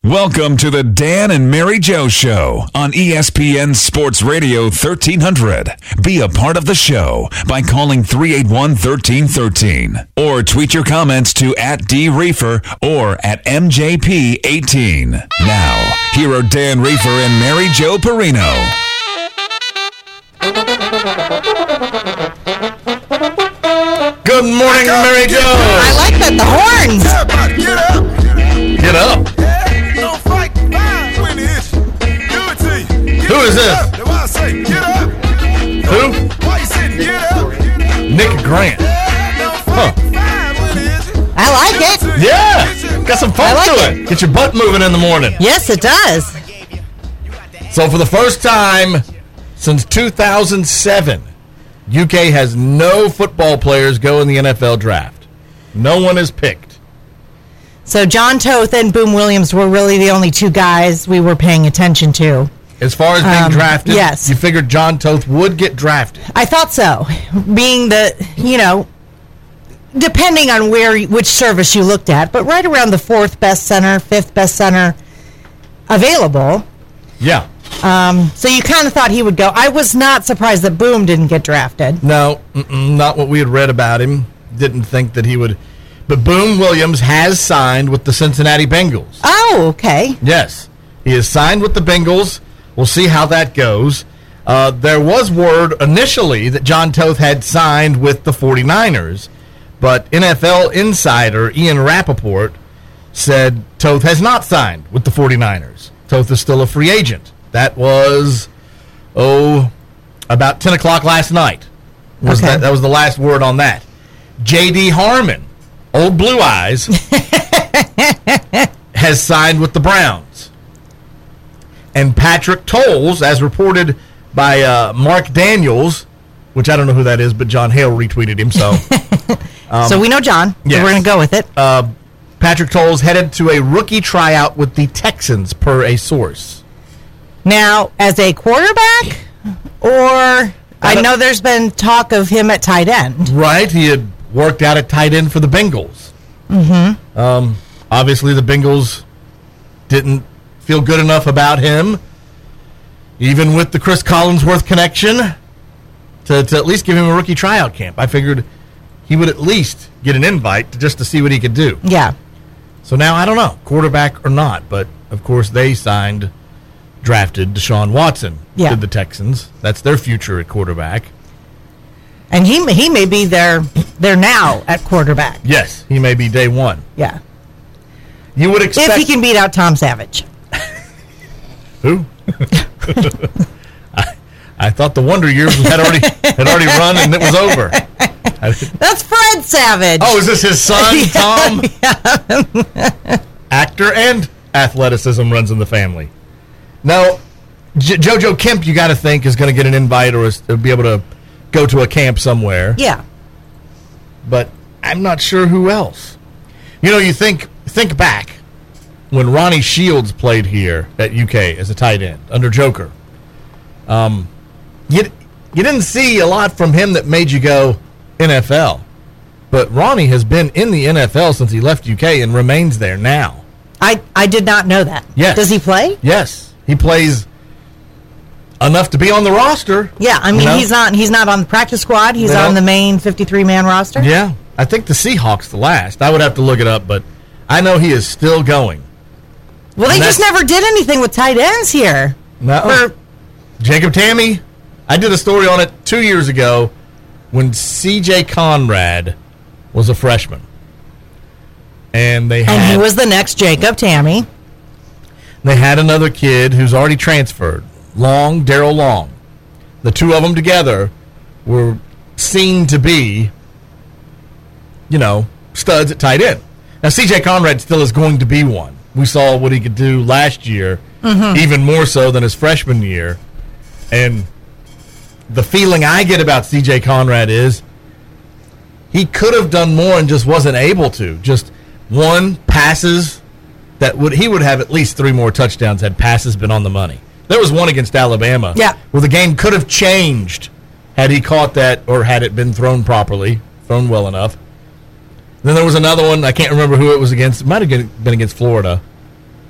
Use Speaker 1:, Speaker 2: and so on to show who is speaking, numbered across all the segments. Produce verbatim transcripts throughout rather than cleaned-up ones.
Speaker 1: Welcome to the Dan and Mary Jo Show on E S P N Sports Radio thirteen hundred. Be a part of the show by calling three eight one, one three one three or tweet your comments to at DReefer or at M J P eighteen. Now, here are Dan Reefer and Mary Jo Perino.
Speaker 2: Good morning, Mary Jo.
Speaker 3: I like that, the horns.
Speaker 4: Everybody get up.
Speaker 2: Get up.
Speaker 4: Don't fight, fight when it's do it to you. Get
Speaker 2: Who is this?
Speaker 4: up. That's why I say get up.
Speaker 2: Who?
Speaker 4: Why you saying get up?
Speaker 2: Nick Grant.
Speaker 4: Don't fight, fight when it's
Speaker 3: I like it.
Speaker 2: Yeah. Got some fun
Speaker 3: I like
Speaker 2: to it. Get your butt moving in the morning.
Speaker 3: Yes, it does.
Speaker 2: So for the first time since two thousand seven, U K has no football players go in the N F L draft. No one is picked.
Speaker 3: So John Toth and Boom Williams were really the only two guys we were paying attention to.
Speaker 2: As far as being
Speaker 3: Um,
Speaker 2: drafted,
Speaker 3: yes.
Speaker 2: you figured John Toth would get drafted.
Speaker 3: I thought so. Being the, you know, depending on where, which service you looked at, but right around the fourth best center, fifth best center available.
Speaker 2: Yeah.
Speaker 3: Um, so you kind of thought he would go. I was not surprised that Boom didn't get drafted.
Speaker 2: No, mm-mm, not what we had read about him. Didn't think that he would. But Boom Williams has signed with the Cincinnati Bengals.
Speaker 3: Oh, okay.
Speaker 2: Yes, he is signed with the Bengals. We'll see how that goes. Uh, there was word initially that John Toth had signed with the 49ers, but N F L insider Ian Rappaport said Toth has not signed with the 49ers. Toth is still a free agent. That was, oh, about ten o'clock last night. Was
Speaker 3: Okay.
Speaker 2: that, that was the last word on that. J D Harmon, old Blue Eyes, has signed with the Browns. And Patrick Towles, as reported by uh, Mark Daniels, which I don't know who that is, but John Hale retweeted him, so. um,
Speaker 3: so we know John.
Speaker 2: yes.
Speaker 3: So we're going to go with it.
Speaker 2: uh, Patrick Towles headed to a rookie tryout with the Texans, per a source.
Speaker 3: Now, as a quarterback, or I
Speaker 2: don't-
Speaker 3: know there's been talk of him at tight end.
Speaker 2: Right, he had worked out at tight end for the Bengals. Mm-hmm. Um, obviously, the Bengals didn't feel good enough about him, even with the Chris Collinsworth connection, to, to at least give him a rookie tryout camp. I figured he would at least get an invite to, just to see what he could do.
Speaker 3: Yeah.
Speaker 2: So now, I don't know, quarterback or not, but of course they signed, drafted Deshaun Watson
Speaker 3: Yeah.
Speaker 2: to the Texans. That's their future at quarterback.
Speaker 3: And he he may be there there now at quarterback.
Speaker 2: Yes, he may be day one.
Speaker 3: Yeah.
Speaker 2: You would expect...
Speaker 3: If he can beat out Tom Savage.
Speaker 2: Who? I, I thought the Wonder Years had already had already run and it was over. I,
Speaker 3: That's Fred Savage.
Speaker 2: oh, is this his son, Tom? Actor and athleticism runs in the family. No, J- JoJo Kemp, you got to think, is going to get an invite or is, or be able to go to a camp somewhere.
Speaker 3: Yeah.
Speaker 2: But I'm not sure who else. You know, you think think back when Ronnie Shields played here at U K as a tight end under Joker. Um, you you didn't see a lot from him that made you go N F L, but Ronnie has been in the N F L since he left U K and remains there now.
Speaker 3: I, I did not know that.
Speaker 2: Yes.
Speaker 3: Does he play?
Speaker 2: Yes, he plays enough to be on the roster.
Speaker 3: Yeah, I mean,
Speaker 2: You know?
Speaker 3: he's not he's not on the practice squad. He's
Speaker 2: No.
Speaker 3: on the main fifty-three man roster.
Speaker 2: Yeah, I think the Seahawks the last. I would have to look it up, but I know he is still going.
Speaker 3: Well, they
Speaker 2: And
Speaker 3: just
Speaker 2: that's-
Speaker 3: never did anything with tight ends here.
Speaker 2: No.
Speaker 3: For,
Speaker 2: Jacob Tammy, I did a story on it two years ago when C J Conrad was a freshman. And they had,
Speaker 3: and he was the next Jacob Tammy.
Speaker 2: they had another kid who's already transferred, Long, Darrell Long. The two of them together were seen to be, you know, studs at tight end. Now, C J Conrad still is going to be one. We saw what he could do last year,
Speaker 3: Mm-hmm.
Speaker 2: even more so than his freshman year. And the feeling I get about C J Conrad is he could have done more and just wasn't able to. Just one, passes that would he would have at least three more touchdowns had passes been on the money. There was one against Alabama
Speaker 3: Yeah.
Speaker 2: where the game could have changed had he caught that or had it been thrown properly, thrown well enough. Then there was another one, I can't remember who it was against. It might have been against Florida.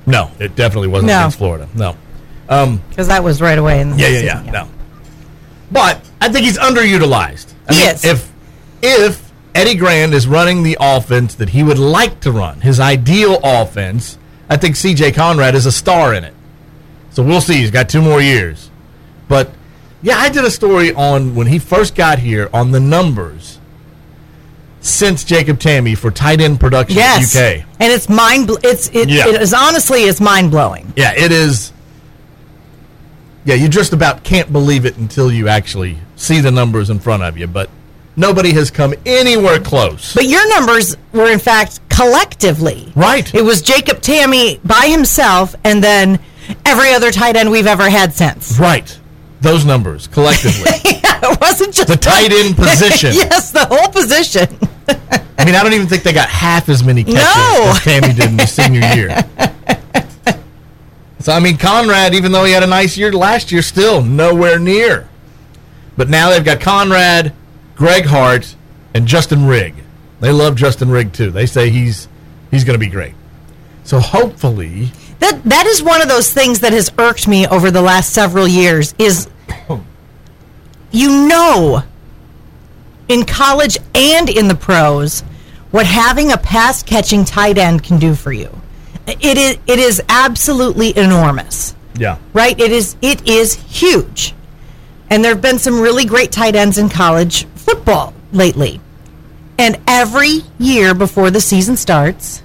Speaker 2: No, it definitely wasn't
Speaker 3: No.
Speaker 2: against Florida. No. Um,
Speaker 3: Because that was right away in the
Speaker 2: yeah, yeah,
Speaker 3: season,
Speaker 2: yeah, no. But I think he's underutilized. I
Speaker 3: He
Speaker 2: mean,
Speaker 3: is.
Speaker 2: If, if Eddie Grand is running the offense that he would like to run, his ideal offense, I think C J Conrad is a star in it. So we'll see. He's got two more years. But, yeah, I did a story on when he first got here on the numbers since Jacob Tamme for tight end production
Speaker 3: Yes.
Speaker 2: at U K.
Speaker 3: And it's mind bl- it's it,
Speaker 2: Yeah.
Speaker 3: it is honestly it's mind blowing.
Speaker 2: Yeah, it is. Yeah, you just about can't believe it until you actually see the numbers in front of you. But nobody has come anywhere close.
Speaker 3: But your numbers were in fact collectively.
Speaker 2: Right.
Speaker 3: It was Jacob Tamme by himself and then every other tight end we've ever had since.
Speaker 2: Right. Those numbers collectively.
Speaker 3: It wasn't just
Speaker 2: The tight end position.
Speaker 3: Yes, the whole position.
Speaker 2: I mean, I don't even think they got half as many catches
Speaker 3: No.
Speaker 2: as Tamme did in his senior year. So, I mean, Conrad, even though he had a nice year last year, still nowhere near. But now they've got Conrad, Greg Hart, and Justin Rigg. They love Justin Rigg, too. They say he's he's going to be great. So, hopefully...
Speaker 3: That that is one of those things that has irked me over the last several years is you know in college and in the pros what having a pass catching tight end can do for you. It is it is absolutely enormous.
Speaker 2: Yeah.
Speaker 3: Right? It is it is huge. And there have been some really great tight ends in college football lately. And every year before the season starts,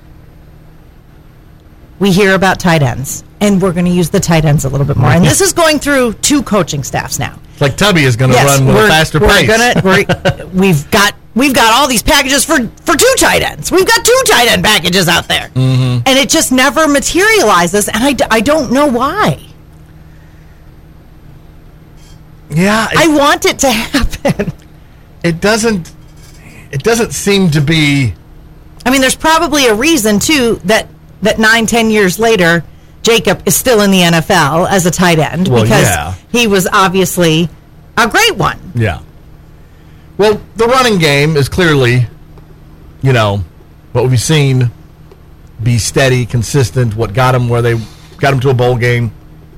Speaker 3: we hear about tight ends, and we're going to use the tight ends a little bit more. And this is going through two coaching staffs now.
Speaker 2: It's like Tubby is going to
Speaker 3: Yes,
Speaker 2: run with
Speaker 3: we're,
Speaker 2: a faster
Speaker 3: we're
Speaker 2: pace.
Speaker 3: Gonna, we're, we've got we've got all these packages for, for two tight ends. We've got two tight end packages out there, mm-hmm. and it just never materializes. And I, d- I don't know why.
Speaker 2: Yeah, it,
Speaker 3: I want it to happen.
Speaker 2: it doesn't. It doesn't seem to be.
Speaker 3: I mean, there's probably a reason too that that nine, ten years later, Jacob is still in the N F L as a tight end
Speaker 2: Well,
Speaker 3: because
Speaker 2: yeah.
Speaker 3: he was obviously a great one.
Speaker 2: Yeah. Well, the running game is clearly, you know, what we've seen be steady, consistent. What got them where they got them to a bowl game.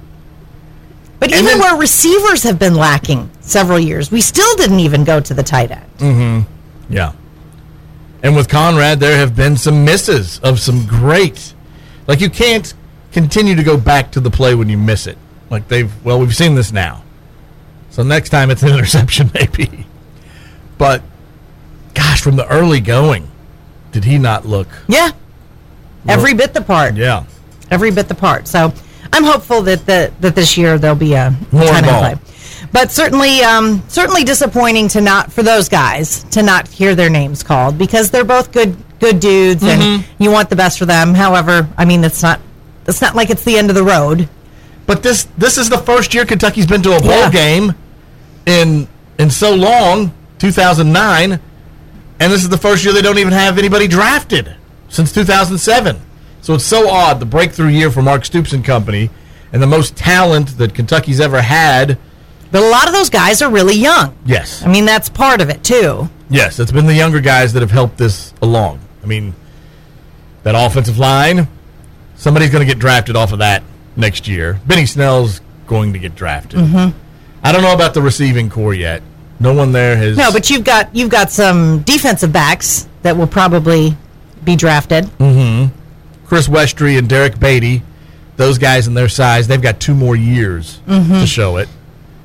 Speaker 3: But
Speaker 2: And
Speaker 3: even
Speaker 2: then-
Speaker 3: where receivers have been lacking several years, we still didn't even go to the tight end.
Speaker 2: Yeah. And with Conrad, there have been some misses of some great. Like, you can't continue to go back to the play when you miss it. Like, they've, well, we've seen this now. So next time it's an interception, maybe. But, gosh, from the early going, did he not look?
Speaker 3: Yeah. Every bit the part.
Speaker 2: Yeah.
Speaker 3: Every bit the part. So I'm hopeful that the, that this year there'll be a
Speaker 2: More
Speaker 3: tight end
Speaker 2: ball.
Speaker 3: play. But certainly, um, certainly disappointing to not for those guys to not hear their names called because they're both good, good dudes, and
Speaker 2: Mm-hmm.
Speaker 3: you want the best for them. However, I mean, it's not, it's not like it's the end of the road.
Speaker 2: But this this is the first year Kentucky's been to a bowl
Speaker 3: Yeah.
Speaker 2: game in in so long, two thousand nine, and this is the first year they don't even have anybody drafted since two thousand seven. So it's so odd, the breakthrough year for Mark Stoops and company, and the most talent that Kentucky's ever had.
Speaker 3: But a lot of those guys are really young.
Speaker 2: Yes.
Speaker 3: I mean, that's part of it too.
Speaker 2: Yes, it's been the younger guys that have helped this along. I mean, that offensive line, somebody's going to get drafted off of that next year. Benny Snell's going to get drafted.
Speaker 3: Mm-hmm.
Speaker 2: I don't know about the receiving core yet. No one there has.
Speaker 3: No, but you've got you've got some defensive backs that will probably be drafted.
Speaker 2: Chris Westry and Derek Beatty, those guys in their size, they've got two more years to show it.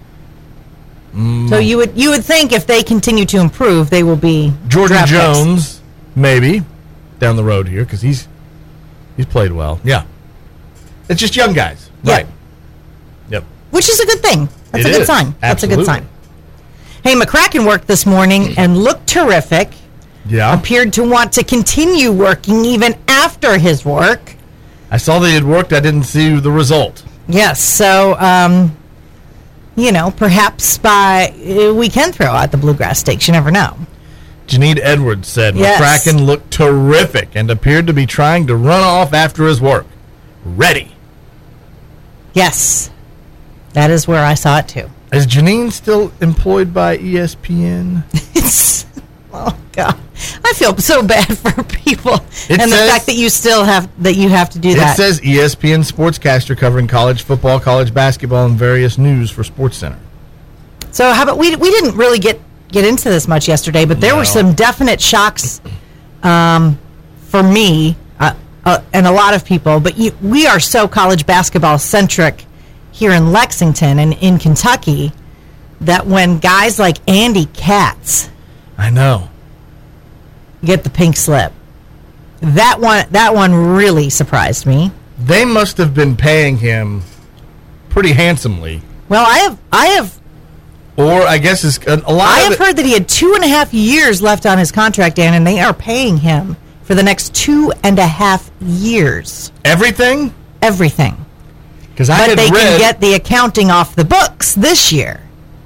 Speaker 3: So you would you would think if they continue to improve, they will be
Speaker 2: Jordan
Speaker 3: draft picks.
Speaker 2: Jones, maybe, down the road here because he's he's played well. Yeah, it's just young guys,
Speaker 3: Yeah.
Speaker 2: right? Yep.
Speaker 3: Which is a good thing. That's
Speaker 2: It
Speaker 3: a good
Speaker 2: is.
Speaker 3: sign. That's a
Speaker 2: Absolutely.
Speaker 3: good sign. Hey, McCracken worked this morning and looked terrific.
Speaker 2: Yeah,
Speaker 3: Appeared to want to continue working even after his work.
Speaker 2: I saw that it worked. I didn't see the result.
Speaker 3: Yes, so um, you know, perhaps by uh, we can throw out the bluegrass stakes. You never know.
Speaker 2: Janine Edwards said
Speaker 3: Yes.
Speaker 2: McCracken looked terrific and appeared to be trying to run off after his work. Ready.
Speaker 3: Yes, that is where I saw it too.
Speaker 2: Is Janine still employed by E S P N?
Speaker 3: It's well, God, I feel so bad for people,
Speaker 2: It
Speaker 3: and the
Speaker 2: says-
Speaker 3: fact that you still have that you have to do
Speaker 2: It
Speaker 3: that.
Speaker 2: says E S P N sportscaster covering college football, college basketball, and various news for SportsCenter.
Speaker 3: So how about we we didn't really get get into this much yesterday, but there
Speaker 2: No.
Speaker 3: were some definite shocks um, for me uh, uh, and a lot of people. But you, we are so college basketball centric here in Lexington and in Kentucky that when guys like Andy Katz
Speaker 2: I know.
Speaker 3: get the pink slip, that one that one really surprised me.
Speaker 2: They must have been paying him pretty handsomely.
Speaker 3: Well, I have I have
Speaker 2: Or I guess it's a lot
Speaker 3: I
Speaker 2: of
Speaker 3: have
Speaker 2: it-
Speaker 3: heard that he had two and a half years left on his contract, Dan, and they are paying him for the next two and a half years.
Speaker 2: everything.
Speaker 3: Everything.
Speaker 2: Because I
Speaker 3: But
Speaker 2: had
Speaker 3: they
Speaker 2: read,
Speaker 3: can get the accounting off the books this year.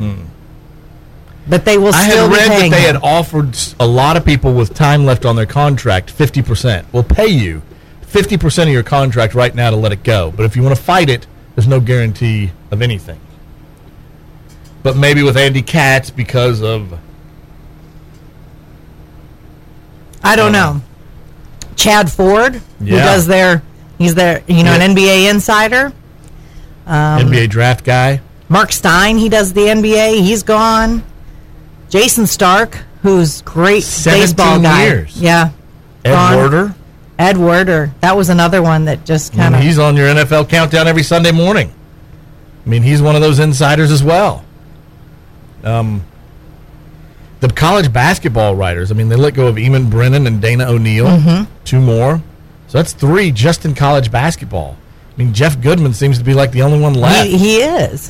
Speaker 3: But they will
Speaker 2: I
Speaker 3: still
Speaker 2: had
Speaker 3: be
Speaker 2: read
Speaker 3: paying
Speaker 2: that they
Speaker 3: him.
Speaker 2: had offered s- a lot of people with time left on their contract fifty percent. We'll pay you fifty percent of your contract right now to let it go. But if you want to fight it, there's no guarantee of anything. But maybe with Andy Katz because of
Speaker 3: I don't know. Chad Ford, who
Speaker 2: Yeah.
Speaker 3: does their, he's their, you know,
Speaker 2: Yeah.
Speaker 3: an N B A insider. Um,
Speaker 2: N B A draft guy.
Speaker 3: Mark Stein, he does the N B A. He's gone. Jason Stark, who's great baseball
Speaker 2: seventeen
Speaker 3: guy.
Speaker 2: years.
Speaker 3: Yeah.
Speaker 2: Ed
Speaker 3: gone.
Speaker 2: Werder.
Speaker 3: Ed Werder. That was another one that just
Speaker 2: I
Speaker 3: kind
Speaker 2: mean,
Speaker 3: of.
Speaker 2: he's on your N F L countdown every Sunday morning. I mean, he's one of those insiders as well. Um, the college basketball writers, I mean, they let go of Eamon Brennan and Dana O'Neill.
Speaker 3: Mm-hmm.
Speaker 2: Two more. So that's three just in college basketball. I mean, Jeff Goodman seems to be like the only one left.
Speaker 3: He, he is.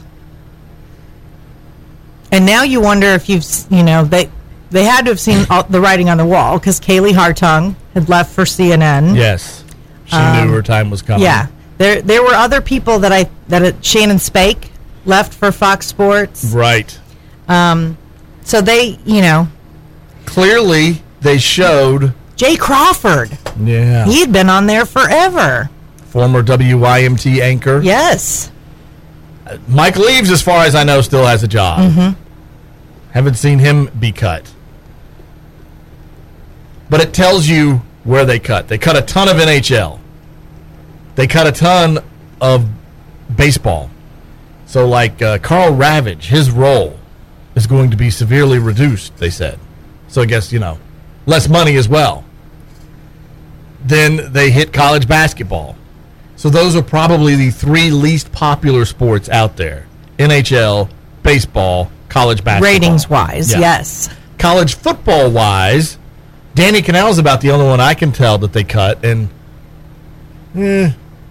Speaker 3: And now you wonder if you've, s- you know, they they had to have seen all the writing on the wall because Kaylee Hartung had left for C N N.
Speaker 2: Yes. She
Speaker 3: Um,
Speaker 2: knew her time was coming.
Speaker 3: Yeah. There there were other people that I that uh, Shannon Spake left for Fox Sports.
Speaker 2: Right.
Speaker 3: Um, so they, you know,
Speaker 2: Clearly, they showed,
Speaker 3: Jay Crawford.
Speaker 2: yeah,
Speaker 3: He had been on there forever.
Speaker 2: former W Y M T anchor.
Speaker 3: Yes.
Speaker 2: Mike Leaves, as far as I know, still has a job.
Speaker 3: Mm-hmm.
Speaker 2: Haven't seen him be cut. But it tells you where they cut. They cut a ton of N H L. They cut a ton of baseball. So, like uh, Carl Ravage, his role is going to be severely reduced, they said. So, I guess, you know, less money as well. Then they hit college basketball. So those are probably the three least popular sports out there. N H L, baseball, college basketball.
Speaker 3: Ratings-wise,
Speaker 2: Yeah.
Speaker 3: yes.
Speaker 2: College football-wise, Danny Kanell's about the only one I can tell that they cut. And eh,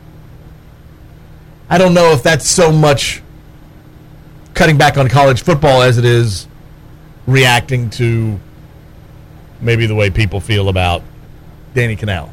Speaker 2: I don't know if that's so much cutting back on college football as it is reacting to maybe the way people feel about Danny Kanell.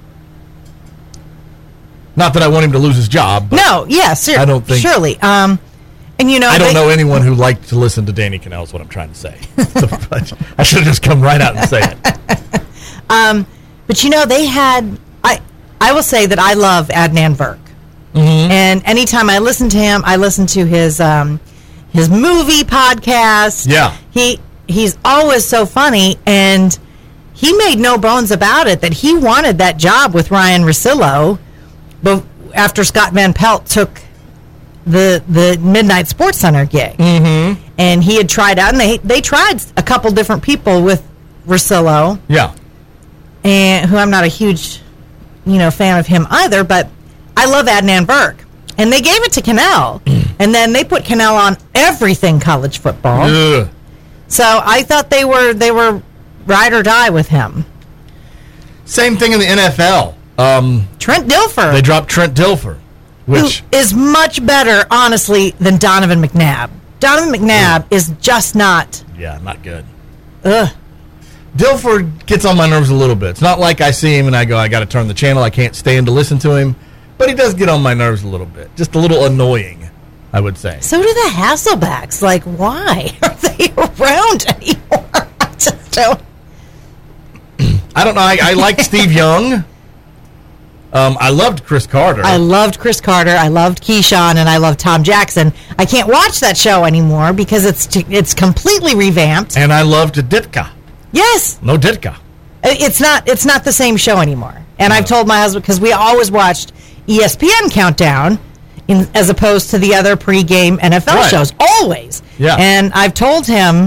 Speaker 2: Not that I want him to lose his job. But
Speaker 3: No, yes, ser-
Speaker 2: I don't think-
Speaker 3: surely. Um, and you know,
Speaker 2: I don't
Speaker 3: they-
Speaker 2: know anyone who liked to listen to Danny Kanell is what I'm trying to say. So, but I should have just come right out and say it.
Speaker 3: Um, but you know, they had. I I will say that I love Adnan Virk,
Speaker 2: Mm-hmm.
Speaker 3: and anytime I listen to him, I listen to his um, his movie podcast.
Speaker 2: Yeah.
Speaker 3: he he's always so funny, and he made no bones about it that he wanted that job with Ryan Russillo, but after Scott Van Pelt took the the Midnight Sports Center gig, mm-hmm. and he had tried out, and they they tried a couple different people with Russillo,
Speaker 2: Yeah.
Speaker 3: and who I'm not a huge, you know, fan of him either, but I love Adnan Virk. And they gave it to Kanell, and then they put Kanell on everything college football.
Speaker 2: Ugh.
Speaker 3: So I thought they were they were ride or die with him.
Speaker 2: Same thing in the N F L. Um,
Speaker 3: Trent Dilfer,
Speaker 2: they dropped Trent Dilfer, which
Speaker 3: who is much better, honestly, than Donovan McNabb. Donovan McNabb is just not.
Speaker 2: yeah, not good.
Speaker 3: Ugh.
Speaker 2: Dilfer gets on my nerves a little bit. It's not like I see him and I go, I got to turn the channel. I can't stand to listen to him. But he does get on my nerves a little bit. Just a little annoying, I would say.
Speaker 3: So do the Hasselbacks. Like, why are they around anymore? I just don't.
Speaker 2: I don't know. I, I like Steve Young. Um, I loved Chris Carter.
Speaker 3: I loved Chris Carter. I loved Keyshawn, and I loved Tom Jackson. I can't watch that show anymore because it's t- it's completely revamped.
Speaker 2: and I loved Ditka.
Speaker 3: Yes.
Speaker 2: No Ditka.
Speaker 3: It's not it's not the same show anymore. And no. I've told my husband, because we always watched E S P N Countdown in, as opposed to the other pregame N F L right. shows. Always.
Speaker 2: Yeah.
Speaker 3: And I've told him,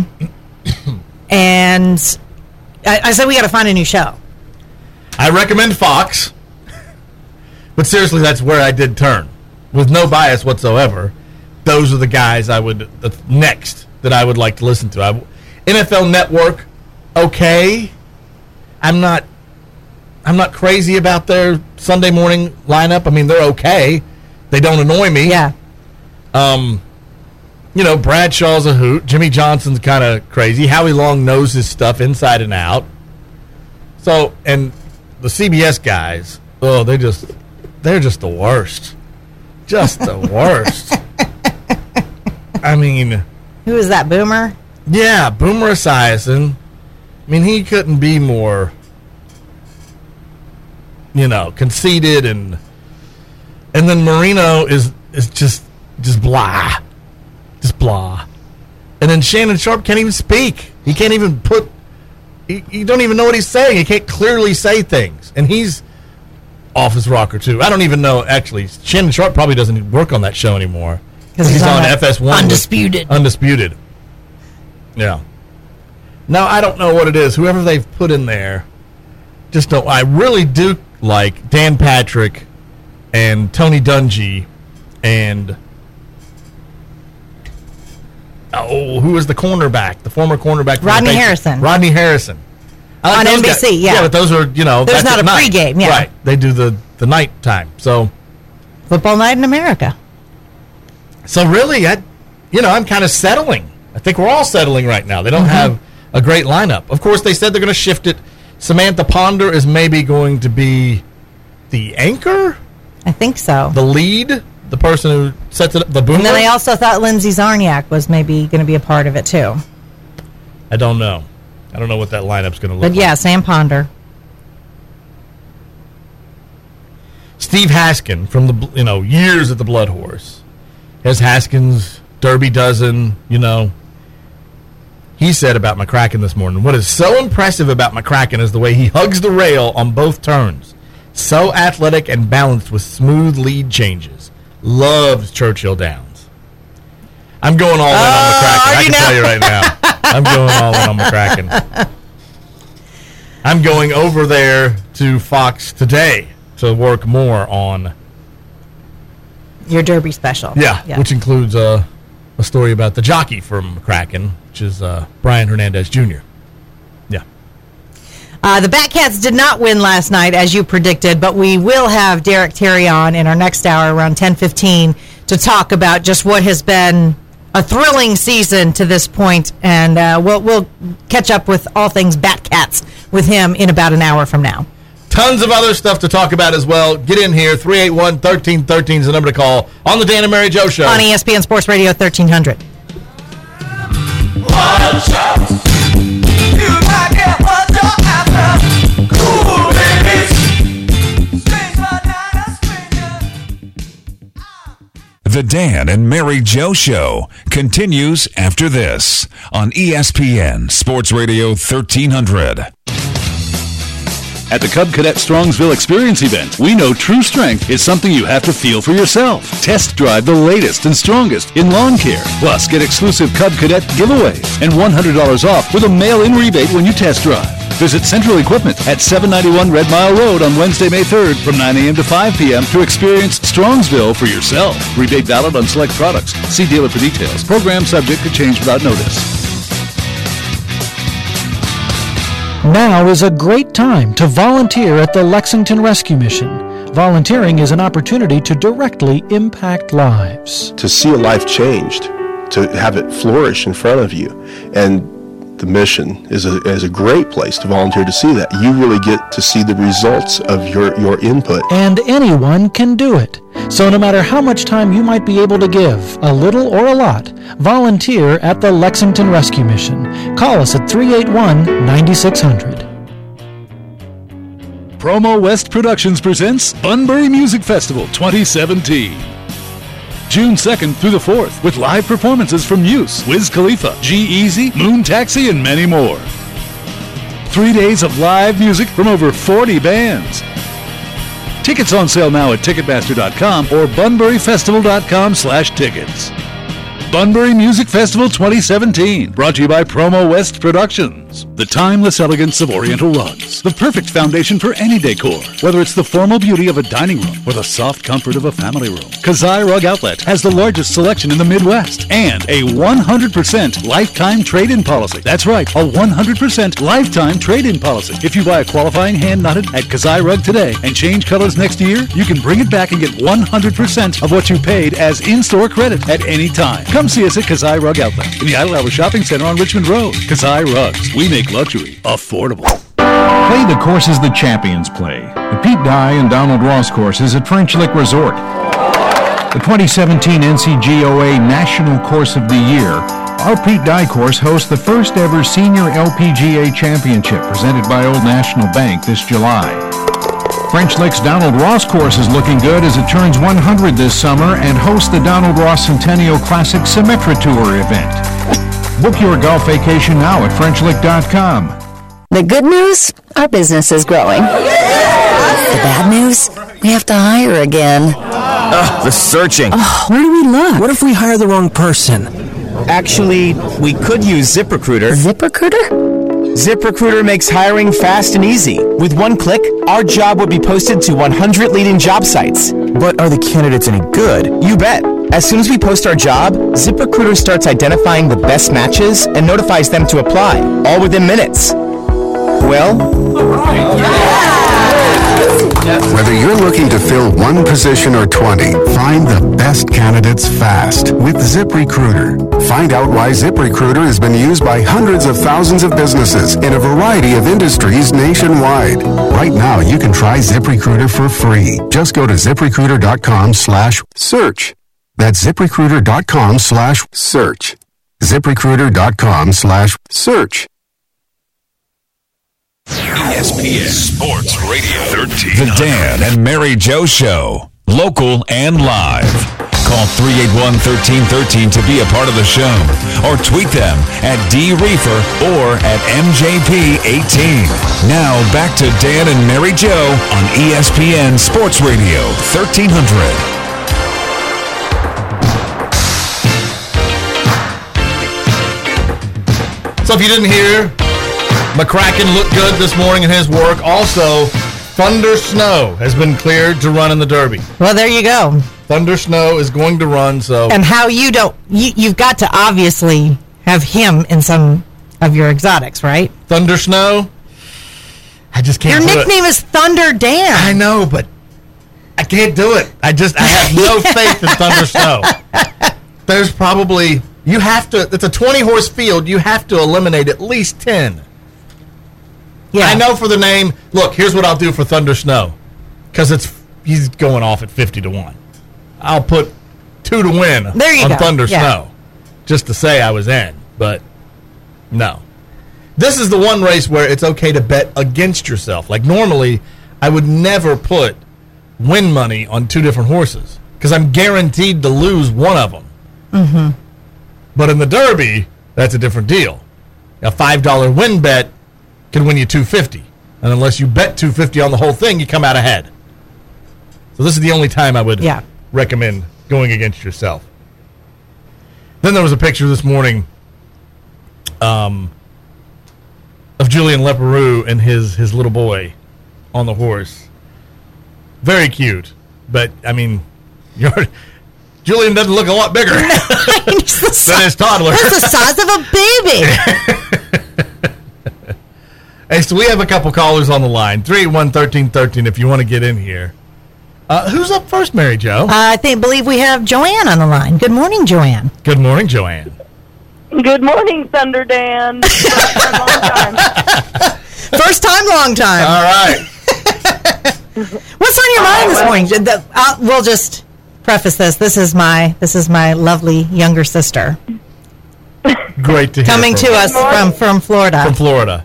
Speaker 3: and I, I said, we got to find a new show.
Speaker 2: I recommend Fox. But seriously, that's where I did turn. With no bias whatsoever. Those are the guys I would, uh, next, that I would like to listen to. I, N F L Network, okay. I'm not I'm not crazy about their Sunday morning lineup. I mean, they're okay. They don't annoy me.
Speaker 3: Yeah.
Speaker 2: Um, you know, Bradshaw's a hoot. Jimmy Johnson's kind of crazy. Howie Long knows his stuff inside and out. So, and the C B S guys, oh, they just, they're just the worst. Just the worst. I mean.
Speaker 3: Who is that, Boomer?
Speaker 2: Yeah, Boomer Esiason. I mean, he couldn't be more, you know, conceited, and and then Marino is is just just blah, just blah, and then Shannon Sharp can't even speak. He can't even put. He, you don't even know what he's saying. He can't clearly say things, and he's off his rocker too. I don't even know. Actually, Shannon Sharp probably doesn't work on that show anymore because he's, he's on, on F S one.
Speaker 3: Undisputed.
Speaker 2: Undisputed. Yeah. No, I don't know what it is. Whoever they've put in there, just don't. I really do like Dan Patrick and Tony Dungy and oh, who is the cornerback? The former cornerback,
Speaker 3: Rodney Harrison.
Speaker 2: Rodney Harrison
Speaker 3: like on N B C.
Speaker 2: Guys.
Speaker 3: Yeah,
Speaker 2: yeah, but those are you know.
Speaker 3: There's not a
Speaker 2: night.
Speaker 3: pregame. Yeah,
Speaker 2: right. They do the the night time. So
Speaker 3: football night in America.
Speaker 2: So really, I, you know, I'm kind of settling. I think we're all settling right now. They don't mm-hmm. have a great lineup. Of course, they said they're going to shift it. Samantha Ponder is maybe going to be the anchor?
Speaker 3: I think so.
Speaker 2: The lead? The person who sets it up? The boomer?
Speaker 3: And then I also thought Lindsay Zarniak was maybe going to be a part of it, too.
Speaker 2: I don't know. I don't know what that lineup's going to look
Speaker 3: but
Speaker 2: like.
Speaker 3: But yeah, Sam Ponder.
Speaker 2: Steve Haskin from the, you know, years at the Blood Horse. Has Haskins, Derby Dozen, you know. He said about McCracken this morning, what is so impressive about McCracken is the way he hugs the rail on both turns. So athletic and balanced with smooth lead changes. Loves Churchill Downs. I'm going all in uh, on McCracken. I can know? tell you right now. I'm going all in on McCracken. I'm going over there to Fox today to work more on
Speaker 3: your Derby special.
Speaker 2: Yeah, yeah. Which includes uh, a story about the jockey from McCracken, which is uh, Brian Hernandez Junior Yeah.
Speaker 3: Uh, the Batcats did not win last night, as you predicted, but we will have Derek Terry on in our next hour around ten fifteen to talk about just what has been a thrilling season to this point, and uh, we'll, we'll catch up with all things Batcats with him in about an hour from now.
Speaker 2: Tons of other stuff to talk about as well. Get in here. three eight one, one three one three is the number to call on the Dan and Mary Jo Show.
Speaker 3: On E S P N Sports Radio thirteen hundred.
Speaker 4: Watch out. You might get what you're after. Cool babies. Strange banana stranger.
Speaker 1: The Dan and Mary Jo Show continues after this on E S P N Sports Radio thirteen hundred.
Speaker 5: At the Cub Cadet Strongsville Experience event, we know true strength is something you have to feel for yourself. Test drive the latest and strongest in lawn care. Plus, get exclusive Cub Cadet giveaways and one hundred dollars off with a mail-in rebate when you test drive. Visit Central Equipment at seven ninety-one Red Mile Road on Wednesday, May third from nine a.m. to five p.m. to experience Strongsville for yourself. Rebate valid on select products. See dealer for details. Program subject to change without notice.
Speaker 6: Now is a great time to volunteer at the Lexington Rescue Mission. Volunteering is an opportunity to directly impact lives.
Speaker 7: To see a life changed, to have it flourish in front of you. And the mission is a, is a great place to volunteer to see that. You really get to see the results of your, your input.
Speaker 6: And anyone can do it. So no matter how much time you might be able to give, a little or a lot, volunteer at the Lexington Rescue Mission. Call us at three eight one, nine six zero zero.
Speaker 5: Promo West Productions presents Bunbury Music Festival twenty seventeen. June second through the fourth, with live performances from Muse, Wiz Khalifa, G-Eazy, Moon Taxi, and many more. Three days of live music from over forty bands. Tickets on sale now at Ticketmaster dot com or Bunbury Festival dot com slash tickets. Bunbury Music Festival twenty seventeen, brought to you by Promo West Productions. The timeless elegance of Oriental rugs, the perfect foundation for any decor, whether it's the formal beauty of a dining room or the soft comfort of a family room. Kazai Rug Outlet has the largest selection in the Midwest and a one hundred percent lifetime trade-in policy. That's right, a one hundred percent lifetime trade-in policy. If you buy a qualifying hand-knotted at Kazai Rug today and change colors next year, you can bring it back and get one hundred percent of what you paid as in-store credit at any time. Come see us at Kazai Rug Outlet in the Idle Hour Shopping Center on Richmond Road. Kazai Rugs. We make luxury affordable.
Speaker 8: Play the courses the champions play. The Pete Dye and Donald Ross courses at French Lick Resort. The twenty seventeen N C G O A National Course of the Year. Our Pete Dye course hosts the first ever Senior L P G A Championship presented by Old National Bank this July. French Lick's Donald Ross course is looking good as it turns one hundred this summer and hosts the Donald Ross Centennial Classic Symetra Tour event. Book your golf vacation now at French Lick dot com.
Speaker 9: The good news? Our business is growing. The bad news? We have to hire again.
Speaker 10: Ugh, the searching.
Speaker 9: Oh, where do we look?
Speaker 10: What if we hire the wrong person? Actually, we could use ZipRecruiter.
Speaker 9: ZipRecruiter?
Speaker 10: ZipRecruiter makes hiring fast and easy. With one click, our job would be posted to one hundred leading job sites. But are the candidates any good? You bet. As soon as we post our job, ZipRecruiter starts identifying the best matches and notifies them to apply, all within minutes. Well,
Speaker 11: whether you're looking to fill one position or twenty, find the best candidates fast with ZipRecruiter. Find out why ZipRecruiter has been used by hundreds of thousands of businesses in a variety of industries nationwide. Right now, you can try ZipRecruiter for free. Just go to ZipRecruiter.com slash search. That's ZipRecruiter.com slash search. ZipRecruiter.com slash search.
Speaker 1: E S P N Sports Radio thirteen. The Dan and Mary Jo Show. Local and live. Call three eight one, one three one three to be a part of the show. Or tweet them at D Reefer or at M J P eighteen. Now back to Dan and Mary Jo on E S P N Sports Radio thirteen hundred.
Speaker 2: So if you didn't hear, McCracken looked good this morning in his work. Also, Thunder Snow has been cleared to run in the Derby.
Speaker 3: Well, there you go.
Speaker 2: Thunder Snow is going to run, so...
Speaker 3: And how you don't... You, you've got to obviously have him in some of your exotics, right?
Speaker 2: Thunder Snow? I just can't
Speaker 3: Your
Speaker 2: do
Speaker 3: nickname
Speaker 2: it.
Speaker 3: is Thunder Dan.
Speaker 2: I know, but I can't do it. I just... I have no faith in Thunder Snow. There's probably... You have to... It's a twenty-horse field. You have to eliminate at least ten. Yeah. I know for the name. Look, here's what I'll do for Thunder Snow. Because it's he's going off at fifty to one. I'll put two to win
Speaker 3: there you
Speaker 2: on
Speaker 3: go.
Speaker 2: Thunder
Speaker 3: yeah.
Speaker 2: Snow. Just to say I was in. But no. This is the one race where it's okay to bet against yourself. Like normally, I would never put win money on two different horses. Because I'm guaranteed to lose one of them.
Speaker 3: Mm-hmm.
Speaker 2: But in the Derby, that's a different deal. A five dollar win bet can win you two hundred fifty dollars. And unless you bet two hundred fifty dollars on the whole thing, you come out ahead. So this is the only time I would
Speaker 3: yeah.
Speaker 2: recommend going against yourself. Then there was a picture this morning um, of Julian Leparoux and his, his little boy on the horse. Very cute. But, I mean, you're... Julian doesn't look a lot bigger than his toddler.
Speaker 3: That's the size of a baby.
Speaker 2: Hey, so we have a couple callers on the line. three eight one, one three one three if you want to get in here. Uh, who's up first, Mary Jo?
Speaker 3: Uh, I think believe we have Joanne on the line. Good morning, Joanne.
Speaker 2: Good morning, Joanne.
Speaker 12: Good morning, Thunder Dan. First time, long time.
Speaker 3: First time, long time.
Speaker 2: All right.
Speaker 3: What's on your mind this morning? The, uh, we'll just... preface this. This is my this is my lovely younger sister.
Speaker 2: Great to hear.
Speaker 3: Coming to us from, from Florida.
Speaker 2: From Florida.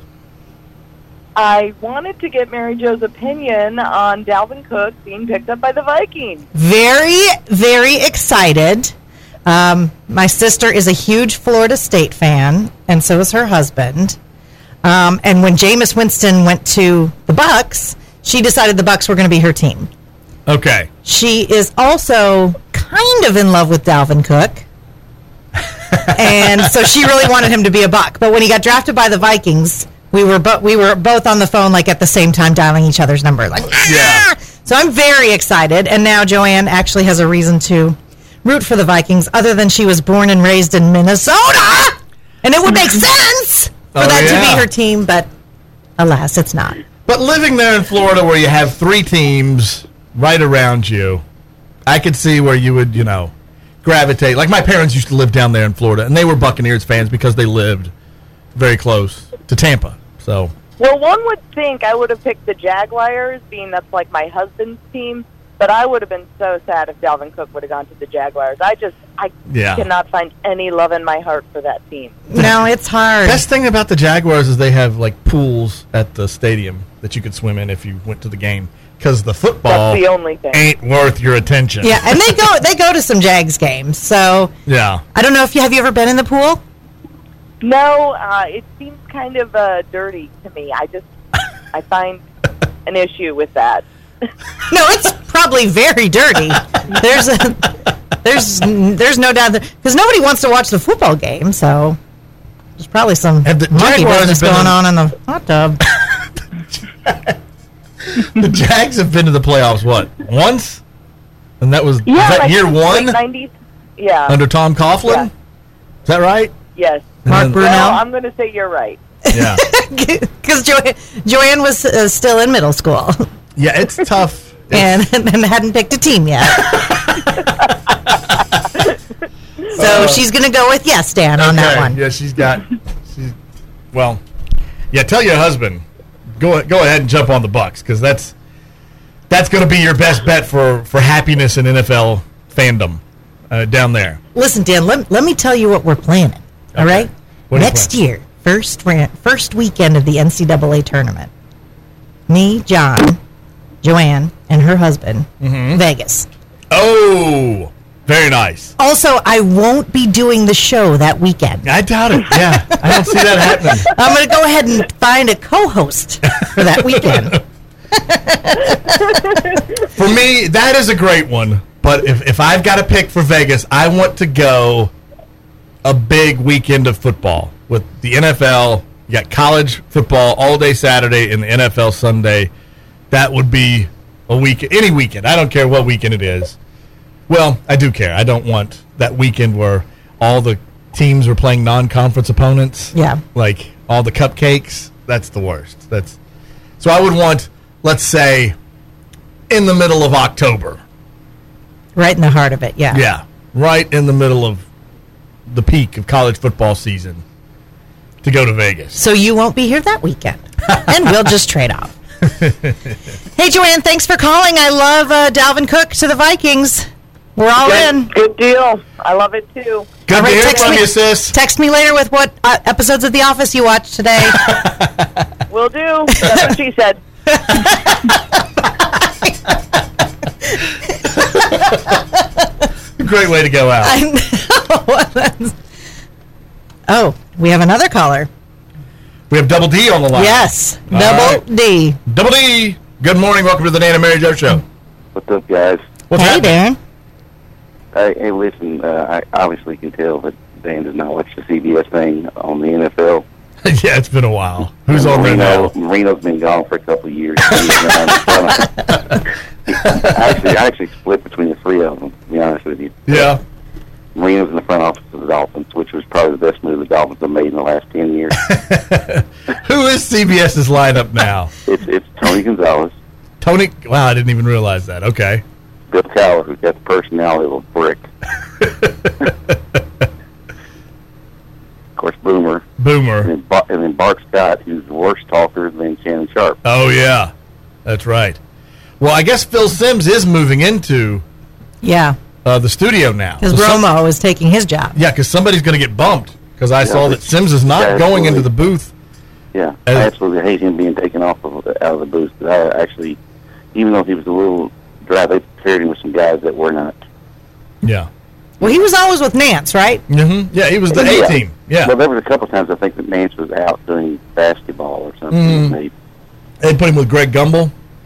Speaker 12: I wanted to get Mary Jo's opinion on Dalvin Cook being picked up by the Vikings.
Speaker 3: Very, very excited. Um, my sister is a huge Florida State fan, and so is her husband. Um, and when Jameis Winston went to the Bucs, she decided the Bucs were going to be her team.
Speaker 2: Okay.
Speaker 3: She is also kind of in love with Dalvin Cook. And so she really wanted him to be a Buck. But when he got drafted by the Vikings, we were bo- we were both on the phone like at the same time dialing each other's number. Like, yeah. So I'm very excited. And now Joanne actually has a reason to root for the Vikings, other than she was born and raised in Minnesota. And it would make sense for
Speaker 2: oh,
Speaker 3: that
Speaker 2: yeah.
Speaker 3: to be her team, but alas, it's not.
Speaker 2: But living there in Florida where you have three teams right around you, I could see where you would, you know, gravitate. Like my parents used to live down there in Florida, and they were Buccaneers fans because they lived very close to Tampa. So,
Speaker 12: well, one would think I would have picked the Jaguars, being that's like my husband's team, but I would have been so sad if Dalvin Cook would have gone to the Jaguars. I just, I
Speaker 2: yeah.
Speaker 12: cannot find any love in my heart for that team.
Speaker 3: No, it's hard.
Speaker 2: Best thing about the Jaguars is they have like pools at the stadium that you could swim in if you went to the game. Because the football
Speaker 12: That's the only thing.
Speaker 2: ain't worth your attention.
Speaker 3: Yeah, and they go they go to some Jags games. So
Speaker 2: yeah,
Speaker 3: I don't know if you have you ever been in the pool?
Speaker 12: No, uh, it seems kind of uh, dirty to me. I just I find an issue with that.
Speaker 3: No, it's probably very dirty. There's a, there's there's no doubt that because nobody wants to watch the football game, so there's probably some
Speaker 2: Have the
Speaker 3: monkey
Speaker 2: Jaguars
Speaker 3: business
Speaker 2: been
Speaker 3: going
Speaker 2: in-
Speaker 3: on in the hot tub.
Speaker 2: The Jags have been to the playoffs what once, and that was,
Speaker 12: Yeah,
Speaker 2: was that
Speaker 12: like
Speaker 2: year
Speaker 12: the
Speaker 2: one
Speaker 12: late nineties. Yeah.
Speaker 2: under Tom Coughlin.
Speaker 12: Yeah.
Speaker 2: Is that right?
Speaker 12: Yes.
Speaker 3: Mark
Speaker 2: then-
Speaker 3: Brunell.
Speaker 12: Well, I'm going to say you're right.
Speaker 2: Yeah,
Speaker 3: Because jo- Joanne was uh, still in middle school
Speaker 2: yeah. It's tough.
Speaker 3: and, and hadn't picked a team yet. So she's going to go with yes, Dan, on that
Speaker 2: Okay,
Speaker 3: one.
Speaker 2: Yeah, she's got. She's, well, yeah. Tell your husband. Go go ahead and jump on the Bucs because that's that's going to be your best bet for, for happiness in N F L fandom uh, down there.
Speaker 3: Listen, Dan, let, let me tell you what we're planning. All right?
Speaker 2: What are you
Speaker 3: Next
Speaker 2: planning?
Speaker 3: year, first ra- first weekend of the N C double A tournament, me, John, Joanne, and her husband,
Speaker 2: Mm-hmm.
Speaker 3: Vegas.
Speaker 2: Oh, very nice.
Speaker 3: Also, I won't be doing the show that weekend.
Speaker 2: I doubt it. Yeah, I don't see that happening.
Speaker 3: I'm going to go ahead and find a co-host for that weekend.
Speaker 2: For me, that is a great one. But if, if I've got to pick for Vegas, I want to go a big weekend of football with the N F L. You got college football all day Saturday and the N F L Sunday. That would be a week, any weekend. I don't care what weekend it is. Well, I do care. I don't want that weekend where all the teams are playing non-conference opponents.
Speaker 3: Yeah.
Speaker 2: Like all the cupcakes. That's the worst. That's so I would want, let's say, in the middle of October.
Speaker 3: Right in the heart of it, yeah.
Speaker 2: Yeah, right in the middle of the peak of college football season to go to Vegas.
Speaker 3: So you won't be here that weekend. And we'll just trade off. Hey, Joanne, thanks for calling. I love uh, Dalvin Cook to the Vikings. We're all
Speaker 12: good,
Speaker 3: in.
Speaker 12: Good deal. I love it, too.
Speaker 2: Good
Speaker 3: All
Speaker 2: to
Speaker 3: right,
Speaker 2: hear
Speaker 3: text
Speaker 2: from
Speaker 3: me-
Speaker 2: you, sis.
Speaker 3: Text me later with what uh, episodes of The Office you watched today.
Speaker 12: Will do. That's what she said.
Speaker 2: Great way to go out.
Speaker 3: I know. Oh, we have another caller.
Speaker 2: We have Double D on the line.
Speaker 3: Yes,
Speaker 2: All
Speaker 3: Double
Speaker 2: right.
Speaker 3: D.
Speaker 2: Double D. Good morning. Welcome to the Dan and Mary Jo Show.
Speaker 13: What's up, guys?
Speaker 2: What's
Speaker 3: Hey,
Speaker 2: happening?
Speaker 3: Darren.
Speaker 13: Hey, hey listen, uh, I obviously can tell that Dan does not watch the C B S thing on the N F L.
Speaker 2: Yeah, it's been a while. Who's on there now?
Speaker 13: Marino, Marino's been gone for a couple of years. I actually, I actually split between the three of them, to be honest with you.
Speaker 2: Yeah.
Speaker 13: Marino's in the front office of the Dolphins, which was probably the best move the Dolphins have made in the last ten years.
Speaker 2: Who is CBS's lineup now?
Speaker 13: It's it's Tony Gonzalez,
Speaker 2: Tony. Wow, I didn't even realize that. Okay.
Speaker 13: Bill Cowher, who's got the personality of a brick. Of course, Boomer.
Speaker 2: Boomer.
Speaker 13: And then, Bar- and then Bart Scott, who's the worst talker than Shannon Sharp.
Speaker 2: Oh, yeah. That's right. Well, I guess Phil Simms is moving into
Speaker 3: Yeah,
Speaker 2: uh, the studio now.
Speaker 3: because
Speaker 2: So some-
Speaker 3: Romo is taking his job.
Speaker 2: yeah, because somebody's going to get bumped. Because I
Speaker 13: Yeah,
Speaker 2: saw
Speaker 13: but-
Speaker 2: that Simms is not
Speaker 13: yeah,
Speaker 2: going into
Speaker 13: absolutely.
Speaker 2: the booth.
Speaker 13: Yeah,
Speaker 2: As-
Speaker 13: I absolutely hate him being taken off of out of the booth. But I actually, even though he was a little dry, they paired him with some guys that were not.
Speaker 2: Yeah.
Speaker 3: Well, he was always with Nance, right?
Speaker 2: Mm-hmm. Yeah, he was the
Speaker 13: Yeah.
Speaker 2: A team. Yeah.
Speaker 13: Well, there was a couple times I think that Nance was out doing basketball or something.
Speaker 2: Mm.
Speaker 13: Maybe.
Speaker 2: They put him with Greg Gumbel?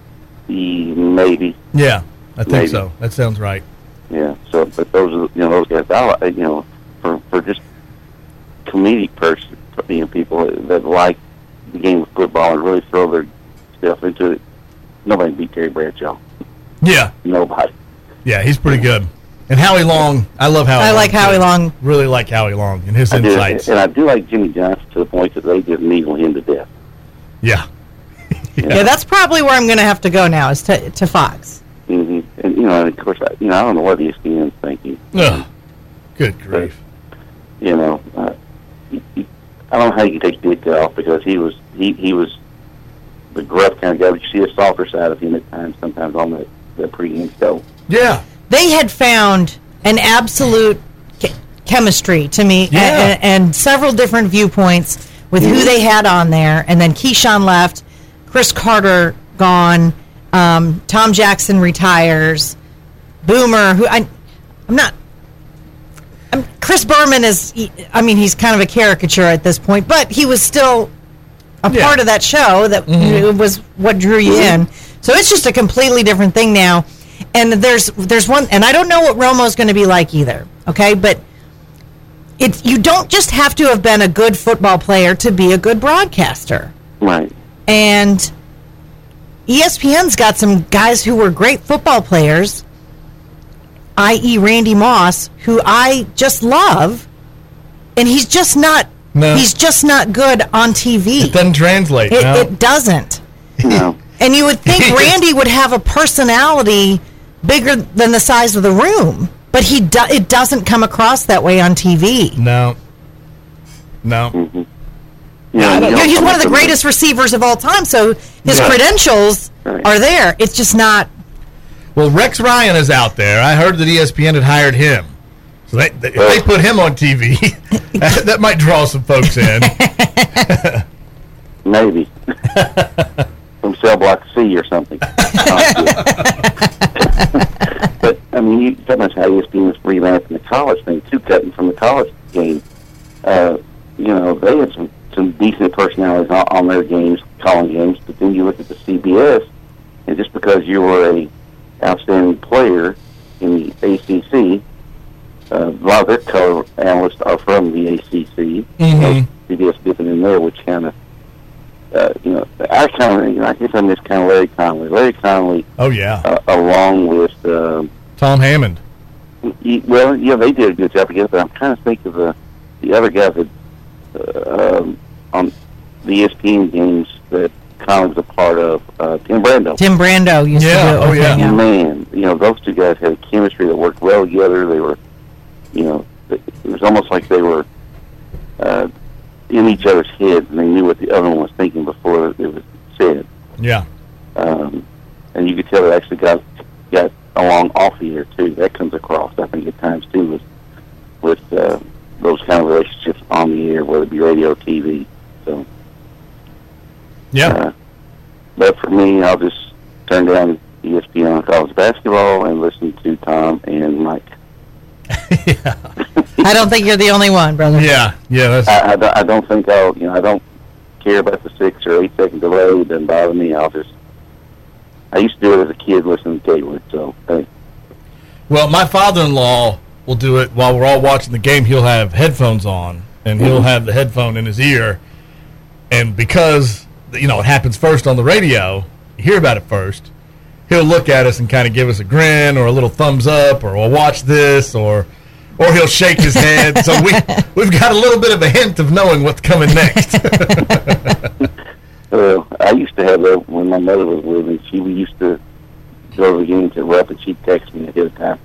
Speaker 13: He, maybe.
Speaker 2: Yeah, I think
Speaker 13: Maybe.
Speaker 2: so. That sounds right.
Speaker 13: Yeah. So, but those are you know those guys. I like, you know for for just comedic person, you know, people that like the game of football and really throw their stuff into it. Nobody beat Terry Bradshaw.
Speaker 2: Yeah.
Speaker 13: Nobody.
Speaker 2: Yeah, he's pretty good. And Howie Long, I love Howie
Speaker 3: I
Speaker 2: Long.
Speaker 3: like Howie
Speaker 2: too.
Speaker 3: Long.
Speaker 2: Really like Howie Long and his
Speaker 13: I do,
Speaker 2: insights.
Speaker 13: and I do like Jimmy Johnson to the point that they just needle him to death.
Speaker 2: Yeah.
Speaker 3: Yeah, that's probably where I'm going to have to go now, is to, to Fox.
Speaker 13: hmm And, you know, and of course, I, you know, I don't know what E S P N's thinking.
Speaker 2: Ugh. Good grief.
Speaker 13: But, you know, uh, he, he, I don't know how you can take Dick off because he was he, he was the gruff kind of guy, but you see a softer side of him at times, sometimes on the, the pregame show.
Speaker 2: Yeah.
Speaker 3: They had found an absolute che- chemistry to me,
Speaker 2: Yeah.
Speaker 3: and, and several different viewpoints with who they had on there. And then Keyshawn left, Chris Carter gone, um, Tom Jackson retires, Boomer, who I, I'm not. I'm, Chris Berman is, I mean, he's kind of a caricature at this point, but he was still a
Speaker 2: Yeah.
Speaker 3: part of that show that
Speaker 2: Mhm.
Speaker 3: was what drew you in. So it's just a completely different thing now. And there's there's one, and I don't know what Romo's going to be like either. Okay, but it you don't just have to have been a good football player to be a good broadcaster.
Speaker 13: Right.
Speaker 3: And E S P N's got some guys who were great football players, that is. Randy Moss, who I just love, and he's just not
Speaker 2: No.
Speaker 3: he's just not good on T V.
Speaker 2: It doesn't translate.
Speaker 3: It,
Speaker 2: no.
Speaker 3: it doesn't.
Speaker 13: No.
Speaker 3: And you would think Randy would have a personality bigger than the size of the room, but he do, it doesn't come across that way on T V.
Speaker 2: No. No.
Speaker 13: Mm-hmm.
Speaker 3: Yeah, you know, he's one of the greatest receivers of all time, so his
Speaker 2: Yeah.
Speaker 3: credentials
Speaker 13: Right.
Speaker 3: are there. It's just not.
Speaker 2: Well, Rex Ryan is out there. I heard that E S P N had hired him. So they, they, if they put him on T V, that, that might draw some folks in.
Speaker 13: Maybe. From Cell Block C or something. But, I mean, you talk about how E S P N was freelancing the college thing, too, cutting from the college game. Uh, you know, they had some, some decent personalities on, on their games, calling games, but then you look at the C B S, and just because you were a outstanding player in the A C C, uh, a lot of their color analysts are from the A C C.
Speaker 2: Mhm.
Speaker 13: C B S dipping in there, which kind of, uh, you know, I kind of, you know, I guess I miss kind of Larry Conley. Larry Conley,
Speaker 2: Oh, yeah.
Speaker 13: uh, along with, um,
Speaker 2: Tom Hammond.
Speaker 13: he, well, yeah, they did a good job together, but I'm trying to think of the, the other guy that, uh, um, on the E S P N games that Conley was a part of, uh, Tim Brando.
Speaker 3: Tim Brando used
Speaker 2: Yeah,
Speaker 3: to do it.
Speaker 2: oh,
Speaker 3: with
Speaker 2: yeah.
Speaker 3: him,
Speaker 13: Man, you know, those two guys had a chemistry that worked well together. They were, you know, it was almost like they were uh, in each other's heads, and they knew what the other one was thinking before it was said.
Speaker 2: Yeah.
Speaker 13: Um, and you could tell they actually got got along off the air too. That comes across, I think, at times too, with with uh, those kind of relationships on the air, whether it be radio, or T V. So,
Speaker 2: Yeah.
Speaker 13: uh, but for me, I'll just turn down E S P N on college basketball and listen to Tom and Mike.
Speaker 3: I don't think you're the only one, brother.
Speaker 2: Yeah. Yeah. That's,
Speaker 13: I, I, don't- I don't think I'll, you know, I don't care about the six or eight second delay. It doesn't bother me. I'll just, I used to do it as a kid listening to Gatewood, so, hey.
Speaker 2: well, my father-in-law will do it while we're all watching the game. He'll have headphones on, and he'll have the headphone in his ear. And because, you know, it happens first on the radio, you hear about it first, he'll look at us and kind of give us a grin or a little thumbs up or, well, watch this, or or he'll shake his head. So we, we've got a little bit of a hint of knowing what's coming next.
Speaker 13: Uh, I used to have that when my mother was with me. She we used to go to the games at Rupp, and she'd text me ahead of time.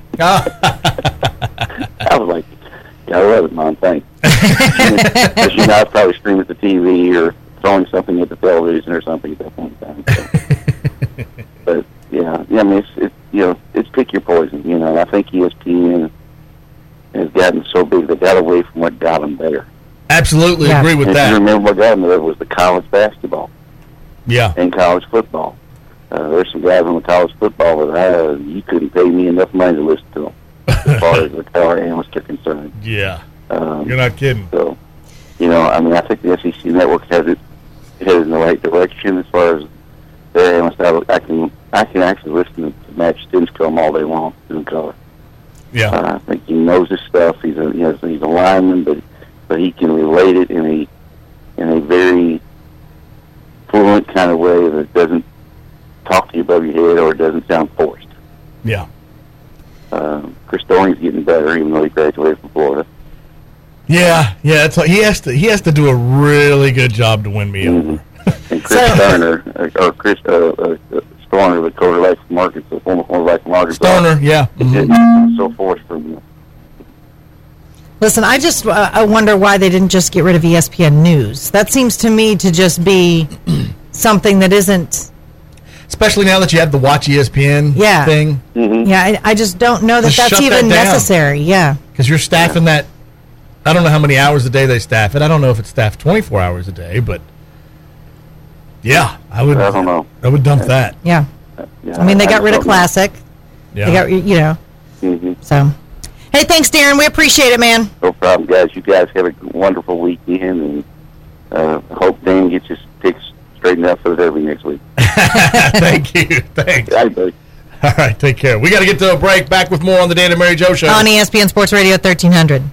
Speaker 13: I was like, yeah, I love it, Mom, thanks. But you know, I'd probably stream at the T V or throwing something at the television or something at that point in time. So. But, yeah, yeah, I mean, it's, it's, you know, it's pick your poison, you know. I think E S P N has gotten so big, they got away from what got them there.
Speaker 2: Absolutely
Speaker 3: Yeah.
Speaker 2: agree with
Speaker 13: And if
Speaker 2: that.
Speaker 13: you remember what got them there was the college basketball.
Speaker 2: Yeah.
Speaker 13: And college football. Uh, there's some guys on the college football that I, you couldn't pay me enough money to listen to them, as far as the color analysts are concerned.
Speaker 2: Yeah.
Speaker 13: Um,
Speaker 2: You're not kidding.
Speaker 13: So, you know, I mean, I think the S E C network has it headed in the right direction as far as their analysts. I can I can actually listen to Matt Stinchcomb all day long in color.
Speaker 2: Yeah,
Speaker 13: uh, I think he knows his stuff. He's a you know he's a lineman, but but he can relate it in a in a very fluent kind of way that doesn't talk to you above your head or it doesn't sound forced.
Speaker 2: Yeah.
Speaker 13: Uh, Chris Thornton's getting better, even though he graduated from Florida.
Speaker 2: Yeah, yeah. It's like he has to. He has to do a really good job to win me
Speaker 13: mm-hmm.
Speaker 2: over.
Speaker 13: And Chris so, Turner, or, or Chris uh, uh, Stoner, the quarterback from Arkansas, former quarterback from Arkansas.
Speaker 2: Stoner, yeah.
Speaker 13: Mm-hmm. So forced from.
Speaker 3: Listen, I just uh, I wonder why they didn't just get rid of E S P N News. That seems to me to just be something that isn't.
Speaker 2: Especially now that you have the Watch E S P N
Speaker 3: yeah.
Speaker 2: thing.
Speaker 13: Mm-hmm.
Speaker 3: Yeah, I, I just don't know that
Speaker 2: just
Speaker 3: that's even
Speaker 2: that
Speaker 3: necessary. Yeah.
Speaker 2: Because you're staffing yeah. that. I don't know how many hours a day they staff it. I don't know if it's staffed twenty-four hours a day, but yeah, I would.
Speaker 13: I don't know.
Speaker 2: I would dump that.
Speaker 3: Yeah.
Speaker 13: yeah
Speaker 3: I mean, they
Speaker 13: I
Speaker 3: got rid of Classic.
Speaker 2: Yeah.
Speaker 3: They got, you know.
Speaker 13: Mm-hmm.
Speaker 3: So, hey, thanks, Darren. We appreciate it, man.
Speaker 13: No problem, guys. You guys have a wonderful weekend, and uh, hope Dan gets his picks straightened out for the Derby next week.
Speaker 2: Thank you. Thanks.
Speaker 13: All right, buddy.
Speaker 2: All right, take care. We got to get to a break. Back with more on the Dan and Mary Jo Show.
Speaker 3: On E S P N Sports Radio thirteen hundred.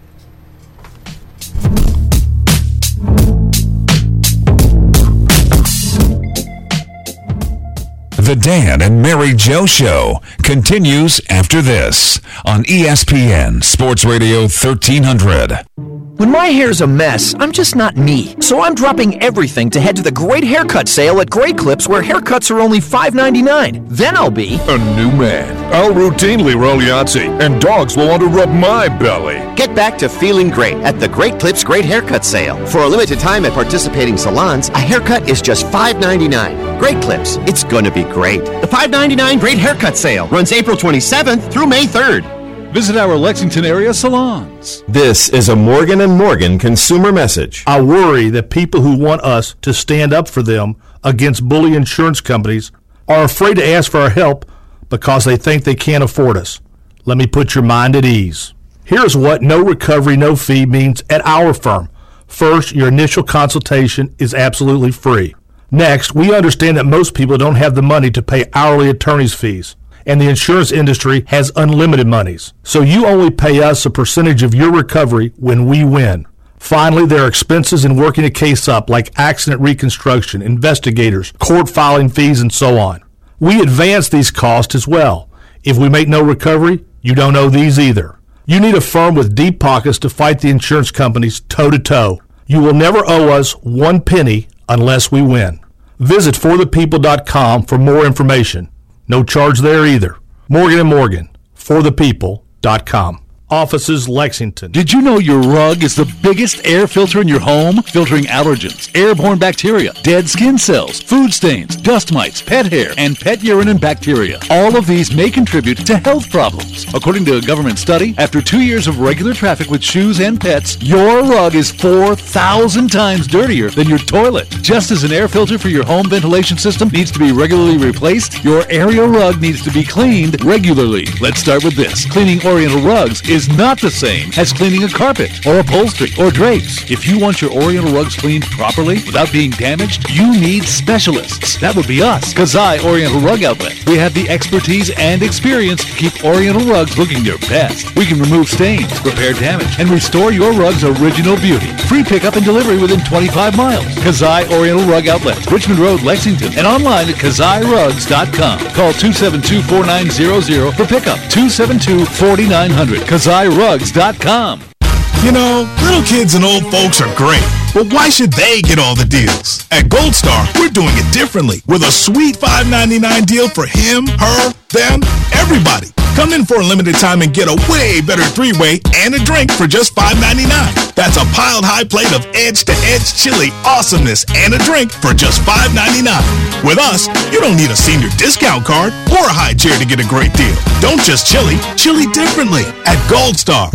Speaker 1: The Dan and Mary Jo Show continues after this on E S P N Sports Radio thirteen hundred.
Speaker 14: When my hair's a mess, I'm just not me. So I'm dropping everything to head to the Great Haircut Sale at Great Clips, where haircuts are only five ninety-nine. Then I'll be
Speaker 15: a new man. I'll routinely roll Yahtzee, and dogs will want to rub my belly.
Speaker 16: Get back to feeling great at the Great Clips Great Haircut Sale. For a limited time at participating salons, a haircut is just five ninety-nine. Great Clips, it's gonna be great. The five ninety-nine Great Haircut Sale runs April twenty-seventh through May third.
Speaker 5: Visit our Lexington area salons.
Speaker 17: This is a Morgan and Morgan consumer message.
Speaker 18: I worry that people who want us to stand up for them against bully insurance companies are afraid to ask for our help because they think they can't afford us. Let me put your mind at ease. Here's what no recovery, no fee means at our firm. First, your initial consultation is absolutely free. Next, we understand that most people don't have the money to pay hourly attorney's fees, and the insurance industry has unlimited monies. So you only pay us a percentage of your recovery when we win. Finally, there are expenses in working a case up, like accident reconstruction, investigators, court filing fees, and so on. We advance these costs as well. If we make no recovery, you don't owe these either. You need a firm with deep pockets to fight the insurance companies toe-to-toe. You will never owe us one penny unless we win. Visit for the people dot com for more information. No charge there either. Morgan and Morgan, for the people dot com. Offices, Lexington.
Speaker 5: Did you know your rug is the biggest air filter in your home? Filtering allergens, airborne bacteria, dead skin cells, food stains, dust mites, pet hair, and pet urine and bacteria. All of these may contribute to health problems. According to a government study, after two years of regular traffic with shoes and pets, your rug is four thousand times dirtier than your toilet. Just as an air filter for your home ventilation system needs to be regularly replaced, your area rug needs to be cleaned regularly. Let's start with this. Cleaning Oriental rugs is is not the same as cleaning a carpet or upholstery or drapes. If you want your Oriental rugs cleaned properly without being damaged, you need specialists. That would be us, Kazai Oriental Rug Outlet. We have the expertise and experience to keep Oriental rugs looking their best. We can remove stains, repair damage, and restore your rug's original beauty. Free pickup and delivery within twenty-five miles. Kazai Oriental Rug Outlet, Richmond Road, Lexington, and online at kazai rugs dot com. Call two seven two, four nine zero zero for pickup. two seven two, four nine zero zero. kazai rugs dot com.
Speaker 19: You know, little kids and old folks are great, but why should they get all the deals? At Gold Star, we're doing it differently with a sweet five ninety-nine deal for him, her, them, everybody. Come in for a limited time and get a way better three-way and a drink for just five ninety-nine. That's a piled high plate of edge-to-edge chili awesomeness and a drink for just five ninety-nine. With us, you don't need a senior discount card or a high chair to get a great deal. Don't just chili, chili differently at Gold Star.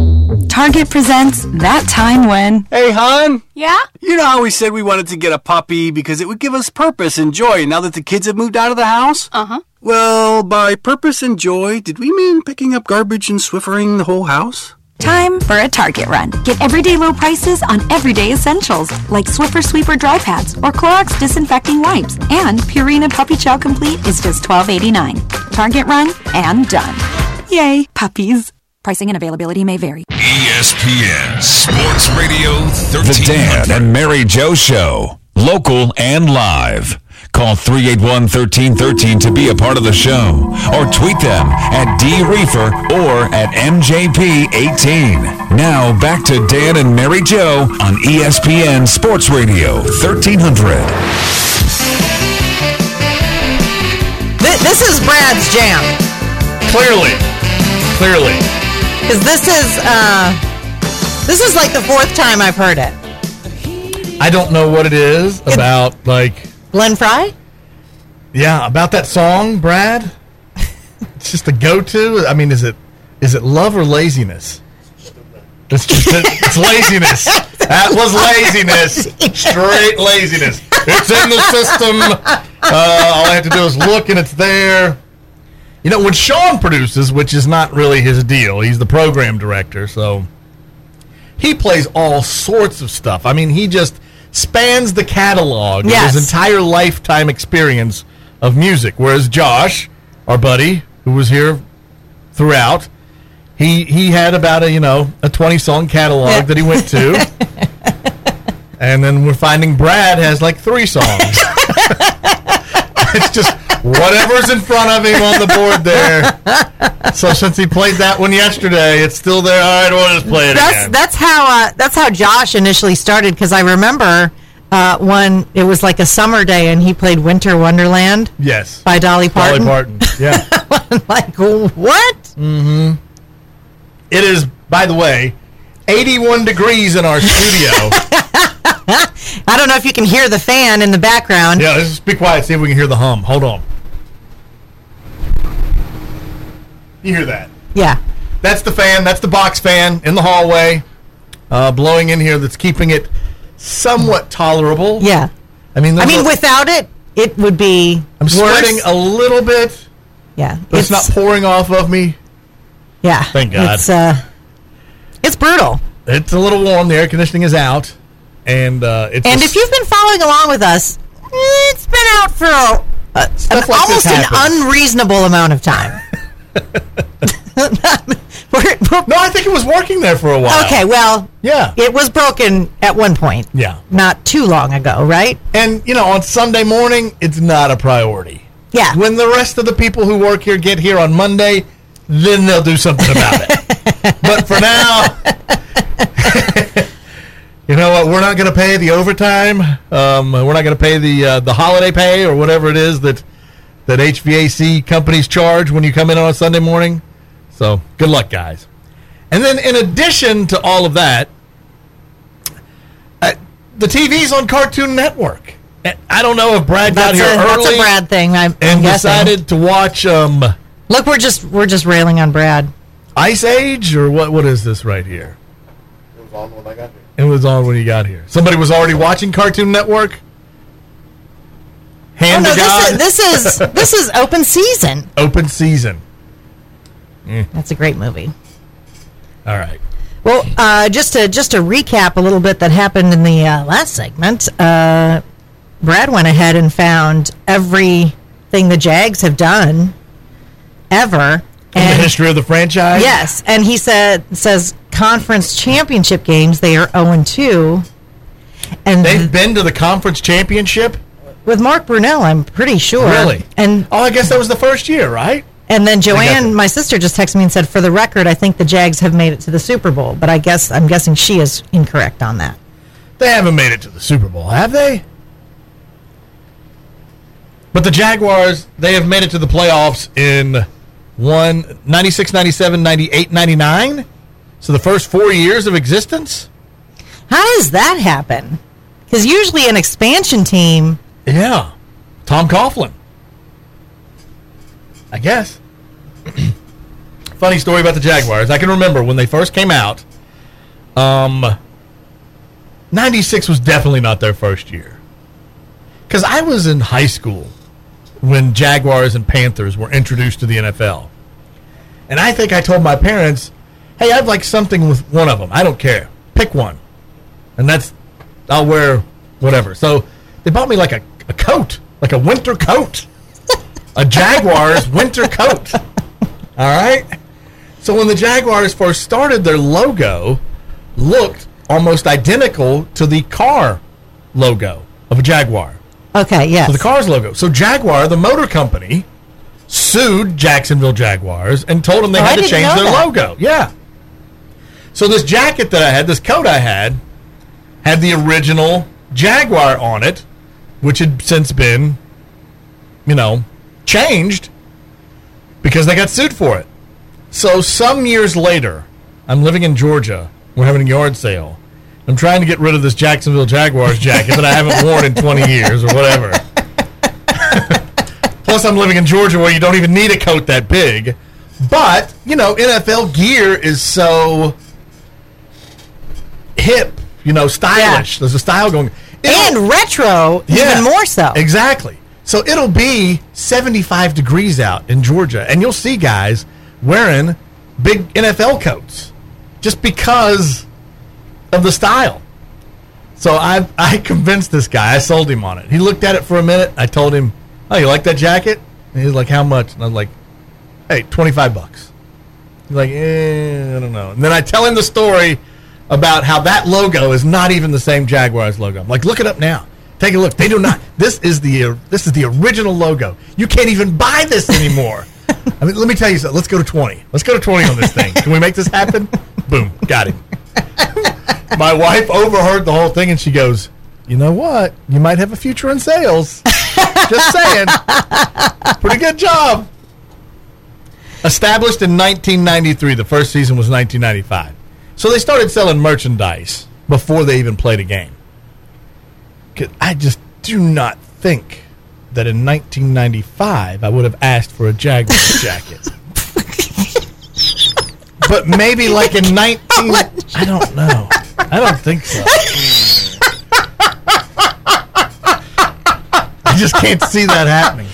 Speaker 20: Target presents That Time When.
Speaker 21: Hey, hon.
Speaker 20: Yeah?
Speaker 21: You know how we said we wanted to get a puppy because it would give us purpose and joy now that the kids have moved out of the house?
Speaker 20: Uh-huh.
Speaker 21: Well, by purpose and joy, did we mean picking up garbage and Swiffering the whole house?
Speaker 20: Time for a Target run. Get everyday low prices on everyday essentials like Swiffer Sweeper dry pads or Clorox disinfecting wipes. And Purina Puppy Chow Complete is just twelve eighty-nine. Target run and done. Yay, puppies. Pricing and availability may vary.
Speaker 1: E S P N Sports Radio thirteen hundred. The Dan and Mary Jo Show. Local and live. Call three eight one, one three one three to be a part of the show. Or tweet them at D Reefer or at M J P eighteen. Now back to Dan and Mary Jo on E S P N Sports Radio thirteen hundred.
Speaker 3: This is Brad's jam.
Speaker 2: Clearly. Clearly.
Speaker 3: Because this is, uh, this is like the fourth time I've heard it.
Speaker 2: I don't know what it is about, like...
Speaker 3: Glenn Fry?
Speaker 2: Yeah, about that song, Brad. It's just a go-to. I mean, is it is it love or laziness? It's just it's laziness. That was laziness. Straight laziness. It's in the system. Uh, all I have to do is look, and it's there. You know, when Sean produces, which is not really his deal, he's the program director, so he plays all sorts of stuff. I mean, he just spans the catalog
Speaker 3: yes.
Speaker 2: of his entire lifetime experience of music. Whereas Josh, our buddy, who was here throughout, he he had about a you know a twenty song catalog yeah. that he went to, and then we're finding Brad has like three songs. It's just whatever's in front of him on the board there. So since he played that one yesterday, it's still there. All right, we'll just play it
Speaker 3: that's,
Speaker 2: again.
Speaker 3: That's how uh, that's how Josh initially started, because I remember uh, when it was like a summer day and he played Winter Wonderland.
Speaker 2: Yes.
Speaker 3: By Dolly Parton.
Speaker 2: Dolly Parton, yeah.
Speaker 3: Like, what?
Speaker 2: Mm-hmm. It is, by the way, eighty-one degrees in our studio.
Speaker 3: I don't know if you can hear the fan in the background.
Speaker 2: Yeah, let's just be quiet, see if we can hear the hum. Hold on. You hear that?
Speaker 3: Yeah.
Speaker 2: That's the fan. That's the box fan in the hallway, uh, blowing in here. That's keeping it somewhat tolerable.
Speaker 3: Yeah.
Speaker 2: I mean,
Speaker 3: I mean,
Speaker 2: a,
Speaker 3: without it, it would be
Speaker 2: I'm
Speaker 3: worse.
Speaker 2: sweating a little bit.
Speaker 3: Yeah.
Speaker 2: But it's, it's not pouring off of me.
Speaker 3: Yeah.
Speaker 2: Thank God.
Speaker 3: It's, uh, it's brutal.
Speaker 2: It's a little warm. The air conditioning is out. And uh, it's
Speaker 3: and if you've been following along with us, it's been out for a, a, an,
Speaker 2: like
Speaker 3: almost an unreasonable amount of time. we're, we're,
Speaker 2: no, I think it was working there for a while.
Speaker 3: Okay, well,
Speaker 2: yeah,
Speaker 3: it was broken at one point.
Speaker 2: Yeah,
Speaker 3: not too long ago, right?
Speaker 2: And you know, on Sunday morning, it's not a priority.
Speaker 3: Yeah,
Speaker 2: when the rest of the people who work here get here on Monday, then they'll do something about it. But for now. You know what? We're not going to pay the overtime. Um, we're not going to pay the uh, the holiday pay or whatever it is that that H V A C companies charge when you come in on a Sunday morning. So good luck, guys. And then in addition to all of that, uh, the T V's on Cartoon Network. I don't know if Brad
Speaker 3: that's
Speaker 2: got here
Speaker 3: a,
Speaker 2: early.
Speaker 3: That's a Brad thing. I'm,
Speaker 2: and
Speaker 3: I'm
Speaker 2: decided to watch. Um,
Speaker 3: Look, we're just we're just railing on Brad.
Speaker 2: Ice Age, or what? What is this right here?
Speaker 4: It was on when I got here.
Speaker 2: It was on when you got here. Somebody was already watching Cartoon Network. Hand
Speaker 3: oh, no,
Speaker 2: to God.
Speaker 3: This is this is, this is Open Season.
Speaker 2: Open Season. Mm.
Speaker 3: That's a great movie.
Speaker 2: All right.
Speaker 3: Well, uh, just to just to recap a little bit that happened in the uh, last segment, uh, Brad went ahead and found everything the Jags have done ever.
Speaker 2: In
Speaker 3: and,
Speaker 2: the history of the franchise?
Speaker 3: Yes, and he said says conference championship games, they are oh and two. And
Speaker 2: they've th- been to the conference championship?
Speaker 3: With Mark Brunell, I'm pretty sure.
Speaker 2: Really?
Speaker 3: And
Speaker 2: oh, I guess that was the first year, right?
Speaker 3: And then Joanne, my sister, just texted me and said, for the record, I think the Jags have made it to the Super Bowl. But I guess I'm guessing she is incorrect on that.
Speaker 2: They haven't made it to the Super Bowl, have they? But the Jaguars, they have made it to the playoffs in one ninety-six, ninety-seven, ninety-eight, ninety-nine. So the first four years of existence.
Speaker 3: How does that happen? Because usually an expansion team.
Speaker 2: Yeah, Tom Coughlin. I guess. Funny story about the Jaguars. I can remember when they first came out. Um, ninety-six was definitely not their first year. Because I was in high school when Jaguars and Panthers were introduced to the N F L. And I think I told my parents, hey, I'd like something with one of them. I don't care. Pick one. And that's, I'll wear whatever. So they bought me like a, a coat, like a winter coat. A Jaguars winter coat. All right? So when the Jaguars first started, their logo looked almost identical to the car logo of a Jaguar.
Speaker 3: Okay, yes.
Speaker 2: So the car's logo. So Jaguar, the motor company, sued Jacksonville Jaguars and told them they
Speaker 3: Oh, I
Speaker 2: had to
Speaker 3: didn't
Speaker 2: change
Speaker 3: know
Speaker 2: their
Speaker 3: that.
Speaker 2: logo. Yeah. So this jacket that I had, this coat I had, had the original Jaguar on it, which had since been, you know, changed because they got sued for it. So some years later, I'm living in Georgia. We're having a yard sale. I'm trying to get rid of this Jacksonville Jaguars jacket that I haven't worn in twenty years or whatever. Plus, I'm living in Georgia where you don't even need a coat that big. But, you know, N F L gear is so hip, you know, stylish. Yeah. There's a style going.
Speaker 3: It'll, and retro,
Speaker 2: yeah,
Speaker 3: even more so.
Speaker 2: Exactly. So it'll be seventy-five degrees out in Georgia, and you'll see guys wearing big N F L coats just because of the style. So I I convinced this guy. I sold him on it. He looked at it for a minute. I told him, "Oh, you like that jacket?" And he's like, "How much?" And I was like, "Hey, twenty-five bucks." He's like, eh, I don't know. And then I tell him the story about how that logo is not even the same Jaguars logo. I'm like, look it up now. Take a look. They do not. This is the uh, this is the original logo. You can't even buy this anymore. I mean, let me tell you something. Let's go to twenty. Let's go to twenty on this thing. Can we make this happen? Boom. Got him. My wife overheard the whole thing, and she goes, you know what? You might have a future in sales. Just saying. Pretty good job. Established in nineteen ninety-three. The first season was nineteen ninety-five. So they started selling merchandise before they even played a game. I just do not think that in nineteen ninety-five I would have asked for a Jaguars jacket. But maybe like in nineteen... I don't know. I don't think so. I just can't see that happening.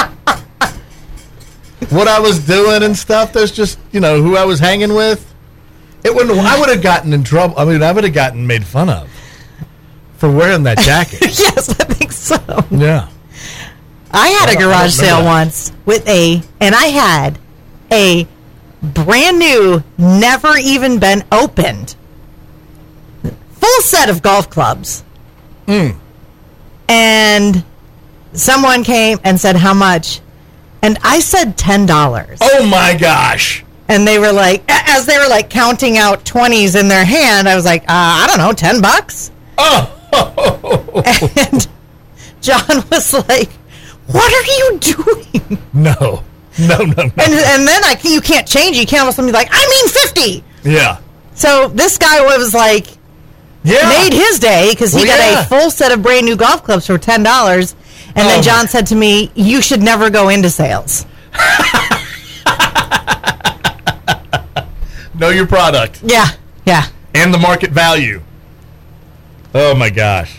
Speaker 2: What I was doing and stuff, there's just, you know, who I was hanging with. It wouldn't. I would have gotten in trouble. I mean, I would have gotten made fun of for wearing that jacket.
Speaker 3: Yes, I think so.
Speaker 2: Yeah.
Speaker 3: I had
Speaker 2: I
Speaker 3: a
Speaker 2: don't- I
Speaker 3: garage
Speaker 2: don't
Speaker 3: sale
Speaker 2: remember that.
Speaker 3: once with a, and I had a brand new, never even been opened, full set of golf clubs.
Speaker 2: Mm.
Speaker 3: And someone came and said, how much? And I said ten dollars.
Speaker 2: Oh my gosh.
Speaker 3: And they were like, a- as they were like counting out twenties in their hand, I was like, uh, I don't know, ten bucks?
Speaker 2: Oh.
Speaker 3: And John was like, what are you doing?
Speaker 2: No. No, no, no.
Speaker 3: And, and then I, you can't change it. You can't almost be like, I mean fifty.
Speaker 2: Yeah.
Speaker 3: So this guy was like,
Speaker 2: yeah.
Speaker 3: made his day because he
Speaker 2: Well,
Speaker 3: got
Speaker 2: yeah.
Speaker 3: a full set of brand new golf clubs for ten dollars. And
Speaker 2: Oh,
Speaker 3: then
Speaker 2: my-
Speaker 3: John said to me, you should never go into sales.
Speaker 2: Know your product.
Speaker 3: Yeah, yeah.
Speaker 2: And the market value. Oh my gosh.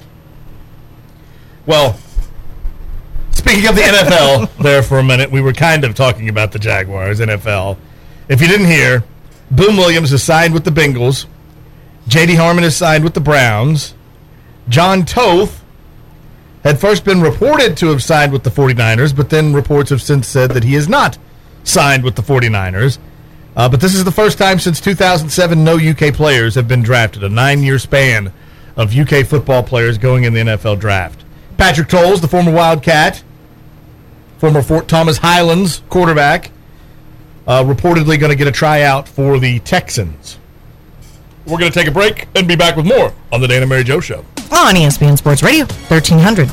Speaker 2: Well, speaking of the N F L there for a minute, we were kind of talking about the Jaguars, N F L. If you didn't hear, Boom Williams is signed with the Bengals. J D Harmon is signed with the Browns. John Toth had first been reported to have signed with the 49ers, but then reports have since said that he is not signed with the 49ers. Uh, but this is the first time since two thousand seven no U K players have been drafted, a nine-year span of U K football players going in the N F L draft. Patrick Tolles, the former Wildcat, former Fort Thomas Highlands quarterback, uh, reportedly going to get a tryout for the Texans. We're going to take a break and be back with more on the Dan and Mary Jo Show.
Speaker 3: On E S P N Sports Radio, thirteen hundred.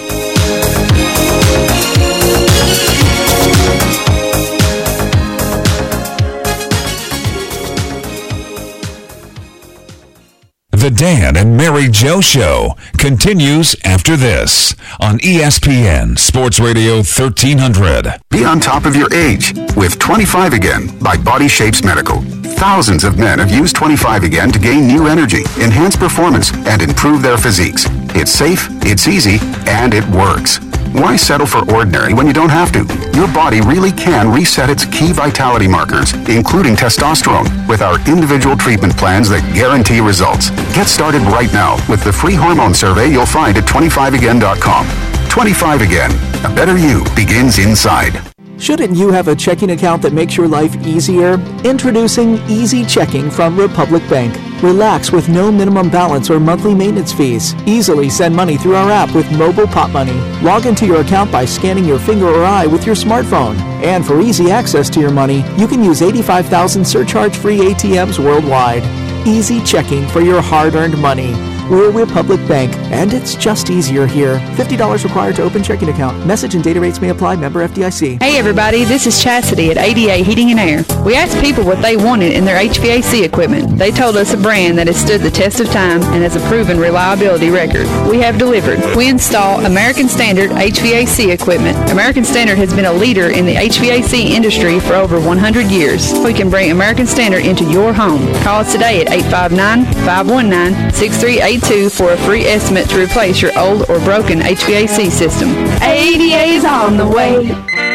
Speaker 1: The Dan and Mary Jo Show continues after this on E S P N Sports Radio thirteen hundred.
Speaker 11: Be on top of your age with twenty-five Again by Body Shapes Medical. Thousands of men have used twenty-five Again to gain new energy, enhance performance, and improve their physiques. It's safe, it's easy, and it works. Why settle for ordinary when you don't have to? your body really can reset its key vitality markers, including testosterone, with our individual treatment plans that guarantee results. Get started right now with the free hormone survey you'll find at twenty-five again dot com. twenty-five again. A better you begins inside.
Speaker 7: Shouldn't you have a checking account that makes your life easier? Introducing Easy Checking from Republic Bank. Relax with no minimum balance or monthly maintenance fees. Easily send money through our app with Mobile Pop Money. Log into your account by scanning your finger or eye with your smartphone. And for easy access to your money, you can use eighty-five thousand surcharge-free A T Ms worldwide. Easy Checking for your hard-earned money. We're Republic Bank, and it's just easier here. fifty dollars required to open checking account. Message and data rates may apply. Member F D I C.
Speaker 22: Hey everybody, this is Chastity at A D A Heating and Air. We asked people what they wanted in their H V A C equipment. They told us a brand that has stood the test of time and has a proven reliability record. We have delivered. We install American Standard H V A C equipment. American Standard has been a leader in the H V A C industry for over one hundred years. We can bring American Standard into your home. Call us today at eight five nine, five one nine, six three eight two for a free estimate to replace your old or broken H V A C system. A D A is on the way.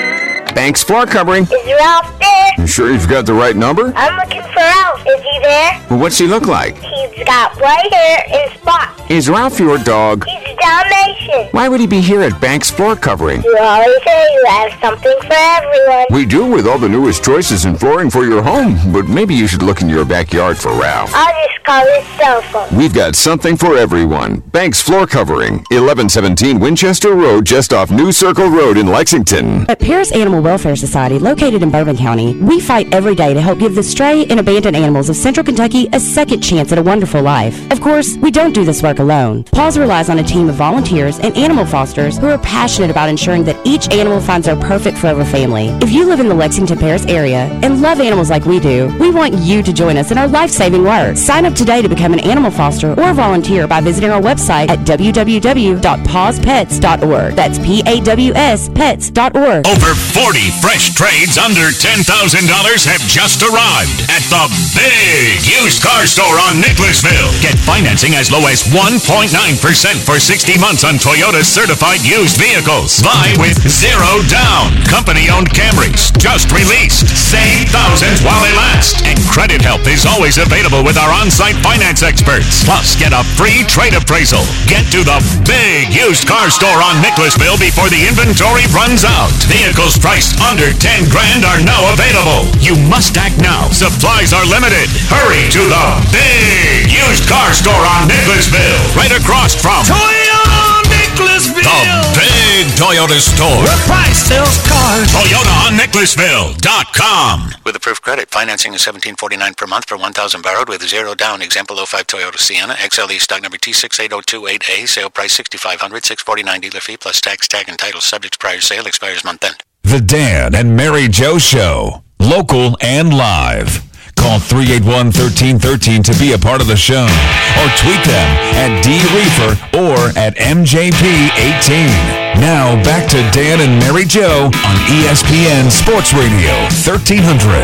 Speaker 23: Banks floor covering.
Speaker 24: Is Ralph there?
Speaker 23: You sure you've got the right number?
Speaker 24: I'm looking for Ralph. Is he there?
Speaker 23: Well, what's he look like?
Speaker 24: He's got white hair and spots.
Speaker 23: Is Ralph your dog?
Speaker 24: He's a Dalmatian.
Speaker 23: Why would he be here at Banks floor covering?
Speaker 24: You always say you have something for everyone.
Speaker 23: We do, with all the newest choices in flooring for your home. But maybe you should look in your backyard for Ralph.
Speaker 24: I'll just call his cell phone.
Speaker 23: We've got something for everyone. Banks floor covering, eleven seventeen Winchester Road, just off New Circle Road in Lexington.
Speaker 25: At Paris Animal Welfare Society, located in Bourbon County, we fight every day to help give the stray and abandoned animals of Central Kentucky a second chance at a wonderful life. Of course, we don't do this work alone. Paws relies on a team of volunteers and animal fosters who are passionate about ensuring that each animal finds their perfect forever family. If you live in the Lexington Paris area and love animals like we do, we want you to join us in our life-saving work. Sign up today to become an animal foster or volunteer by visiting our website at w w w dot paws pets dot org. That's P A W S pets dot org.
Speaker 26: Over forty fresh trades under ten thousand dollars have just arrived at the big used car store on Nicholasville. Get financing as low as one point nine percent for sixty months on Toyota certified used vehicles. Buy with zero down. Company-owned Camrys just released. Save thousands while they last. And credit help is always available with our on-site finance experts. Plus, get a free trade appraisal. Get to the big used car store on Nicholasville before the inventory runs out. Vehicles priced under ten grand are now available. You must act now. Supplies are limited. Hurry to the big used car store on Nicholasville. Right across from
Speaker 27: Toyota Nicholasville.
Speaker 26: The big Toyota store.
Speaker 27: Where price sells cars.
Speaker 26: Toyota on Nicholasville dot com.
Speaker 28: With approved credit, financing is seventeen forty-nine per month for one thousand borrowed with zero down. Example oh five Toyota Sienna, X L E stock number T six eight oh two eight A, sale price sixty-five hundred dollars, six forty-nine dealer fee plus tax, tag, and title subject to prior sale, expires month end.
Speaker 1: The Dan and Mary Joe Show, local and live. Call three eight one, one three one three to be a part of the show, or tweet them at D Reefer or at M J P eighteen. Now back to Dan and Mary Joe on E S P N Sports Radio thirteen hundred.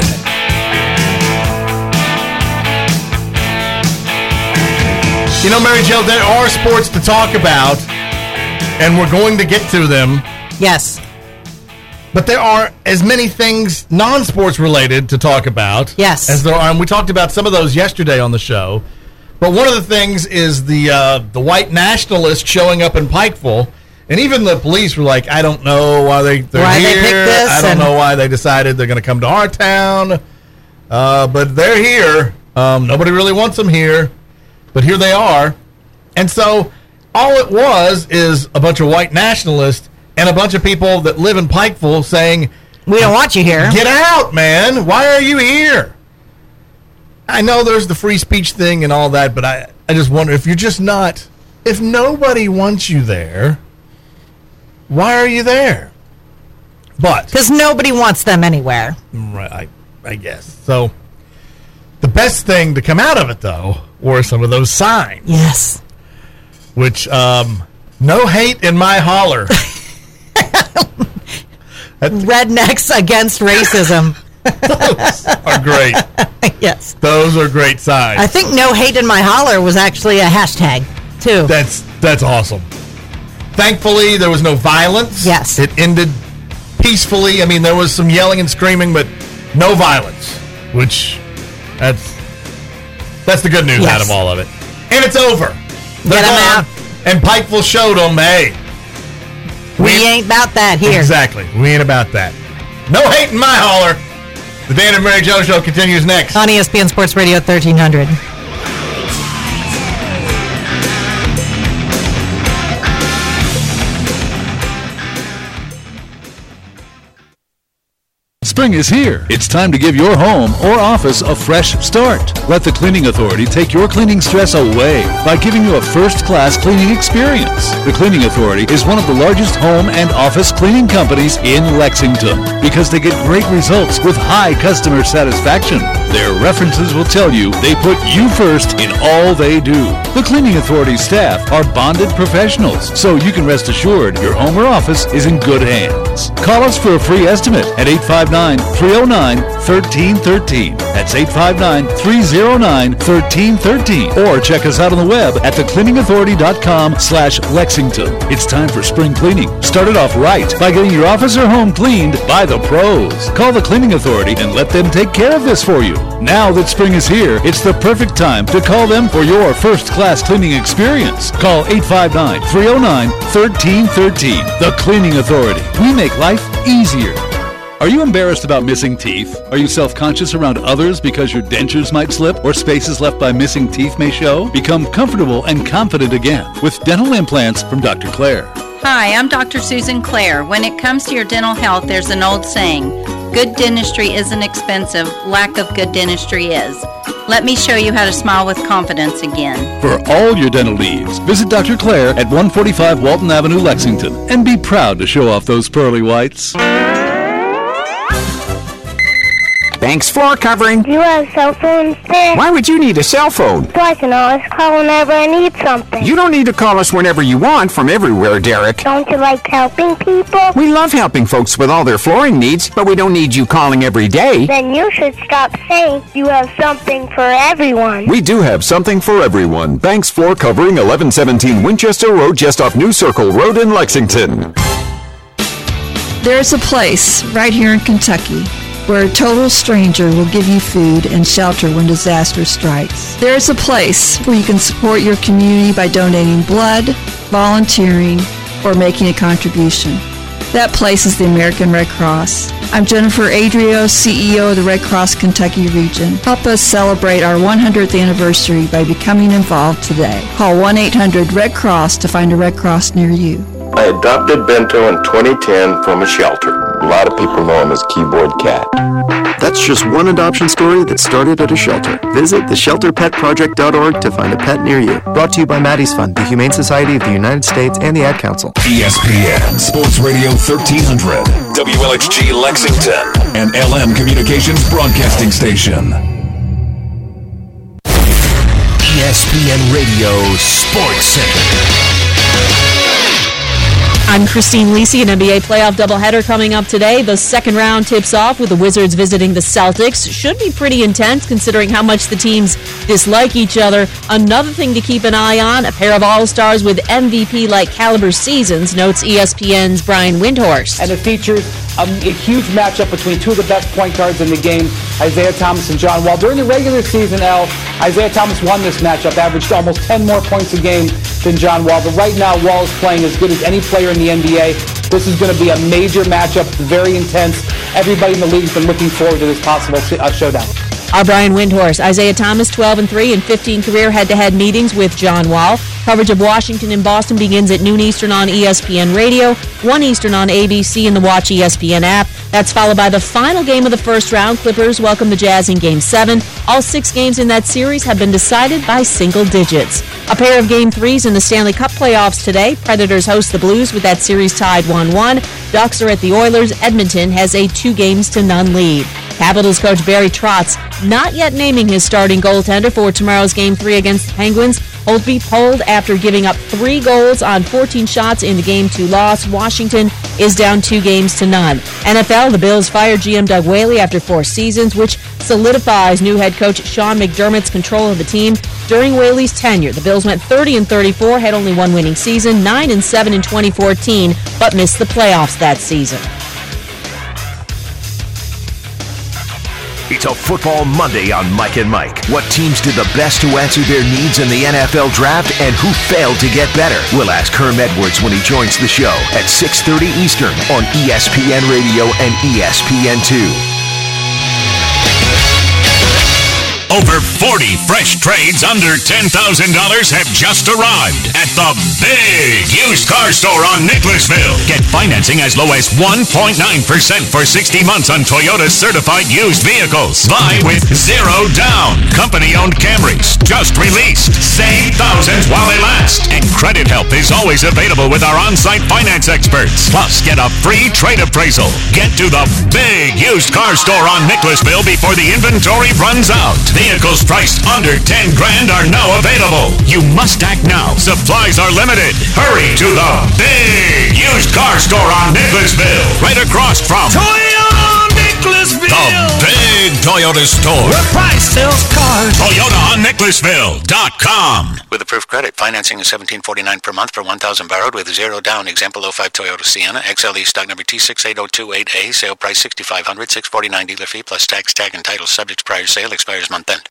Speaker 2: You know, Mary Jo, there are sports to talk about, and we're going to get to them.
Speaker 3: Yes.
Speaker 2: But there are as many things non-sports related to talk about.
Speaker 3: Yes.
Speaker 2: As there are, and we talked about some of those yesterday on the show. But one of the things is the uh, the white nationalists showing up in Pikeville, and even the police were like, "I don't know why they they're
Speaker 3: why
Speaker 2: here.
Speaker 3: They picked this
Speaker 2: I don't
Speaker 3: and-
Speaker 2: know why they decided they're going to come to our town, uh, but they're here. Um, nobody really wants them here, but here they are." And so all it was is a bunch of white nationalists and a bunch of people that live in Pikeville saying,
Speaker 3: "We don't want you here.
Speaker 2: Get out, man. Why are you here?" I know there's the free speech thing and all that, but I, I just wonder if you're just not, if nobody wants you there, why are you there? But
Speaker 3: because nobody wants them anywhere.
Speaker 2: Right, I, I guess. So the best thing to come out of it, though, were some of those signs.
Speaker 3: Yes.
Speaker 2: Which, um, no hate in my holler.
Speaker 3: Rednecks against racism.
Speaker 2: Those are great.
Speaker 3: Yes.
Speaker 2: Those are great signs.
Speaker 3: I think no hate in my holler was actually a hashtag, too.
Speaker 2: That's that's awesome. Thankfully, there was no violence.
Speaker 3: Yes.
Speaker 2: It ended peacefully. I mean, there was some yelling and screaming, but no violence, which that's that's the good news
Speaker 3: Yes.
Speaker 2: out of all of it. And it's over. They're
Speaker 3: Get 'em
Speaker 2: gone,
Speaker 3: out.
Speaker 2: And Pikeville showed them, hey,
Speaker 3: We ain't about that here.
Speaker 2: exactly. We ain't about that. No hate in my holler. The Dan and Mary Jo Show continues next.
Speaker 3: On E S P N Sports Radio thirteen hundred.
Speaker 5: Spring is here. It's time to give your home or office a fresh start. Let the Cleaning Authority take your cleaning stress away by giving you a first-class cleaning experience. The Cleaning Authority is one of the largest home and office cleaning companies in Lexington because they get great results with high customer satisfaction. Their references will tell you they put you first in all they do. The Cleaning Authority staff are bonded professionals, so you can rest assured your home or office is in good hands. Call us for a free estimate at eight five nine, three oh nine, one three one three. That's eight five nine, three oh nine, one three one three. Or check us out on the web at the cleaning authority dot com slash Lexington. It's time for spring cleaning. Start it off right by getting your office or home cleaned by the pros. Call the Cleaning Authority and let them take care of this for you. Now that spring is here, it's the perfect time to call them for your first-class cleaning experience. Call eight five nine, three oh nine, one three one three. The Cleaning Authority. We make life easier. Are you embarrassed about missing teeth? Are you self-conscious around others because your dentures might slip or spaces left by missing teeth may show? Become comfortable and confident again with dental implants from Doctor Claire.
Speaker 6: Hi, I'm Doctor Susan Clare. When it comes to your dental health, there's an old saying, good dentistry isn't expensive, lack of good dentistry is. Let me show you how to smile with confidence again.
Speaker 5: For all your dental needs, visit Doctor Clare at one forty-five Walton Avenue, Lexington, and be proud to show off those pearly whites.
Speaker 8: Thanks floor covering.
Speaker 24: Do you have cell phones there?
Speaker 8: Why would you need a cell phone?
Speaker 24: So I can always call whenever I need something.
Speaker 8: You don't need to call us whenever you want from everywhere, Derek.
Speaker 24: Don't you like helping people?
Speaker 8: We love helping folks with all their flooring needs, but we don't need you calling every day.
Speaker 24: Then you should stop saying you have something for everyone.
Speaker 23: We do have something for everyone. Banks Floor Covering, eleven seventeen Winchester Road, just off New Circle Road in Lexington.
Speaker 9: There's a place right here in Kentucky where a total stranger will give you food and shelter when disaster strikes. There's a place where you can support your community by donating blood, volunteering, or making a contribution. That place is the American Red Cross. I'm Jennifer Adrio, C E O of the Red Cross Kentucky region. Help us celebrate our one hundredth anniversary by becoming involved today. Call one eight hundred red cross to find a Red Cross near you.
Speaker 10: I adopted Bento in twenty ten from a shelter. A lot of people know him as Keyboard Cat.
Speaker 12: That's just one adoption story that started at a shelter. Visit the shelter pet project dot org to find a pet near you. Brought to you by Maddie's Fund, the Humane Society of the United States, and the Ad Council.
Speaker 1: E S P N Sports Radio thirteen hundred, W L X G Lexington, and L M Communications Broadcasting Station.
Speaker 13: E S P N Radio Sports Center.
Speaker 14: I'm Christine Lisi. An N B A playoff doubleheader coming up today. The second round tips off with the Wizards visiting the Celtics. Should be pretty intense considering how much the teams dislike each other. Another thing to keep an eye on, a pair of all-stars with M V P-like caliber seasons, notes E S P N's Brian Windhorst.
Speaker 15: And it features a, a huge matchup between two of the best point guards in the game, Isaiah Thomas and John Wall. During the regular season, L, Isaiah Thomas won this matchup, averaged almost ten more points a game than John Wall. But right now, Wall is playing as good as any player in the N B A. This is going to be a major matchup, very intense. Everybody in the league has been looking forward to this possible uh, showdown.
Speaker 14: Our Brian Windhorst. Isaiah Thomas, twelve and three in fifteen career head-to-head meetings with John Wall. Coverage of Washington and Boston begins at noon Eastern on E S P N Radio, one Eastern on A B C and the Watch E S P N app. That's followed by the final game of the first round. Clippers welcome the Jazz in Game seven. All six games in that series have been decided by single digits. A pair of Game threes in the Stanley Cup playoffs today. Predators host the Blues with that series tied one one. Ducks are at the Oilers. Edmonton has a two games to none lead. Capitals coach Barry Trotz not yet naming his starting goaltender for tomorrow's Game three against the Penguins. Holtby pulled after giving up three goals on fourteen shots in the Game two loss. Washington is down two games to none. N F L, the Bills fired G M Doug Whaley after four seasons, which solidifies new head coach Sean McDermott's control of the team. During Whaley's tenure, the Bills went thirty and thirty-four, had only one winning season, nine and seven in twenty fourteen, but missed the playoffs that season.
Speaker 13: It's a Football Monday on Mike and Mike. What teams did the best to answer their needs in the N F L Draft and who failed to get better? We'll ask Herm Edwards when he joins the show at six thirty Eastern on E S P N Radio and E S P N two.
Speaker 26: Over forty fresh trades under ten thousand dollars have just arrived at the big used car store on Nicholasville. Get financing as low as one point nine percent for sixty months on Toyota certified used vehicles. Buy with zero down. Company-owned Camrys just released. Save thousands while they last. And credit help is always available with our on-site finance experts. Plus, get a free trade appraisal. Get to the big used car store on Nicholasville before the inventory runs out. Vehicles priced under ten grand are now available. You must act now. Supplies are limited. Hurry to the big used car store on Nicholasville. Right across from
Speaker 27: Toyota Nicholasville.
Speaker 26: The big Toyota store.
Speaker 27: Where price sells cars.
Speaker 26: Toyota on Nicholasville dot com.
Speaker 28: With approved credit, financing is seventeen forty-nine per month for one thousand borrowed with zero down. Example oh five Toyota Sienna, X L E stock number T six eight oh two eight A, sale price sixty-five hundred dollars, six forty-nine dealer fee plus tax, tag, and title subject to prior sale, expires month end.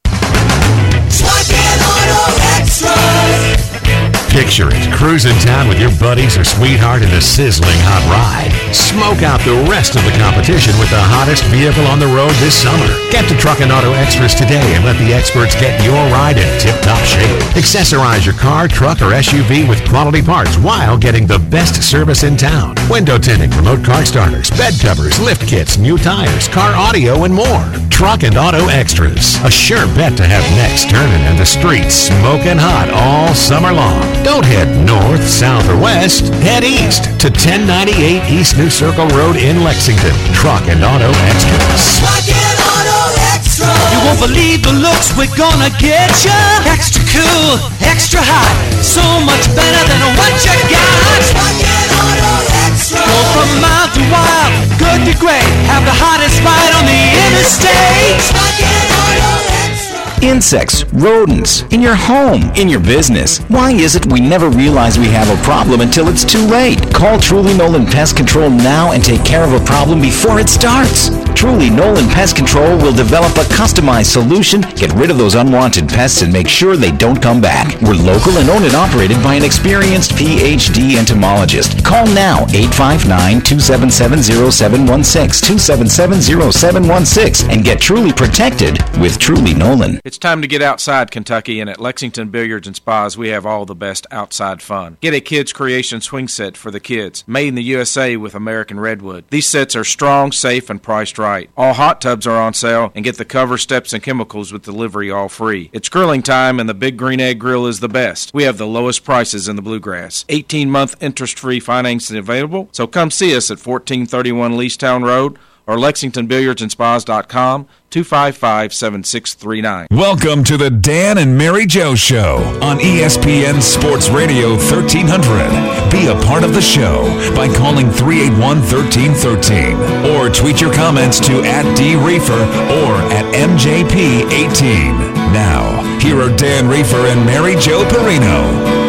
Speaker 4: Picture it, cruising town with your buddies or sweetheart in a sizzling hot ride. Smoke out the rest of the competition with the hottest vehicle on the road this summer. Get to Truck and Auto Extras today and let the experts get your ride in tip-top shape. Accessorize your car, truck, or S U V with quality parts while getting the best service in town. Window tinting, remote car starters, bed covers, lift kits, new tires, car audio, and more. Truck and Auto Extras. A sure bet to have necks turning and the streets smoking hot all summer long. Don't head north, south, or west. Head east to ten ninety-eight East New Circle Road in Lexington. Truck and Auto Extras.
Speaker 27: Truck and Auto Extra. You won't believe the looks we're gonna get ya. Extra cool, extra hot, so much better than what you got. Truck and Auto Extra. Go from mile to mile, good to great. Have the hottest ride on the interstate. Truck and Auto Extra.
Speaker 8: Insects, rodents, in your home, in your business. Why is it we never realize we have a problem until it's too late? Call Truly Nolan Pest Control now and take care of a problem before it starts. Truly Nolan Pest Control will develop a customized solution, get rid of those unwanted pests, and make sure they don't come back. We're local and owned and operated by an experienced P H D entomologist. Call now, eight five nine, two seven seven, zero seven one six, two seven seven, zero seven one six, and get truly protected with Truly Nolan.
Speaker 11: It's time to get outside, Kentucky, and at Lexington Billiards and Spas, we have all the best outside fun. Get a Kids Creation swing set for the kids, made in the U S A with American Redwood. These sets are strong, safe, and priced right. All hot tubs are on sale, and get the cover, steps, and chemicals with delivery all free. It's grilling time, and the Big Green Egg Grill is the best. We have the lowest prices in the Bluegrass. eighteen-month interest-free financing available, so come see us at fourteen thirty-one Leastown Road or Lexington Billiards and Spas dot com, two five five, seven six three nine.
Speaker 1: Welcome to the Dan and Mary Jo Show on E S P N Sports Radio thirteen hundred. Be a part of the show by calling three eight one, one three one three or tweet your comments to at D Reefer or at M J P eighteen. Now, here are Dan Reefer and Mary Jo Perino.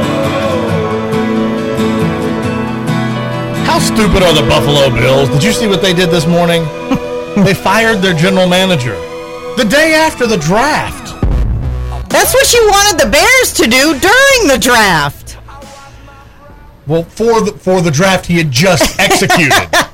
Speaker 2: How stupid are the Buffalo Bills? Did you see what they did this morning? They fired their general manager the day after the draft.
Speaker 3: That's what you wanted the Bears to do during the draft.
Speaker 2: Well, for the for the draft he had just executed.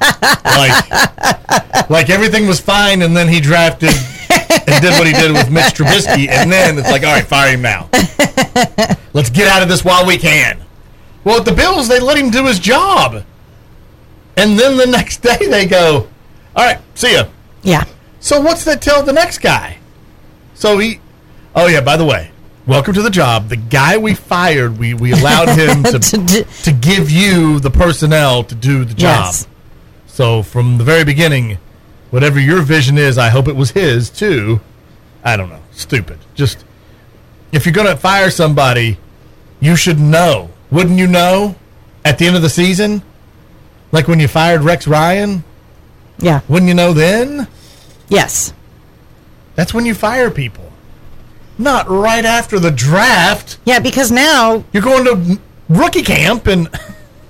Speaker 2: like, like everything was fine, and then he drafted and did what he did with Mitch Trubisky, and then it's like, all right, fire him now. Let's get out of this while we can. Well, at the Bills, they let him do his job. And then the next day they go, all right, see ya.
Speaker 3: Yeah.
Speaker 2: So what's that tell the next guy? So he, oh yeah, by the way, welcome to the job. The guy we fired, we, we allowed him to to, to give you the personnel to do the job.
Speaker 3: Yes.
Speaker 2: So from the very beginning, whatever your vision is, I hope it was his too. I don't know. Stupid. Just, if you're going to fire somebody, you should know. Wouldn't you know at the end of the season? Like when you fired Rex Ryan?
Speaker 3: Yeah.
Speaker 2: Wouldn't you know then?
Speaker 3: Yes.
Speaker 2: That's when you fire people. Not right after the draft.
Speaker 3: Yeah, because now
Speaker 2: you're going to rookie camp and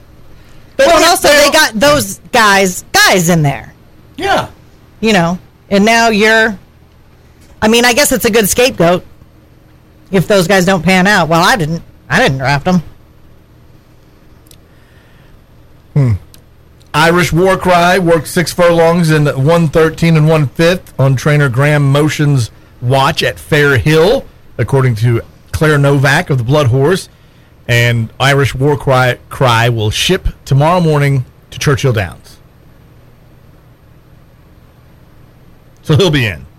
Speaker 3: well, and also they got those guys guys in there.
Speaker 2: Yeah.
Speaker 3: You know. And now you're, I mean, I guess it's a good scapegoat if those guys don't pan out. Well, I didn't. I didn't draft them.
Speaker 2: Hmm. Irish War Cry worked six furlongs in one thirteen and one fifth on trainer Graham Motion's watch at Fair Hill, according to Claire Novak of the Blood Horse. And Irish War Cry, Cry will ship tomorrow morning to Churchill Downs. So he'll be in.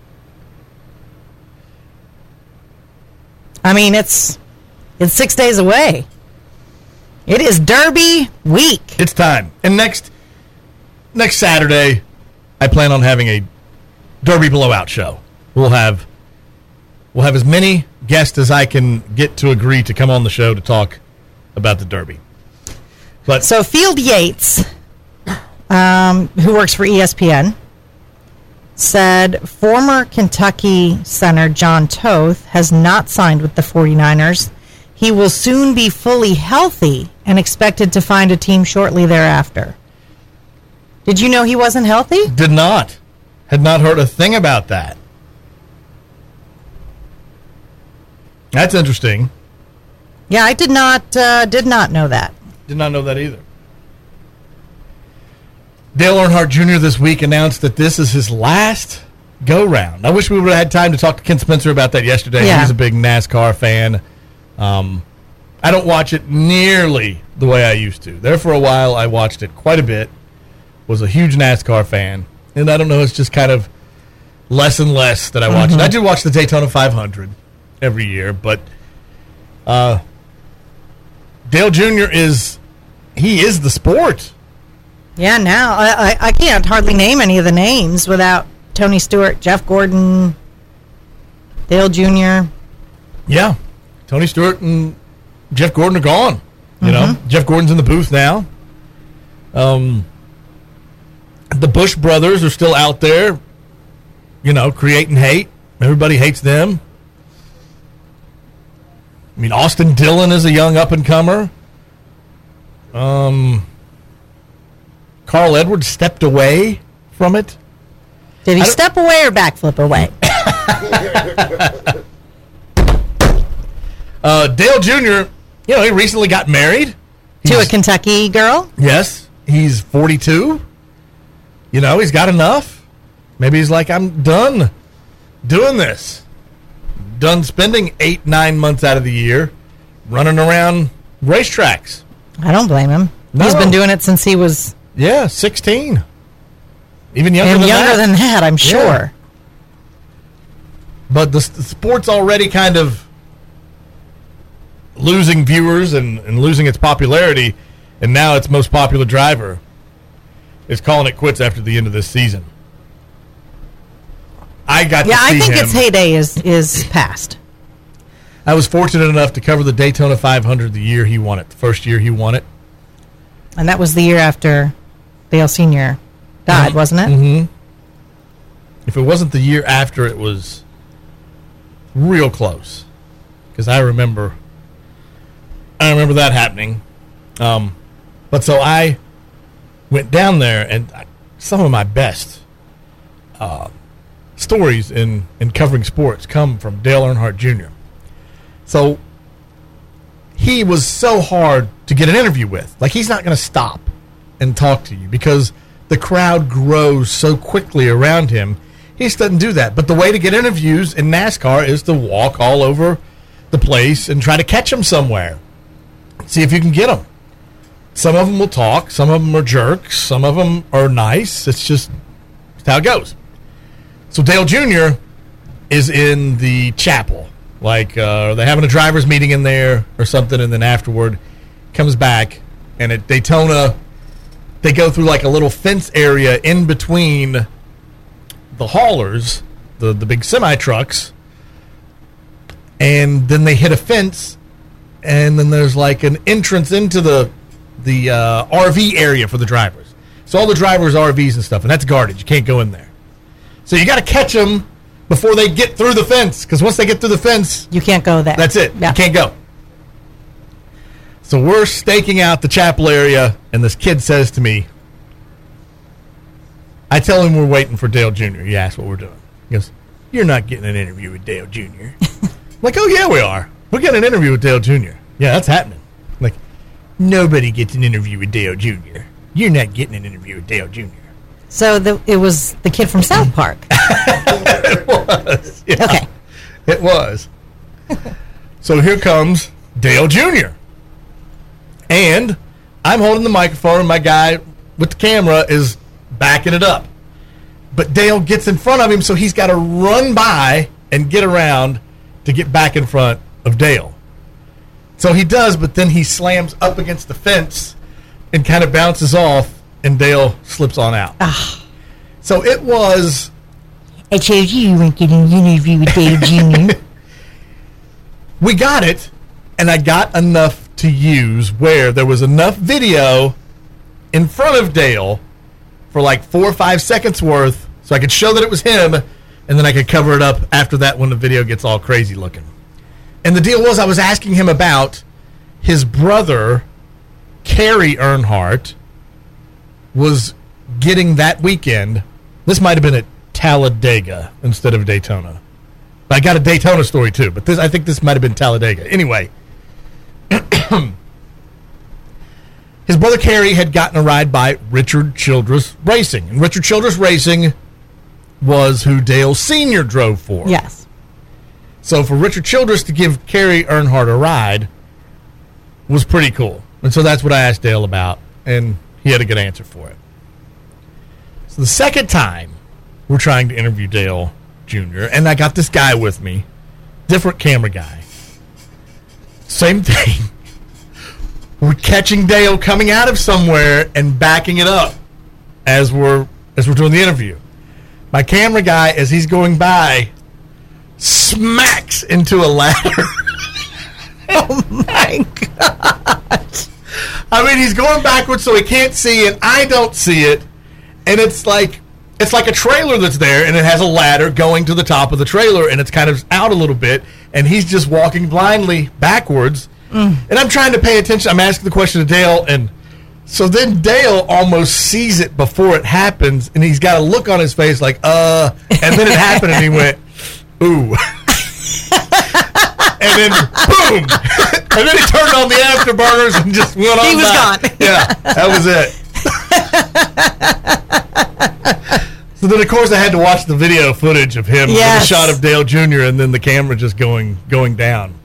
Speaker 3: I mean, it's it's six days away. It is Derby week.
Speaker 2: It's time. And next next Saturday, I plan on having a Derby blowout show. We'll have we'll have as many guests as I can get to agree to come on the show to talk about the Derby. But
Speaker 3: so Field Yates, um, who works for E S P N, said former Kentucky center John Toth has not signed with the 49ers. He will soon be fully healthy and expected to find a team shortly thereafter. Did you know he wasn't healthy?
Speaker 2: Did not. Had not heard a thing about that. That's interesting.
Speaker 3: Yeah, I did not uh, did not know that.
Speaker 2: Did not know that either. Dale Earnhardt Junior this week announced that this is his last go-round. I wish we would have had time to talk to Ken Spencer about that yesterday.
Speaker 3: Yeah.
Speaker 2: He's a big NASCAR fan. Um, I don't watch it nearly the way I used to. There for a while, I watched it quite a bit. Was a huge NASCAR fan. And I don't know, it's just kind of less and less that I watch
Speaker 3: Mm-hmm.
Speaker 2: it. I do watch the Daytona five hundred every year, but uh, Dale Junior is, he is the sport.
Speaker 3: Yeah, now I, I, I can't hardly name any of the names without Tony Stewart, Jeff Gordon, Dale Junior
Speaker 2: Yeah, Tony Stewart and Jeff Gordon are gone. You know, Jeff Gordon's in the booth now. Um, the Bush brothers are still out there, you know, creating hate. Everybody hates them. I mean, Austin Dillon is a young up-and-comer. Um, Carl Edwards stepped away from it.
Speaker 3: Did he step away or backflip away?
Speaker 2: uh, Dale Junior, you know, he recently got married.
Speaker 3: To a Kentucky girl?
Speaker 2: Yes. He's forty-two. You know, he's got enough. Maybe he's like, I'm done doing this. Done spending eight, nine months out of the year running around racetracks.
Speaker 3: I don't blame him.
Speaker 2: No.
Speaker 3: He's been doing it since he was...
Speaker 2: Yeah, sixteen. Even younger
Speaker 3: and
Speaker 2: than
Speaker 3: younger
Speaker 2: that.
Speaker 3: than that, I'm
Speaker 2: Yeah.
Speaker 3: sure.
Speaker 2: But the, the sport's already kind of losing viewers and, and losing its popularity, and now its most popular driver is calling it quits after the end of this season. I got
Speaker 3: Yeah,
Speaker 2: to see
Speaker 3: I think
Speaker 2: him.
Speaker 3: its heyday is, is past.
Speaker 2: I was fortunate enough to cover the Daytona five hundred the year he won it, the first year he won it.
Speaker 3: And that was the year after Dale Senior died,
Speaker 2: Mhm.
Speaker 3: wasn't it?
Speaker 2: Mm-hmm. If it wasn't the year after, it was real close. Because I remember, I remember that happening. Um, but so I went down there, and I, some of my best uh, stories in, in covering sports come from Dale Earnhardt Junior So he was so hard to get an interview with. Like, he's not going to stop and talk to you because the crowd grows so quickly around him. He just doesn't do that. But the way to get interviews in NASCAR is to walk all over the place and try to catch them somewhere. See if you can get them. Some of them will talk. Some of them are jerks. Some of them are nice. It's just it's how it goes. So Dale Junior is in the chapel. Like, uh, they're having a driver's meeting in there or something, and then afterward comes back, and at Daytona, they go through like a little fence area in between the haulers, the, the big semi-trucks, and then they hit a fence, and then there's like an entrance into the the uh, R V area for the drivers. So all the drivers' R Vs and stuff, and that's guarded. You can't go in there. So you got to catch them before they get through the fence, because once they get through the fence,
Speaker 3: you can't go there.
Speaker 2: That's it.
Speaker 3: Yeah.
Speaker 2: You can't go. So we're staking out the chapel area, and this kid says to me, I tell him we're waiting for Dale Junior He asks what we're doing. He goes, "You're not getting an interview with Dale Junior" I'm like, "Oh, yeah, we are. We're getting an interview with Dale Junior" Yeah, that's happening. I'm like, nobody gets an interview with Dale Junior You're not getting an interview with Dale Junior
Speaker 3: So the, it was the kid from South Park.
Speaker 2: It was. Yeah.
Speaker 3: Okay.
Speaker 2: It was. So here comes Dale Junior And I'm holding the microphone, and my guy with the camera is backing it up. But Dale gets in front of him, so he's got to run by and get around to get back in front of Dale. So he does, but then he slams up against the fence and kind of bounces off, and Dale slips on out.
Speaker 3: Ah.
Speaker 2: So it was...
Speaker 3: I told you you weren't getting an interview with Dale Junior
Speaker 2: We got it, and I got enough to use where there was enough video in front of Dale for like four or five seconds worth, so I could show that it was him, and then I could cover it up after that when the video gets all crazy looking. And the deal was, I was asking him about his brother, Kerry Earnhardt, was getting that weekend. This might have been at Talladega instead of Daytona. I got a Daytona story too, but this I think this might have been Talladega. Anyway, his brother Kerry had gotten a ride by Richard Childress Racing. And Richard Childress Racing was who Dale Senior drove for.
Speaker 3: Yes.
Speaker 2: So for Richard Childress to give Kerry Earnhardt a ride was pretty cool. And so that's what I asked Dale about, and he had a good answer for it. So the second time we're trying to interview Dale Junior, and I got this guy with me, different camera guy. Same thing. We're catching Dale coming out of somewhere and backing it up as we're as we're doing the interview. My camera guy, as he's going by, smacks into a ladder.
Speaker 3: Oh my gosh.
Speaker 2: I mean, he's going backwards so he can't see it. I don't see it. And it's like it's like a trailer that's there, and it has a ladder going to the top of the trailer, and it's kind of out a little bit, and he's just walking blindly backwards. Mm. And I'm trying to pay attention. I'm asking the question to Dale, and so then Dale almost sees it before it happens, and he's got a look on his face like, uh, and then it happened, and he went, ooh. And then, boom. And then he turned on the afterburners and just went on.
Speaker 3: He was
Speaker 2: back.
Speaker 3: gone.
Speaker 2: Yeah, that was it. So then, of course, I had to watch the video footage of him
Speaker 3: Yes.
Speaker 2: with a shot of Dale Junior and then the camera just going going down.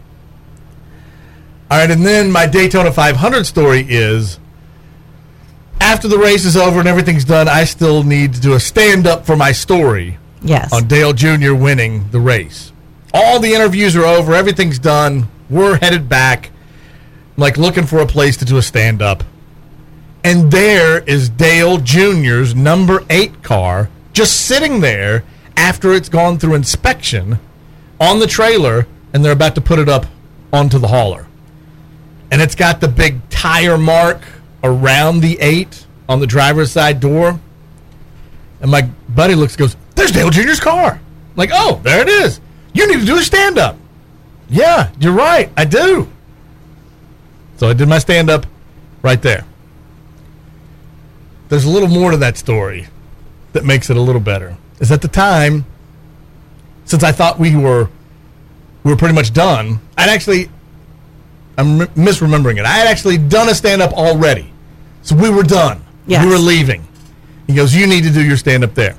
Speaker 2: All right, and then my Daytona five hundred story is, after the race is over and everything's done, I still need to do a stand-up for my story.
Speaker 3: Yes.
Speaker 2: On Dale Junior winning the race. All the interviews are over. Everything's done. We're headed back. I'm like looking for a place to do a stand-up. And there is Dale Junior's number eight car just sitting there after it's gone through inspection on the trailer, and they're about to put it up onto the hauler. And it's got the big tire mark around the eight on the driver's side door. And my buddy looks and goes, "There's Dale Junior's car." I'm like, "Oh, there it is. You need to do a stand-up." "Yeah, you're right. I do." So I did my stand-up right there. There's a little more to that story that makes it a little better. Is at the time, since I thought we were we were pretty much done, I'd actually, I'm misremembering it. I had actually done a stand-up already. So we were done.
Speaker 3: Yes.
Speaker 2: We were leaving. He goes, "You need to do your stand-up there."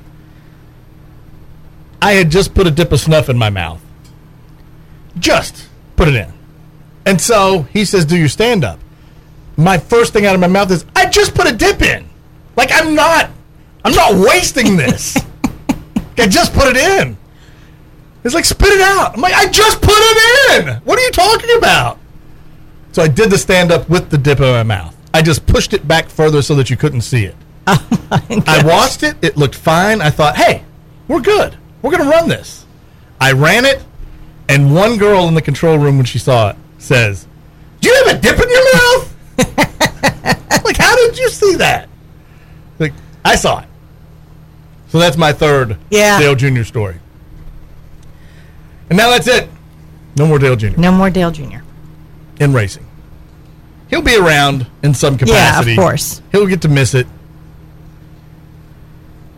Speaker 2: I had just put a dip of snuff in my mouth. Just put it in. And so he says, "Do your stand-up." My first thing out of my mouth is, "I just put a dip in. Like, I'm not, I'm not wasting this. I just put it in." He's like, "Spit it out." I'm like, "I just put it in. What are you talking about?" So I did the stand-up with the dip in my mouth. I just pushed it back further so that you couldn't see it. I watched it. It looked fine. I thought, hey, we're good. We're going to run this. I ran it, and one girl in the control room, when she saw it, says, "Do you have a dip in your mouth?" Like, how did you see that? Like, I saw it. So that's my third
Speaker 3: Yeah.
Speaker 2: Dale Junior story. And now that's it. No more Dale Junior
Speaker 3: No more Dale Junior
Speaker 2: in racing. He'll be around in some capacity.
Speaker 3: Yeah, of course.
Speaker 2: He'll get to miss it.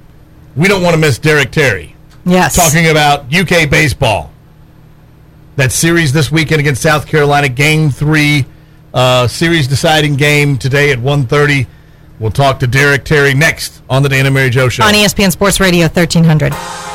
Speaker 2: we don't want to miss Derek Terry.
Speaker 3: Yes.
Speaker 2: Talking about U K baseball. That series this weekend against South Carolina, game three, uh, series deciding game today at one thirty. We'll talk to Derek Terry next on the Dan and Mary Jo Show.
Speaker 3: On E S P N Sports Radio thirteen hundred.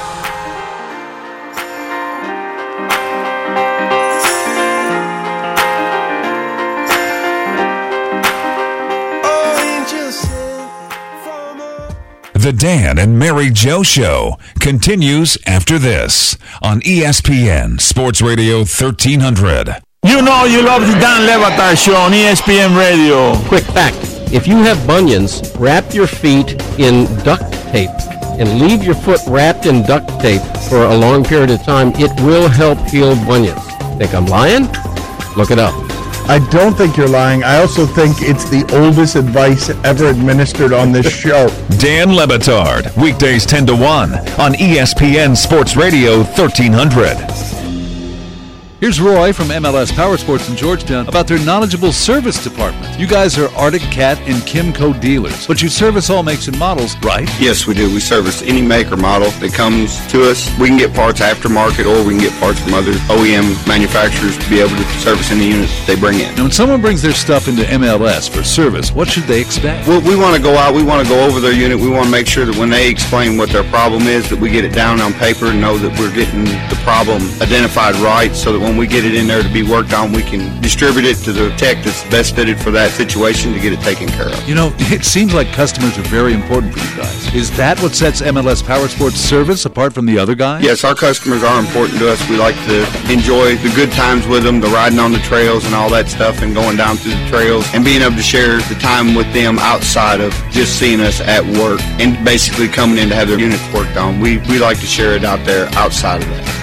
Speaker 1: The Dan and Mary Jo Show continues after this on E S P N Sports Radio thirteen hundred.
Speaker 7: You know you love the Dan Le Batard Show on E S P N Radio.
Speaker 16: Quick fact, if you have bunions, wrap your feet in duct tape and leave your foot wrapped in duct tape for a long period of time. It will help heal bunions. Think I'm lying? Look it up.
Speaker 17: I don't think you're lying. I also think it's the oldest advice ever administered on this show.
Speaker 1: Dan Le Batard, weekdays ten to one on E S P N Sports Radio thirteen hundred.
Speaker 5: Here's Roy from M L S Power Sports in Georgetown about their knowledgeable service department. You guys are Arctic Cat and Kimco dealers, but you service all makes and models, right?
Speaker 18: Yes, we do. We service any make or model that comes to us. We can get parts aftermarket, or we can get parts from other O E M manufacturers to be able to service any units they bring in.
Speaker 5: Now, when someone brings their stuff into M L S for service, what should they expect?
Speaker 18: Well, we want to go out. We want to go over their unit. We want to make sure that when they explain what their problem is, that we get it down on paper and know that we're getting the problem identified right, so that when we get it in there to be worked on, we can distribute it to the tech that's best fitted for that situation to get it taken care of.
Speaker 5: You know, it seems like customers are very important for you guys. Is that what sets M L S Power Sports service apart from the other guys?
Speaker 18: Yes, our customers are important to us. We like to enjoy the good times with them, the riding on the trails and all that stuff, and going down through the trails and being able to share the time with them outside of just seeing us at work and basically coming in to have their units worked on. We, we like to share it out there outside of that.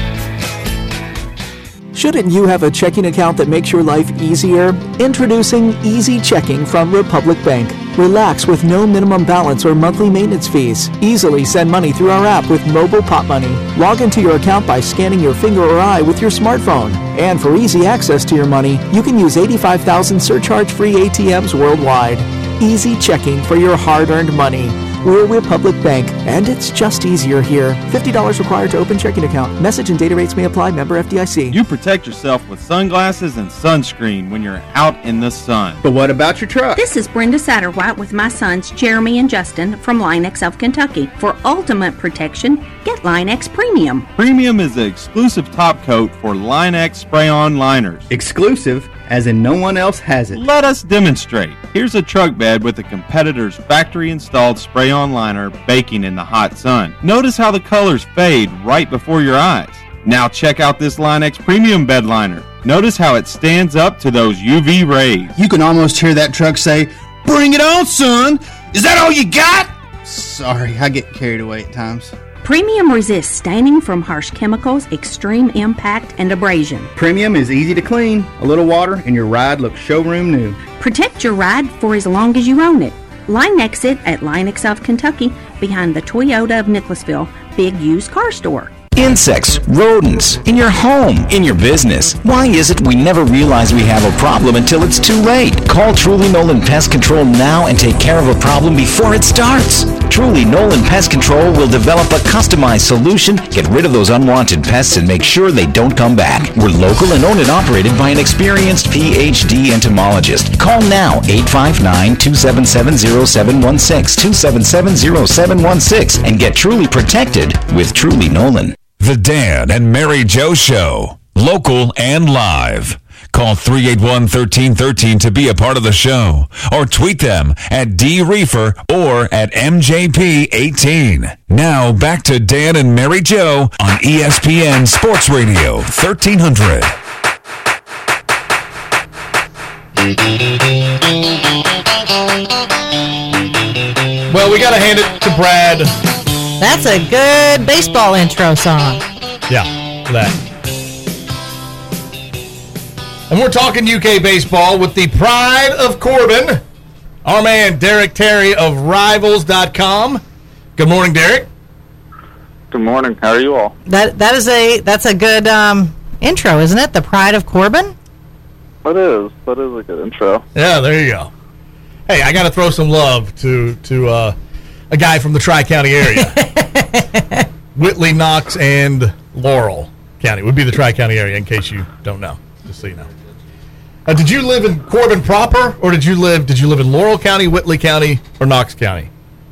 Speaker 19: Shouldn't you have a checking account that makes your life easier? Introducing Easy Checking from Republic Bank. Relax with no minimum balance or monthly maintenance fees. Easily send money through our app with Mobile Pop Money. Log into your account by scanning your finger or eye with your smartphone. And for easy access to your money, you can use eighty-five thousand surcharge-free A T Ms worldwide. Easy Checking for your hard-earned money. We're Republic Bank, and it's just easier here. fifty dollars required to open checking account. Message and data rates may apply. Member F D I C.
Speaker 20: You protect yourself with sunglasses and sunscreen when you're out in the sun.
Speaker 21: But what about your truck?
Speaker 22: This is Brenda Satterwhite with my sons Jeremy and Justin from Line-X of Kentucky. For ultimate protection, get Line-X Premium.
Speaker 20: Premium is the exclusive top coat for Line-X spray-on liners.
Speaker 21: Exclusive? As in no one else has it.
Speaker 20: Let us demonstrate. Here's a truck bed with a competitor's factory-installed spray-on liner baking in the hot sun. Notice how the colors fade right before your eyes. Now check out this Line-X Premium bed liner. Notice how it stands up to those U V rays.
Speaker 21: You can almost hear that truck say, "Bring it on, son! Is that all you got?" Sorry, I get carried away at times.
Speaker 22: Premium resists staining from harsh chemicals, extreme impact, and abrasion.
Speaker 21: Premium is easy to clean. A little water and your ride looks showroom new.
Speaker 22: Protect your ride for as long as you own it. Line-X it at Line-X of Kentucky behind the Toyota of Nicholasville big used car store.
Speaker 8: Insects, rodents, in your home, in your business. Why is it we never realize we have a problem until it's too late? Call Truly Nolan Pest Control now and take care of a problem before it starts. Truly Nolan Pest Control will develop a customized solution, get rid of those unwanted pests, and make sure they don't come back. We're local and owned and operated by an experienced P H D entomologist. Call now, eight five nine, two seven seven, zero seven one six, two seven seven, zero seven one six, and get truly protected with Truly Nolan.
Speaker 1: The Dan and Mary Jo Show, local and live. Call three eight one, one three one three to be a part of the show, or tweet them at D Reefer or at M J P eighteen. Now back to Dan and Mary Jo on E S P N Sports Radio thirteen hundred.
Speaker 2: Well, we got to hand it to Brad.
Speaker 3: That's a good baseball intro song.
Speaker 2: Yeah, that. And we're talking U K baseball with the pride of Corbin, our man Derek Terry of Rivals dot com. Good morning, Derek.
Speaker 29: Good morning. How are you all?
Speaker 3: That that is a that's a good um, intro, isn't it? The pride of Corbin.
Speaker 29: It is. That is a good intro.
Speaker 2: Yeah, there you go. Hey, I got to throw some love to to uh, a guy from the Tri-County area. Whitley, Knox, and Laurel County would be the Tri-County area, in case you don't know, just so you know. Uh, did you live in Corbin proper, or did you live did you live in Laurel County, Whitley County, or Knox County?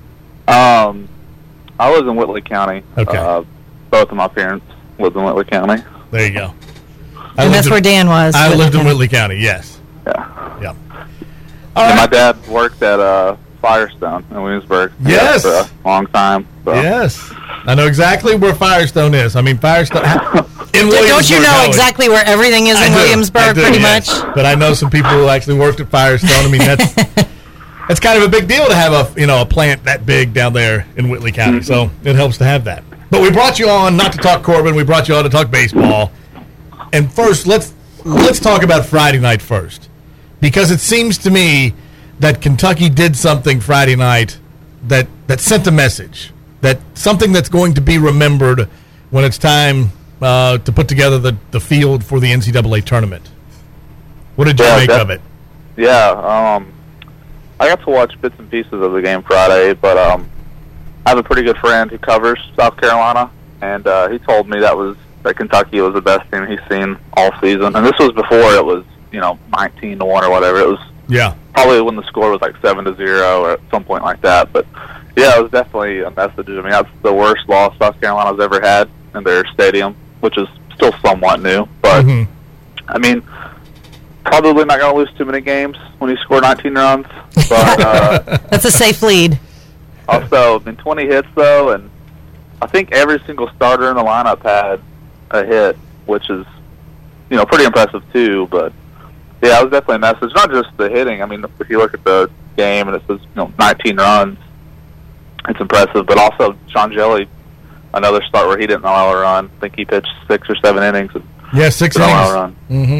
Speaker 29: Um, I was in Whitley County.
Speaker 2: Okay.
Speaker 29: Uh, both of my parents lived in Whitley County.
Speaker 2: There you go.
Speaker 3: I and that's in, where Dan was.
Speaker 2: I lived in Whitley County, yes.
Speaker 29: Yeah.
Speaker 2: Yeah.
Speaker 29: All and right. My dad worked at uh, Firestone in Williamsburg.
Speaker 2: Yes.
Speaker 29: For a long time. So.
Speaker 2: Yes. I know exactly where Firestone is. I mean, Firestone... in Williamsburg.
Speaker 3: Don't you know exactly where everything is in
Speaker 2: I do,
Speaker 3: Williamsburg,
Speaker 2: do,
Speaker 3: pretty
Speaker 2: yes.
Speaker 3: much?
Speaker 2: But I know some people who actually worked at Firestone. I mean, that's that's kind of a big deal to have a you know a plant that big down there in Whitley County. Mm-hmm. So it helps to have that. But we brought you on not to talk Corbin. We brought you on to talk baseball. And first, let's let's talk about Friday night first, because it seems to me that Kentucky did something Friday night that that sent a message, that something that's going to be remembered when it's time uh, to put together the, the field for the N C double A tournament. What did you
Speaker 29: yeah,
Speaker 2: make
Speaker 29: that,
Speaker 2: of it?
Speaker 29: Yeah, um, I got to watch bits and pieces of the game Friday, but um, I have a pretty good friend who covers South Carolina, and uh, he told me that was that Kentucky was the best team he's seen all season. And this was before it was, you know, nineteen to one or whatever. It was
Speaker 2: yeah
Speaker 29: probably when the score was like seven to zero or at some point like that. But yeah, it was definitely a message. I mean, that's the worst loss South Carolina's ever had in their stadium, which is still somewhat new. But, mm-hmm. I mean, probably not going to lose too many games when you score nineteen runs. But uh,
Speaker 3: that's a safe lead.
Speaker 29: Also, in twenty hits, though, and I think every single starter in the lineup had a hit, which is, you know, pretty impressive, too. But, yeah, it was definitely a message. Not just the hitting. I mean, if you look at the game and it says, you know, nineteen runs, it's impressive, but also Sean Jelly, another start where he didn't allow a run. I think he pitched six or seven innings. And
Speaker 2: yeah, six
Speaker 29: innings.
Speaker 2: Allow
Speaker 29: a run.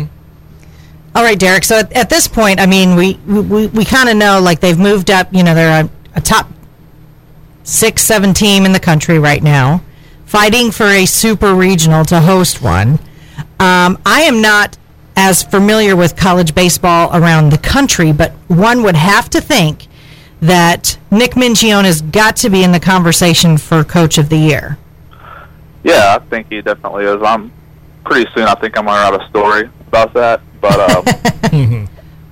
Speaker 2: Mm-hmm.
Speaker 3: All right, Derek. So at, at this point, I mean, we we, we kind of know, like, they've moved up. You know, they're a, a top six, seven team in the country right now, fighting for a super regional to host one. Um, I am not as familiar with college baseball around the country, but one would have to think that Nick Mingione has got to be in the conversation for Coach of the Year.
Speaker 29: Yeah, I think he definitely is. I'm pretty soon. I think I'm going to write a story about that. But um,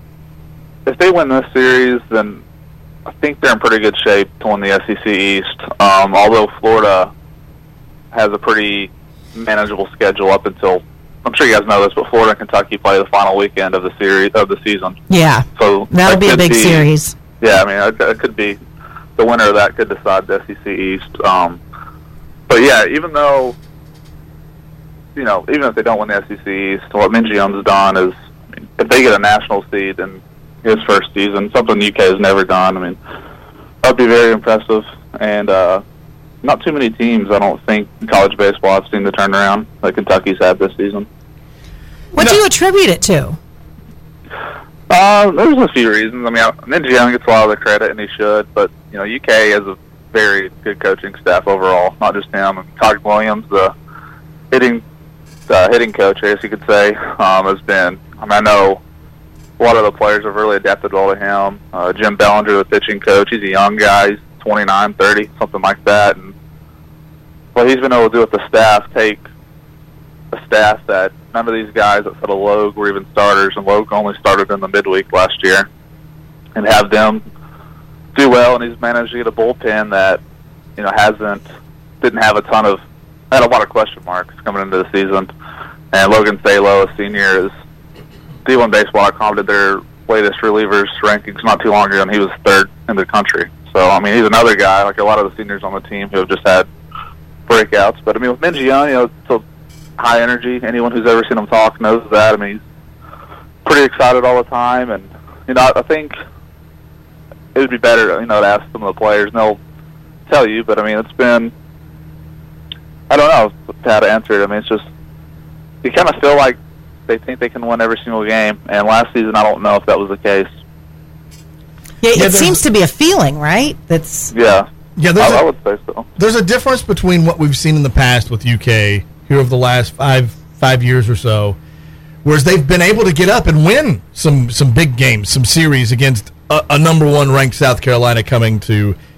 Speaker 29: if they win this series, then I think they're in pretty good shape to win the S E C East. Um, although Florida has a pretty manageable schedule up until, I'm sure you guys know this, but Florida and Kentucky play the final weekend of the series of the season.
Speaker 3: Yeah,
Speaker 29: so
Speaker 3: that'll be a big be, series.
Speaker 29: Yeah, I mean, it, it could be the winner of that could decide the S E C East. Um, but yeah, even though, you know, even if they don't win the S E C East, what Mingione's done is, I mean, if they get a national seed in his first season, something U K has never done, I mean, that would be very impressive. And uh, not too many teams, I don't think, in college baseball have seen the turnaround that Kentucky's had this season.
Speaker 3: What no. do you attribute it to?
Speaker 29: Uh, there's a few reasons. I mean, Mingione gets a lot of the credit, and he should. But, you know, U K has a very good coaching staff overall, not just him. And Todd Williams, the hitting uh, hitting coach, I guess you could say, um, has been, I mean, I know a lot of the players have really adapted well to him. Uh, Jim Bellinger, the pitching coach, he's a young guy. He's twenty-nine, thirty, something like that. And what he's been able to do with the staff, take a staff that none of these guys outside of Logue were even starters, and Logue only started in the midweek last year, and have them do well. And he's managed to get a bullpen that, you know, hasn't, didn't have a ton of, had a lot of question marks coming into the season. And Logan Salo, a senior, is D one Baseball dot com did their latest relievers rankings not too long ago, and he was third in the country. So, I mean, he's another guy, like a lot of the seniors on the team, who have just had breakouts. But, I mean, with Mingione, you know, it's a high energy. Anyone who's ever seen him talk knows that. I mean, he's pretty excited all the time. And, you know, I think it would be better, you know, to ask some of the players, and they'll tell you. But, I mean, it's been, I don't know how to answer it. I mean, it's just, you kind of feel like they think they can win every single game. And last season, I don't know if that was the case.
Speaker 3: Yeah, it yeah, seems to be a feeling, right? That's
Speaker 29: yeah,
Speaker 2: yeah.
Speaker 29: I,
Speaker 2: a,
Speaker 29: I would say so.
Speaker 2: There's a difference between what we've seen in the past with U K here over the last five five years or so, whereas they've been able to get up and win some some big games, some series against a, a number one ranked South Carolina coming to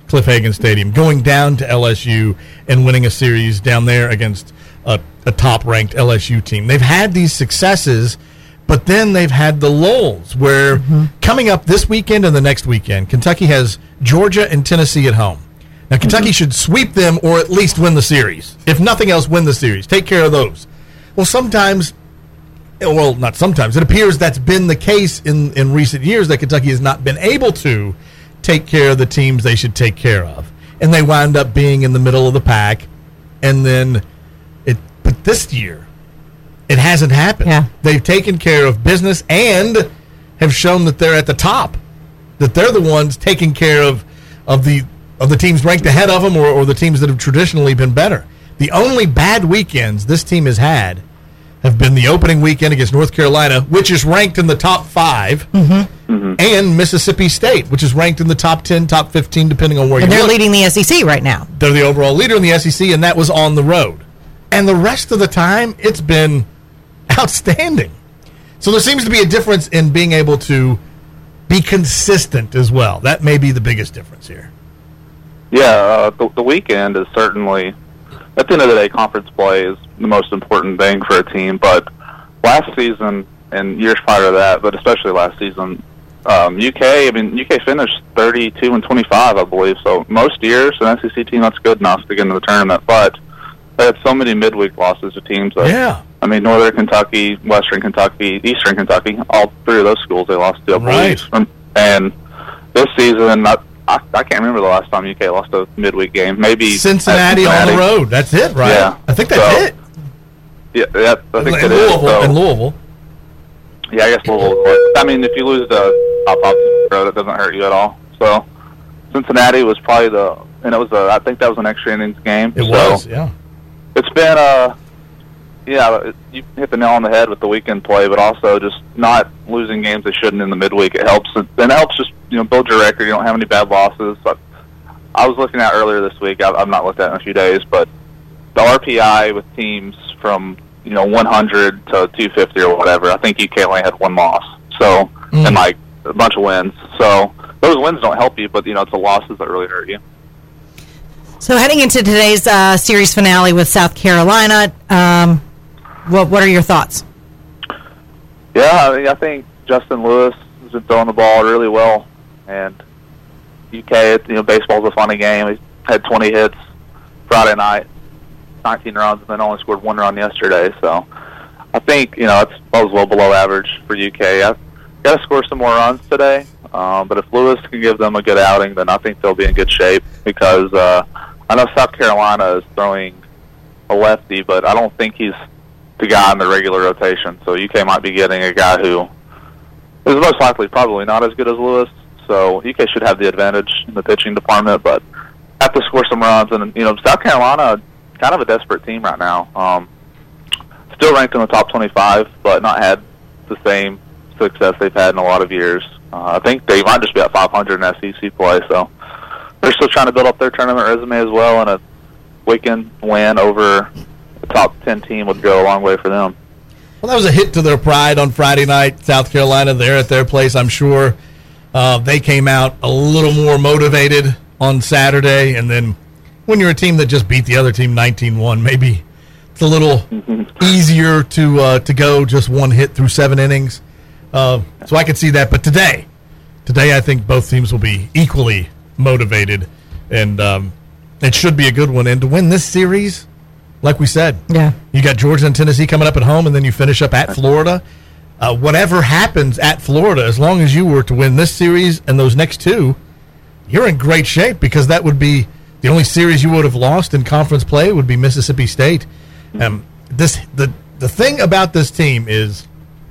Speaker 2: Cliff Hagan Stadium, going down to L S U and winning a series down there against a, a top-ranked L S U team. They've had these successes, but then they've had the lulls where mm-hmm. coming up this weekend and the next weekend, Kentucky has Georgia and Tennessee at home. Now, Kentucky mm-hmm. should sweep them or at least win the series. If nothing else, win the series. Take care of those. Well, sometimes, well, not sometimes, it appears that's been the case in, in recent years that Kentucky has not been able to take care of the teams they should take care of. And they wind up being in the middle of the pack. And then, it. but this year, it hasn't happened.
Speaker 3: Yeah.
Speaker 2: They've taken care of business and have shown that they're at the top, that they're the ones taking care of, of the of the teams ranked ahead of them or, or the teams that have traditionally been better. The only bad weekends this team has had have been the opening weekend against North Carolina, which is ranked in the top five,
Speaker 3: mm-hmm.
Speaker 29: Mm-hmm.
Speaker 2: and Mississippi State, which is ranked in the top ten, top fifteen, depending on where
Speaker 3: and
Speaker 2: you
Speaker 3: they're
Speaker 2: look.
Speaker 3: leading the S E C right now.
Speaker 2: They're the overall leader in the S E C, and that was on the road. And the rest of the time, it's been outstanding. So there seems to be a difference in being able to be consistent as well. That may be the biggest difference here.
Speaker 29: Yeah, uh, the, the weekend is certainly, at the end of the day, conference play is the most important thing for a team. But last season and years prior to that, but especially last season, um, U K, I mean, U K finished thirty-two and twenty-five, I believe. So most years, an S E C team, that's good enough to get into the tournament. But they had so many midweek losses to teams that,
Speaker 2: yeah.
Speaker 29: I mean, Northern Kentucky, Western Kentucky, Eastern Kentucky, all three of those schools they lost to, I believe.
Speaker 2: Right.
Speaker 29: And this season, I, I, I can't remember the last time U K lost a midweek game. Maybe
Speaker 2: Cincinnati, Cincinnati. on the road. That's it, right?
Speaker 29: Yeah.
Speaker 2: I think that's
Speaker 29: so,
Speaker 2: it.
Speaker 29: Yeah, yeah, I think
Speaker 2: in
Speaker 29: it
Speaker 2: Louisville,
Speaker 29: is. So,
Speaker 2: in Louisville.
Speaker 29: Yeah, I guess Louisville. I mean, if you lose the top top road, it doesn't hurt you at all. So Cincinnati was probably the, and it was a, I think that was an extra innings game.
Speaker 2: It
Speaker 29: so
Speaker 2: was, yeah.
Speaker 29: It's been a, yeah, it, you hit the nail on the head with the weekend play, but also just not losing games they shouldn't in the midweek. It helps, and it helps just you know build your record. You don't have any bad losses. But I was looking at earlier this week. I've, I've not looked at it in a few days, but the R P I with teams from you know one hundred to two fifty or whatever. I think U K only had one loss, so
Speaker 2: mm.
Speaker 29: and like a bunch of wins. So those wins don't help you, but you know it's the losses that really hurt you.
Speaker 3: So heading into today's uh, series finale with South Carolina, um, what what are your thoughts?
Speaker 29: Yeah, I mean, I think Justin Lewis has been throwing the ball really well, and U K, you know, baseball's a funny game. He had twenty hits Friday night, nineteen runs, and then only scored one run yesterday. So I think you know it's that was well below average for U K. I've got to score some more runs today, um, but if Lewis can give them a good outing, then I think they'll be in good shape because. Uh, I know South Carolina is throwing a lefty, but I don't think he's the guy in the regular rotation. So U K might be getting a guy who is most likely probably not as good as Lewis. So U K should have the advantage in the pitching department, but have to score some runs. And you know, South Carolina, kind of a desperate team right now. Um, still ranked in the top twenty-five, but not had the same success they've had in a lot of years. Uh, I think they might just be at five hundred in S E C play. So. They're still trying to build up their tournament resume as well, and a weekend win over a top ten team would go a long way for them.
Speaker 2: Well, that was a hit to their pride on Friday night. South Carolina, there at their place, I'm sure uh, they came out a little more motivated on Saturday. And then when you're a team that just beat the other team nineteen one, maybe it's a little mm-hmm. easier to uh, to go just one hit through seven innings. Uh, so I could see that. But today, today I think both teams will be equally motivated, and um, it should be a good one. And to win this series, like we said,
Speaker 3: yeah,
Speaker 2: you got Georgia and Tennessee coming up at home, and then you finish up at Florida. Uh, whatever happens at Florida, as long as you were to win this series and those next two, you're in great shape because that would be the only series you would have lost in conference play would be Mississippi State. Um, this the the thing about this team is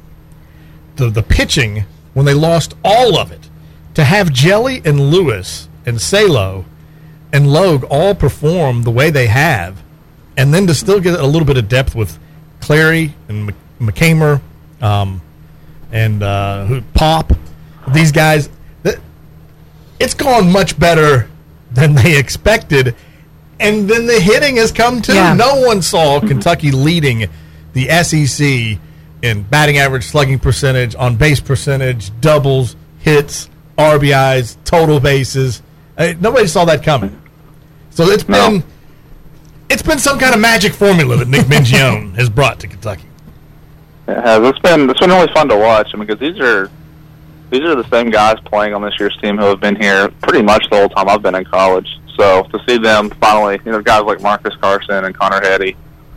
Speaker 2: the the pitching when they lost all of it. To have Jelly and Lewis and Salo and Logue all perform the way they have, and then to still get a little bit of depth with Clary and McCamer um, and uh, who, Pop, these guys, th- it's gone much better than they expected. And then the hitting has come too.
Speaker 3: Yeah.
Speaker 2: No one saw Kentucky leading the S E C in batting average, slugging percentage, on base percentage, doubles, hits, R B Is, total bases. Uh, nobody saw that coming. So it's been no. it's been some kind of magic formula that Nick Mingione has brought to Kentucky.
Speaker 29: It has. It's been it's been really fun to watch. I mean, because these are these are the same guys playing on this year's team who have been here pretty much the whole time I've been in college. So to see them finally, you know, guys like Marcus Carson and Connor Heady,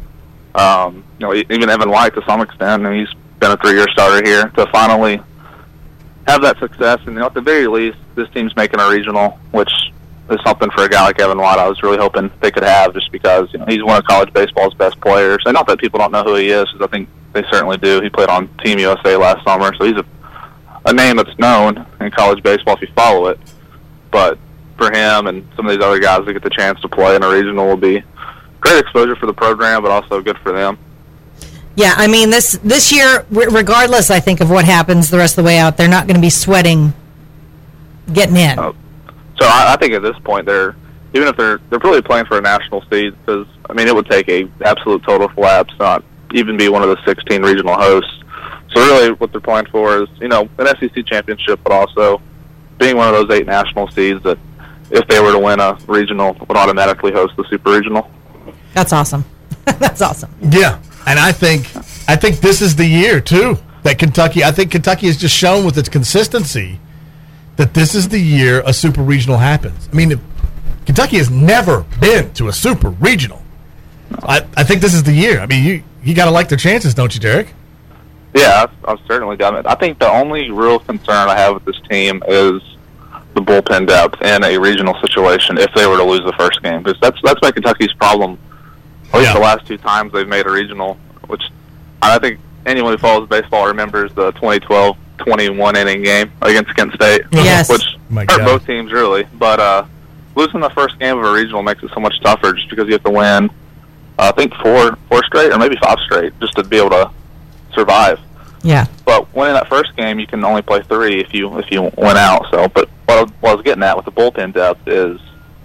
Speaker 29: um, you know, even Evan White to some extent, and he's been a three-year starter here, to finally have that success. And you know, at the very least, this team's making a regional, which is something for a guy like Evan White I was really hoping they could have, just because you know he's one of college baseball's best players. And not that people don't know who he is, because I think they certainly do. He played on Team U S A last summer, so he's a, a name that's known in college baseball if you follow it. But for him and some of these other guys that get the chance to play in a regional will be great exposure for the program, but also good for them.
Speaker 3: Yeah, I mean, this this year, regardless, I think, of what happens the rest of the way out, they're not going to be sweating getting in.
Speaker 29: Uh, so I, I think at this point, they're even if they're they're really playing for a national seed, because I mean, it would take a absolute total collapse to not even be one of the sixteen regional hosts. So really, what they're playing for is you know an S E C championship, but also being one of those eight national seeds that, if they were to win a regional, would automatically host the super regional.
Speaker 3: That's awesome. That's awesome.
Speaker 2: Yeah, and I think I think this is the year too that Kentucky. I think Kentucky has just shown with its consistency that this is the year a super regional happens. I mean, if, Kentucky has never been to a super regional. I, I think this is the year. I mean, you you got to like their chances, don't you, Derek?
Speaker 29: Yeah, I've, I've certainly done it. I think the only real concern I have with this team is the bullpen depth in a regional situation if they were to lose the first game, because that's that's been Kentucky's problem. At least yeah. the last two times they've made a regional, which I think anyone who follows baseball remembers the twenty twelve twenty-one inning game against Kent State,
Speaker 3: yes.
Speaker 29: which
Speaker 2: My
Speaker 29: hurt
Speaker 2: God.
Speaker 29: both teams really. But uh, losing the first game of a regional makes it so much tougher, just because you have to win. Uh, I think four four straight or maybe five straight just to be able to survive.
Speaker 3: Yeah.
Speaker 29: But winning that first game, you can only play three if you if you win out. So, but what I, what I was getting at with the bullpen depth is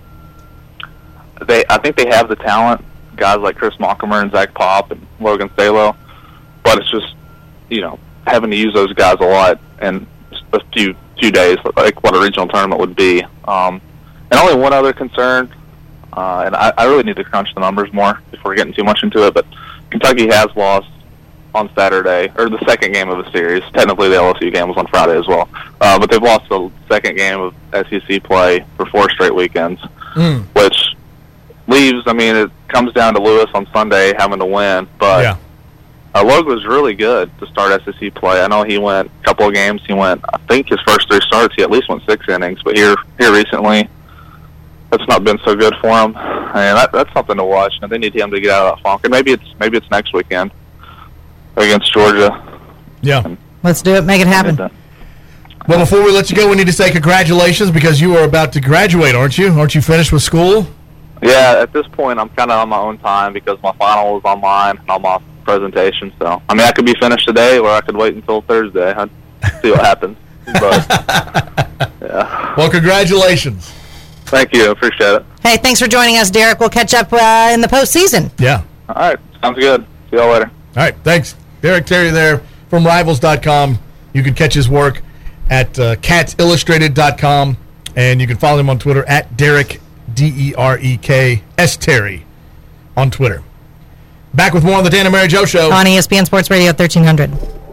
Speaker 29: they. I think they have the talent. Guys like Chris Mockemer and Zach Pop and Logan Salo, but it's just you know having to use those guys a lot in a few few days, like what a regional tournament would be. Um, and only one other concern, uh, and I, I really need to crunch the numbers more before getting too much into it. But Kentucky has lost on Saturday, or the second game of the series. Technically, the L S U game was on Friday as well, uh, but they've lost the second game of S E C play for four straight weekends,
Speaker 2: mm.
Speaker 29: which leaves, I mean, it comes down to Lewis on Sunday having to win, but
Speaker 2: yeah.
Speaker 29: uh, Logue was really good to start S E C play. I know he went a couple of games. He went, I think his first three starts, he at least went six innings, but here here recently, that's not been so good for him. And that, that's something to watch, and they need him to get out of that funk. And maybe it's maybe it's next weekend against Georgia.
Speaker 2: Yeah.
Speaker 3: Let's do it. Make it happen.
Speaker 2: Well, before we let you go, we need to say congratulations, because you are about to graduate, aren't you? Aren't you finished with school?
Speaker 29: Yeah, at this point, I'm kind of on my own time because my final is online and all my presentation. So, I mean, I could be finished today, or I could wait until Thursday. I'd see what happens. But, yeah.
Speaker 2: Well, congratulations.
Speaker 29: Thank you. Appreciate it.
Speaker 3: Hey, thanks for joining us, Derek. We'll catch up uh, in the postseason.
Speaker 2: Yeah.
Speaker 29: All right. Sounds good. See y'all later.
Speaker 2: All right. Thanks. Derek Terry there from Rivals dot com. You can catch his work at uh, Cats Illustrated dot com, and you can follow him on Twitter at Derek, D E R E K, S. Terry on Twitter. Back with more on the Dan and Mary Jo Show.
Speaker 3: On E S P N Sports Radio thirteen hundred.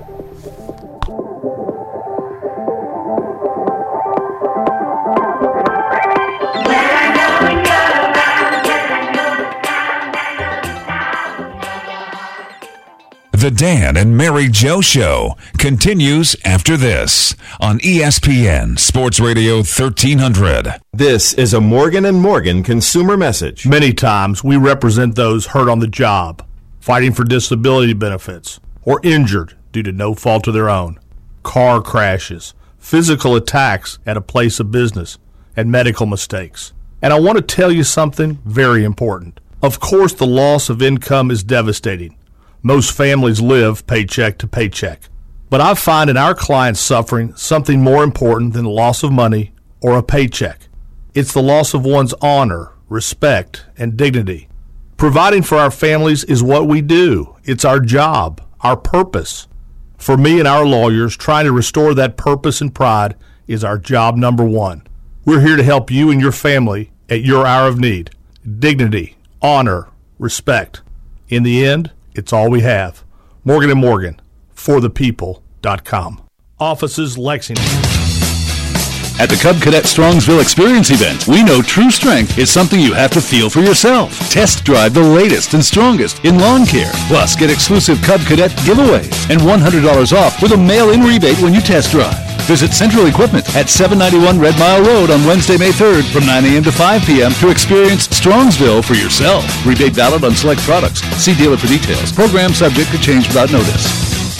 Speaker 1: The Dan and Mary Jo Show continues after this on E S P N Sports Radio thirteen hundred.
Speaker 6: This is a Morgan and Morgan consumer message.
Speaker 9: Many times we represent those hurt on the job, fighting for disability benefits, or injured due to no fault of their own. Car crashes, physical attacks at a place of business, and medical mistakes. And I want to tell you something very important. Of course, the loss of income is devastating. Most families live paycheck to paycheck. But I find in our clients' suffering something more important than the loss of money or a paycheck. It's the loss of one's honor, respect, and dignity. Providing for our families is what we do. It's our job, our purpose. For me and our lawyers, trying to restore that purpose and pride is our job number one. We're here to help you and your family at your hour of need. Dignity, honor, respect. In the end, it's all we have. Morgan and Morgan, for the people dot com. Offices Lexington.
Speaker 5: At the Cub Cadet Strongsville Experience event, we know true strength is something you have to feel for yourself. Test drive the latest and strongest in lawn care. Plus, get exclusive Cub Cadet giveaways and one hundred dollars off with a mail-in rebate when you test drive. Visit Central Equipment at seven ninety-one Red Mile Road on Wednesday, May third from nine a.m. to five p.m. to experience Strongsville for yourself. Rebate valid on select products. See dealer for details. Program subject to change without notice.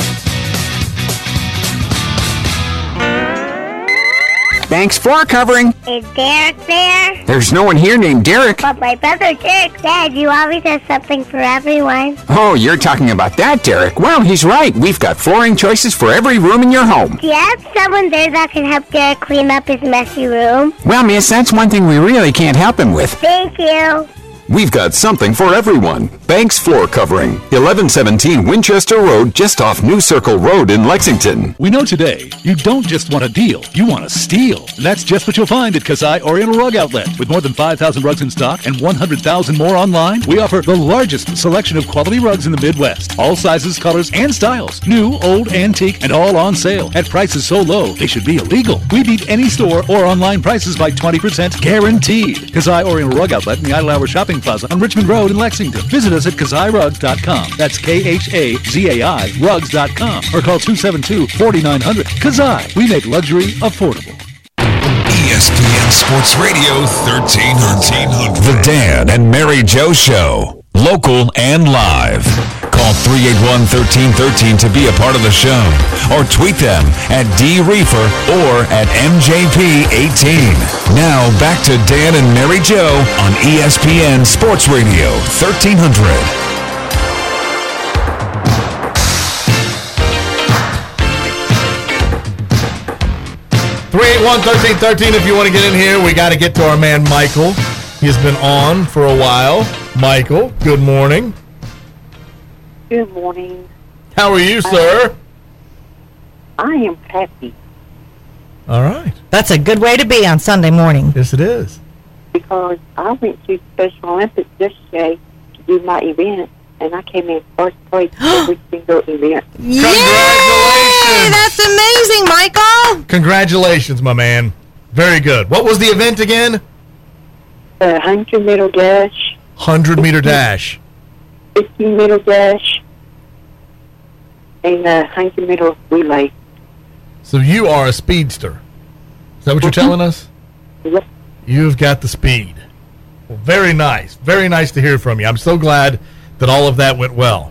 Speaker 10: Thanks for covering.
Speaker 12: Is Derek there?
Speaker 10: There's no one here named Derek.
Speaker 12: But my brother Derek said you always have something for everyone.
Speaker 10: Oh, you're talking about that, Derek. Well, he's right. We've got flooring choices for every room in your home.
Speaker 12: Do you have someone there that can help Derek clean up his messy room?
Speaker 10: Well, miss, that's one thing we really can't help him with.
Speaker 12: Thank you.
Speaker 13: We've got something for everyone. Banks Floor Covering, eleven seventeen Winchester Road, just off New Circle Road in Lexington.
Speaker 5: We know today, you don't just want a deal, you want a steal. And that's just what you'll find at Kazai Oriental Rug Outlet. With more than five thousand rugs in stock and one hundred thousand more online, we offer the largest selection of quality rugs in the Midwest. All sizes, colors, and styles. New, old, antique, and all on sale. At prices so low, they should be illegal. We beat any store or online prices by twenty percent guaranteed. Kazai Oriental Rug Outlet in the Idle Hour Shopping Plaza on Richmond Road in Lexington. Visit us at kazai rugs dot com. That's K H A Z A I rugs dot com. Or call two seven two, four nine zero zero. Kazai. We make luxury affordable.
Speaker 1: E S P N Sports Radio thirteen hundred. The Dan and Mary Joe Show. Local and live. Call three eight one, one three one three to be a part of the show. Or tweet them at D Reefer or at M J P eighteen. Now back to Dan and Mary Joe on E S P N Sports Radio thirteen hundred.
Speaker 2: three eight one, one three one three if you want to get in here. We got to get to our man Michael. He has been on for a while. Michael, good morning.
Speaker 14: Good morning.
Speaker 2: How are you, sir?
Speaker 14: I am happy.
Speaker 2: All right.
Speaker 3: That's a good way to be on Sunday morning.
Speaker 2: Yes, it is.
Speaker 14: Because I went to Special Olympics yesterday to do my event, and I came in first place every single event.
Speaker 3: Yay! That's amazing, Michael.
Speaker 2: Congratulations, my man. Very good. What was the event again?
Speaker 14: The one hundred meter dash.
Speaker 2: one hundred meter dash.
Speaker 14: fifty meter dash. And the one hundred meter relay.
Speaker 2: So you are a speedster. Is that what you're telling us?
Speaker 14: Yep.
Speaker 2: You've got the speed. Well, very nice. Very nice to hear from you. I'm so glad that all of that went well.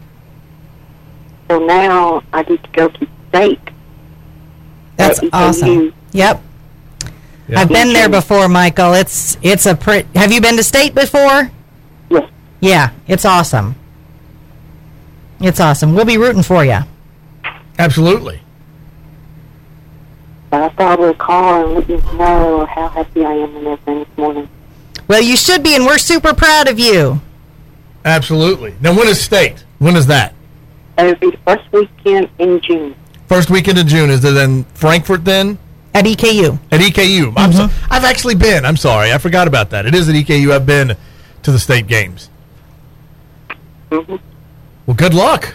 Speaker 14: So now I get to go to state.
Speaker 3: That's awesome. Yep. Yeah. I've been there before, Michael. It's it's a pretty. Have you been to state before?
Speaker 14: Yes.
Speaker 3: Yeah, it's awesome. It's awesome. We'll be rooting for you.
Speaker 2: Absolutely.
Speaker 14: I thought I would call and let you know how happy I am and everything this morning.
Speaker 3: Well, you should be, and we're super proud of you.
Speaker 2: Absolutely. Now, when is state? When is that?
Speaker 14: It'll be the first weekend in June.
Speaker 2: First weekend in June. Is it in Frankfort then?
Speaker 3: At E K U.
Speaker 2: At E K U. Mm-hmm. I'm so, I've actually been. I'm sorry. I forgot about that. It is at E K U. I've been to the state games.
Speaker 14: Mm-hmm.
Speaker 2: Well, good luck.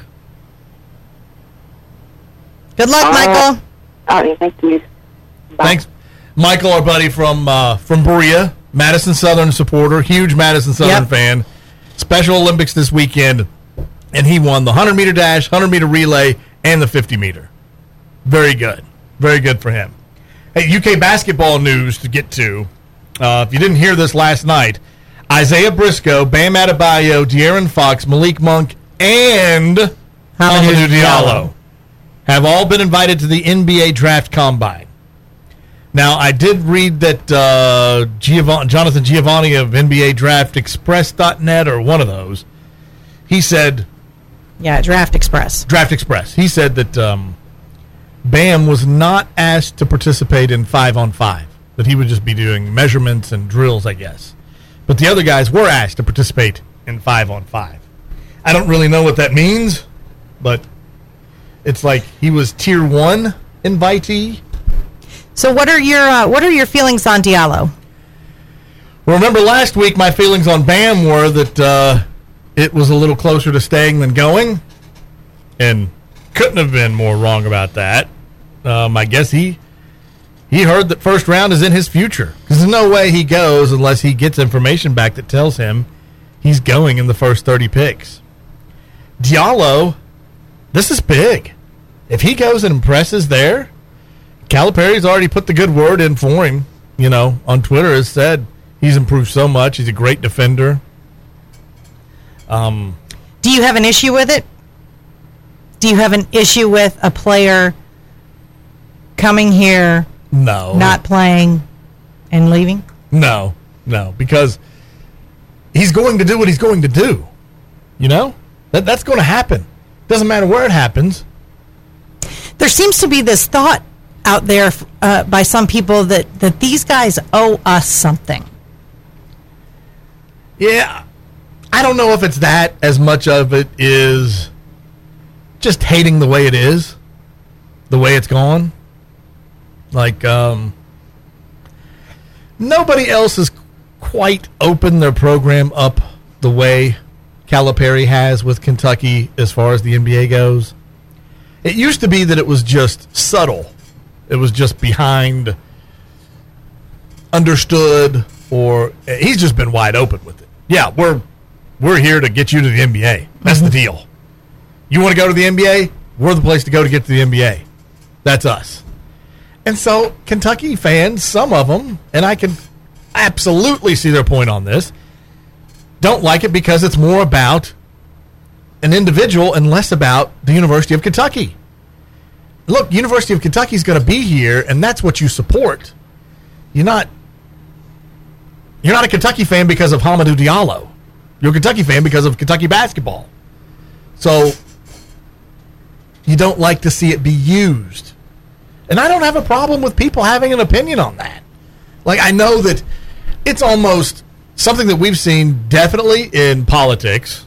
Speaker 3: Good luck, uh, Michael.
Speaker 14: All right, thank you. Bye.
Speaker 2: Thanks. Michael, our buddy from uh, from Berea, Madison Southern supporter, huge Madison Southern yep. fan. Special Olympics this weekend, and he won the one hundred meter dash, one hundred meter relay, and the fifty meter. Very good. Very good for him. Hey, U K basketball news to get to. Uh, if you didn't hear this last night, Isaiah Briscoe, Bam Adebayo, De'Aaron Fox, Malik Monk, and Hamidou Diallo have all been invited to the N B A Draft Combine. Now, I did read that uh, Giovanni, Jonathan Giovanni of N B A Draft Express dot net, or one of those, he said...
Speaker 3: Yeah, Draft Express.
Speaker 2: Draft Express. He said that um, Bam was not asked to participate in five-on-five, that he would just be doing measurements and drills, I guess. But the other guys were asked to participate in five-on-five. I don't really know what that means, but it's like he was tier one invitee.
Speaker 3: So what are your uh, what are your feelings on Diallo?
Speaker 2: Well, remember last week my feelings on Bam were that uh, it was a little closer to staying than going, and couldn't have been more wrong about that. Um, I guess he he heard that first round is in his future, because there's no way he goes unless he gets information back that tells him he's going in the first thirty picks. Diallo, this is big. If he goes and impresses there, Calipari's already put the good word in for him. You know, on Twitter has said he's improved so much. He's a great defender. Um,
Speaker 3: Do you have an issue with it? Do you have an issue with a player coming here,
Speaker 2: no,
Speaker 3: not playing, and leaving?
Speaker 2: No, no, because he's going to do what he's going to do. You know, that that's going to happen. Doesn't matter where it happens.
Speaker 3: There seems to be this thought out there uh, by some people that, that these guys owe us something.
Speaker 2: Yeah, I don't know if it's that as much of it is just hating the way it is, the way it's gone. Like, um, nobody else has quite opened their program up the way Calipari has with Kentucky as far as the N B A goes. It used to be that it was just subtle. It was just behind, understood, or he's just been wide open with it. Yeah, we're we're here to get you to the N B A. That's the deal. You want to go to the N B A? We're the place to go to get to the N B A. That's us. And so Kentucky fans, some of them, and I can absolutely see their point on this, don't like it because it's more about an individual and less about the University of Kentucky. Look, University of Kentucky is going to be here, and that's what you support. You're not you're not a Kentucky fan because of Hamidou Diallo. You're a Kentucky fan because of Kentucky basketball. So you don't like to see it be used. And I don't have a problem with people having an opinion on that. Like, I know that it's almost something that we've seen definitely in politics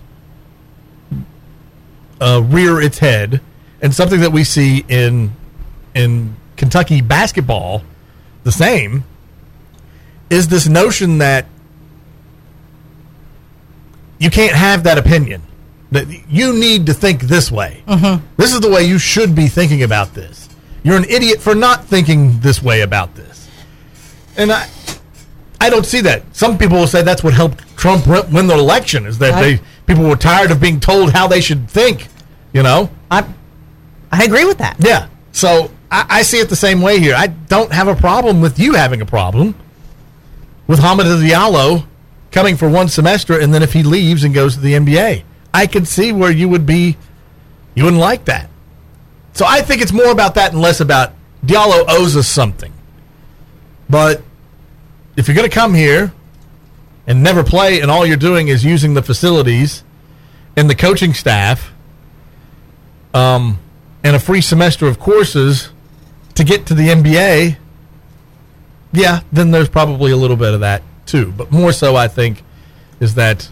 Speaker 2: uh, rear its head, and something that we see in in Kentucky basketball the same, is this notion that you can't have that opinion, that you need to think this way.
Speaker 3: Mm-hmm.
Speaker 2: This is the way you should be thinking about this. You're an idiot for not thinking this way about this. And I I don't see that. Some people will say that's what helped Trump win the election, is that
Speaker 3: I,
Speaker 2: they people were tired of being told how they should think, you know?
Speaker 3: I I agree with that.
Speaker 2: Yeah. So I, I see it the same way here. I don't have a problem with you having a problem with Hamidou Diallo coming for one semester, and then if he leaves and goes to the N B A. I can see where you would be, you wouldn't like that. So I think it's more about that and less about Diallo owes us something. But if you're going to come here and never play, and all you're doing is using the facilities and the coaching staff um, and a free semester of courses to get to the N B A, yeah, then there's probably a little bit of that too. But more so, I think, is that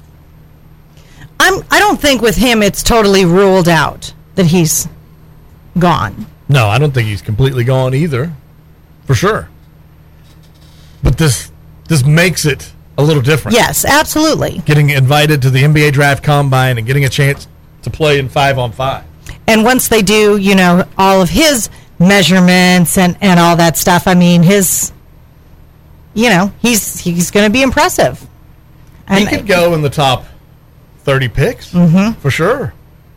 Speaker 3: I'm, I don't think with him it's totally ruled out that he's gone.
Speaker 2: No, I don't think he's completely gone either, for sure. But this this makes it a little different.
Speaker 3: Yes, absolutely.
Speaker 2: Getting invited to the N B A draft combine and getting a chance to play in five on five.
Speaker 3: And once they do, you know, all of his measurements and, and all that stuff, I mean, his, you know, he's he's going to be impressive.
Speaker 2: He could go in the top thirty picks,
Speaker 3: mm-hmm.
Speaker 2: for sure.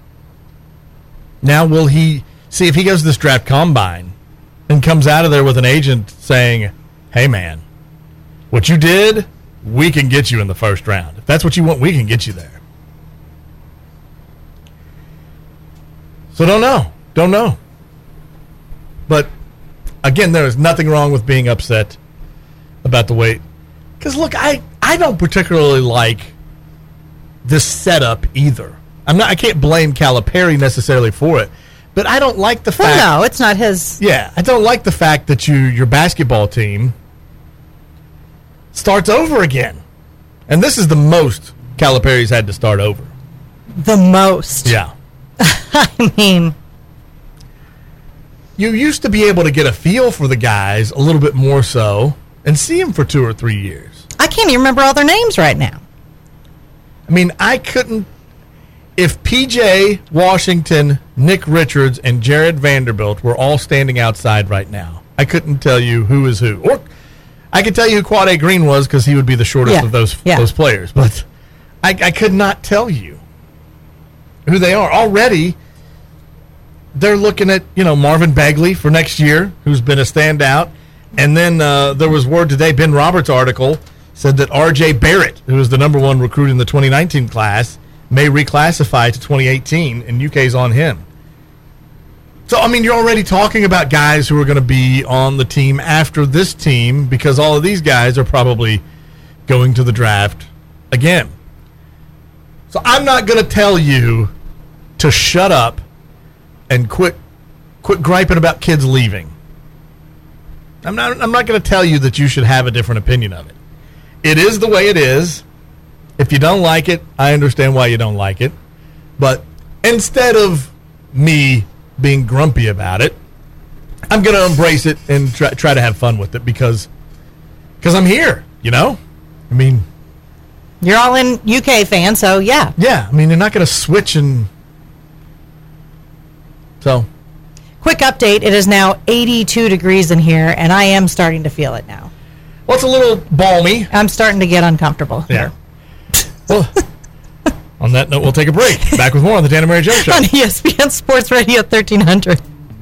Speaker 2: Now, will he, see, if he goes to this draft combine and comes out of there with an agent saying, hey, man, what you did, we can get you in the first round. If that's what you want, we can get you there. So don't know. Don't know. But, again, there is nothing wrong with being upset about the way. Because, look, I, I don't particularly like this setup either. I'm not. I can't blame Calipari necessarily for it, but I don't like the fact.
Speaker 3: Well, no, it's not his.
Speaker 2: Yeah, I don't like the fact that you your basketball team starts over again, and this is the most Calipari's had to start over.
Speaker 3: The most.
Speaker 2: Yeah.
Speaker 3: I mean,
Speaker 2: you used to be able to get a feel for the guys a little bit more so and see them for two or three years.
Speaker 3: I can't even remember all their names right now.
Speaker 2: I mean, I couldn't. If P J Washington, Nick Richards, and Jared Vanderbilt were all standing outside right now, I couldn't tell you who is who. Or I could tell you who Quade Green was because he would be the shortest
Speaker 3: Yeah.
Speaker 2: of those
Speaker 3: Yeah.
Speaker 2: those players. But I, I could not tell you who they are. Already, they're looking at, you know, Marvin Bagley for next year, who's been a standout. And then uh, there was word today, Ben Roberts' article said that R J Barrett, who was the number one recruit in the twenty nineteen class, may reclassify to twenty eighteen, and U K's on him. So, I mean, you're already talking about guys who are going to be on the team after this team because all of these guys are probably going to the draft again. So I'm not going to tell you to shut up and quit quit griping about kids leaving. I'm not I'm not going to tell you that you should have a different opinion of it. It is the way it is. If you don't like it, I understand why you don't like it. But instead of me being grumpy about it, I'm going to embrace it and try, try to have fun with it because because I'm here, you know? I mean...
Speaker 3: You're all in U K fans, so yeah.
Speaker 2: Yeah, I mean, they're not going to switch and... So...
Speaker 3: Quick update, it is now eighty-two degrees in here, and I am starting to feel it now.
Speaker 2: Well, it's a little balmy.
Speaker 3: I'm starting to get uncomfortable.
Speaker 2: Yeah. Well, on that note, we'll take a break. Back with more on the Dan and Mary Jo Show.
Speaker 3: On E S P N Sports Radio thirteen hundred.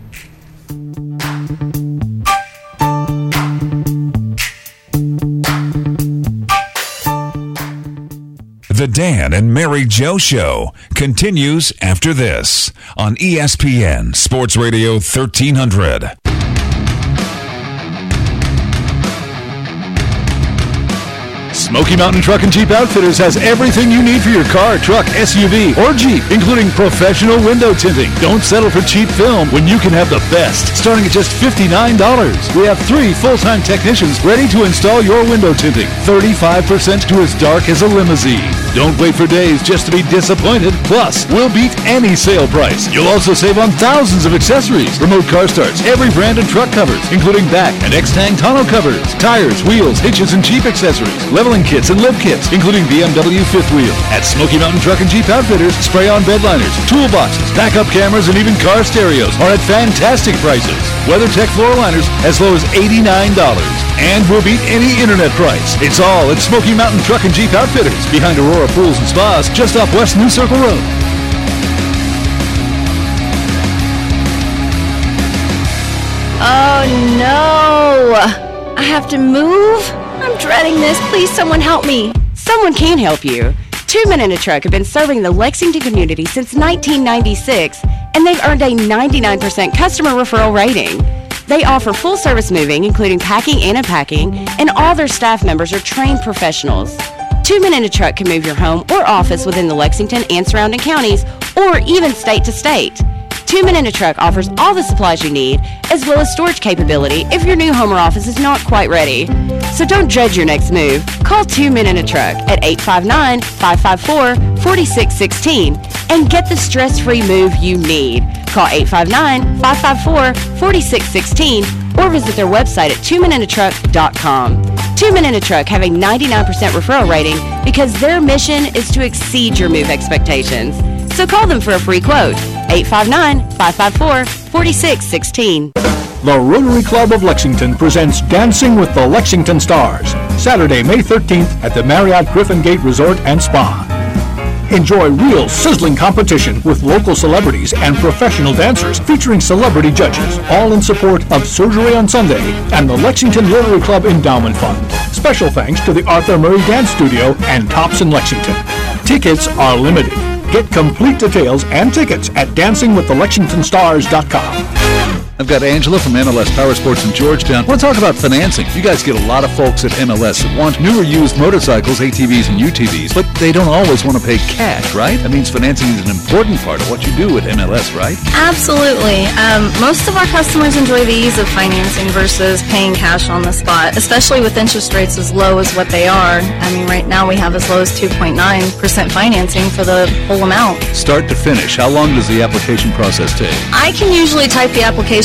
Speaker 1: The Dan and Mary Jo Show continues after this on E S P N Sports Radio thirteen hundred.
Speaker 5: Smoky Mountain Truck and Jeep Outfitters has everything you need for your car, truck, S U V, or Jeep, including professional window tinting. Don't settle for cheap film when you can have the best, starting at just fifty-nine dollars. We have three full-time technicians ready to install your window tinting, thirty-five percent to as dark as a limousine. Don't wait for days just to be disappointed. Plus, we'll beat any sale price. You'll also save on thousands of accessories, remote car starts, every brand of truck covers, including back and X-Tang tonneau covers, tires, wheels, hitches, and Jeep accessories, leveling kits and lift kits, including B M W fifth wheel. At Smoky Mountain Truck and Jeep Outfitters, spray-on bedliners, toolboxes, backup cameras, and even car stereos are at fantastic prices. WeatherTech floor liners as low as eighty-nine dollars. And we'll beat any internet price. It's all at Smoky Mountain Truck and Jeep Outfitters, behind Aurora Pools and Spas, just off West New Circle Road.
Speaker 4: Oh no! I have to move? I'm dreading this. Please, someone help me.
Speaker 11: Someone can help you. Two Men in a Truck have been serving the Lexington community since nineteen ninety-six, and they've earned a ninety-nine percent customer referral rating. They offer full-service moving, including packing and unpacking, and all their staff members are trained professionals. Two Men in a Truck can move your home or office within the Lexington and surrounding counties, or even state to state. Two Men in a Truck offers all the supplies you need, as well as storage capability if your new home or office is not quite ready. So don't judge your next move. Call Two Men in a Truck at eight five nine, five five four, four six one six and get the stress-free move you need. Call eight five nine, five five four, four six one six or visit their website at two men in a truck dot com. Two Men in a Truck have a ninety-nine percent referral rating because their mission is to exceed your move expectations. So call them for a free quote, eight five nine, five five four, four six one six.
Speaker 15: The Rotary Club of Lexington presents Dancing with the Lexington Stars, Saturday, May thirteenth at the Marriott Griffin Gate Resort and Spa. Enjoy real sizzling competition with local celebrities and professional dancers featuring celebrity judges, all in support of Surgery on Sunday and the Lexington Rotary Club Endowment Fund. Special thanks to the Arthur Murray Dance Studio and Tops in Lexington. Tickets are limited. Get complete details and tickets at dancing with the lexington stars dot com.
Speaker 5: I've got Angela from M L S Power Sports in Georgetown. I want to talk about financing. You guys get a lot of folks at M L S that want newer used motorcycles, A T Vs, and U T Vs, but they don't always want to pay cash, right? That means financing is an important part of what you do at M L S, right?
Speaker 23: Absolutely. Um, most of our customers enjoy the ease of financing versus paying cash on the spot, especially with interest rates as low as what they are. I mean, right now we have as low as two point nine percent financing for the whole amount.
Speaker 5: Start to finish, how long does the application process take?
Speaker 23: I can usually type the application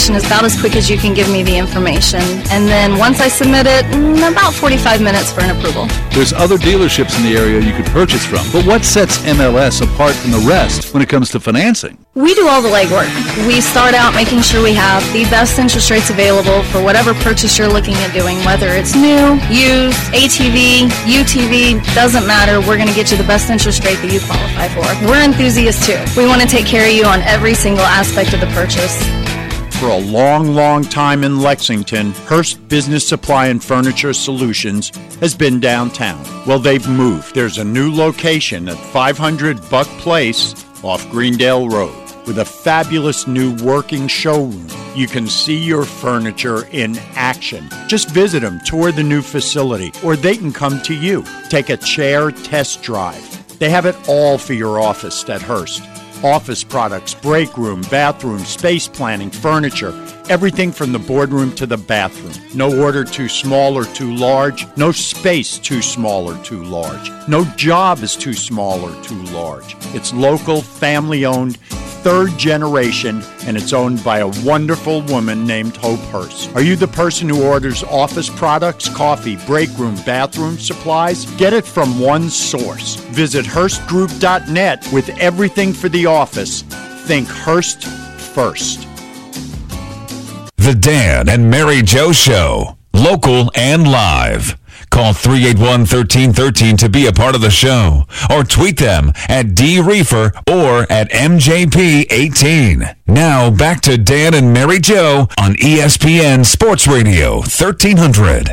Speaker 23: application is about as quick as you can give me the information. And then once I submit it, mm, about forty-five minutes for an approval.
Speaker 5: There's other dealerships in the area you could purchase from, but what sets M L S apart from the rest when it comes to financing?
Speaker 23: We do all the legwork. We start out making sure we have the best interest rates available for whatever purchase you're looking at doing, whether it's new, used, A T V, U T V, doesn't matter. We're going to get you the best interest rate that you qualify for. We're enthusiasts too. We want to take care of you on every single aspect of the purchase.
Speaker 7: For a long, long time in Lexington, Hearst Business Supply and Furniture Solutions has been downtown. Well, they've moved. There's a new location at five hundred Buck Place off Greendale Road with a fabulous new working showroom. You can see your furniture in action. Just visit them, tour the new facility, or they can come to you. Take a chair test drive. They have it all for your office at Hearst. Office products, break room, bathroom, space planning, furniture, everything from the boardroom to the bathroom. No order too small or too large. No space too small or too large. No job is too small or too large. It's local, family-owned, third generation, and it's owned by a wonderful woman named Hope Hearst. Are you the person who orders office products, coffee, break room, bathroom supplies? Get it from one source. Visit Hearst Group dot net with everything for the office. Think Hearst first.
Speaker 1: The Dan and Mary Jo Show, local and live. Call three eight one, one three one three to be a part of the show, or tweet them at D Reefer or at M J P eighteen. Now back to Dan and Mary Jo on E S P N Sports Radio thirteen hundred.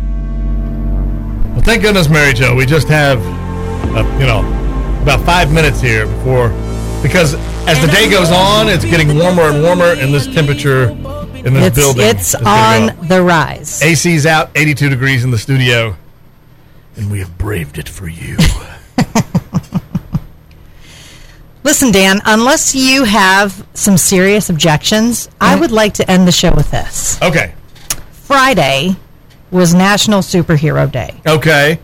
Speaker 2: Well, thank goodness, Mary Jo, we just have, uh, you know, about five minutes here before, because as the day goes on, it's getting warmer and warmer, and this temperature in this
Speaker 3: it's,
Speaker 2: building
Speaker 3: It's on the rise.
Speaker 2: A C's out, eighty-two degrees in the studio, and we have braved it for you.
Speaker 3: Listen, Dan, unless you have some serious objections, mm-hmm. I would like to end the show with this.
Speaker 2: Okay.
Speaker 3: Friday was National Superhero Day.
Speaker 2: Okay.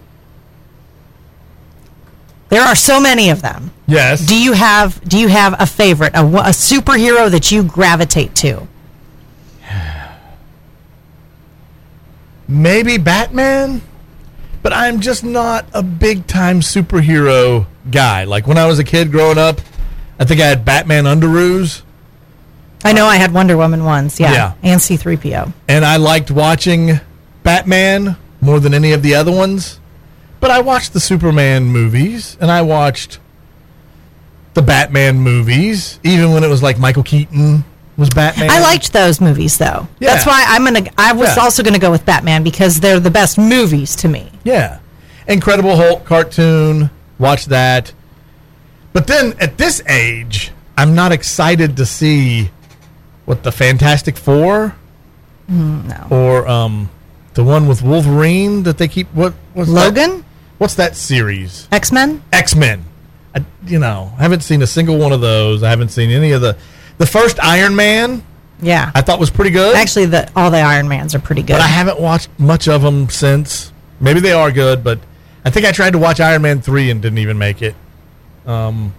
Speaker 3: There are so many of them.
Speaker 2: Yes.
Speaker 3: Do you have Do you have a favorite, a, a superhero that you gravitate to?
Speaker 2: Maybe Batman, but I'm just not a big-time superhero guy. Like, when I was a kid growing up, I think I had Batman underoos.
Speaker 3: I know I had Wonder Woman ones, yeah,
Speaker 2: yeah.
Speaker 3: and C three P O.
Speaker 2: And I liked watching Batman more than any of the other ones. But I watched the Superman movies, and I watched the Batman movies, even when it was like Michael Keaton was Batman.
Speaker 3: I liked those movies, though.
Speaker 2: Yeah.
Speaker 3: That's why I'm gonna. I was
Speaker 2: Yeah.
Speaker 3: also gonna go with Batman because they're the best movies to me.
Speaker 2: Yeah. Incredible Hulk cartoon. Watch that. But then at this age, I'm not excited to see what the Fantastic Four
Speaker 3: Mm, no.
Speaker 2: or um, the one with Wolverine that they keep. What what's
Speaker 3: Logan?
Speaker 2: That? What's that series?
Speaker 3: X-Men?
Speaker 2: X-Men. I, you know, I haven't seen a single one of those. I haven't seen any of the. The first Iron Man,
Speaker 3: Yeah.
Speaker 2: I thought was pretty good.
Speaker 3: Actually, the all the Iron Mans are pretty good.
Speaker 2: But I haven't watched much of them since. Maybe they are good, but I think I tried to watch Iron Man three and didn't even make it. Um,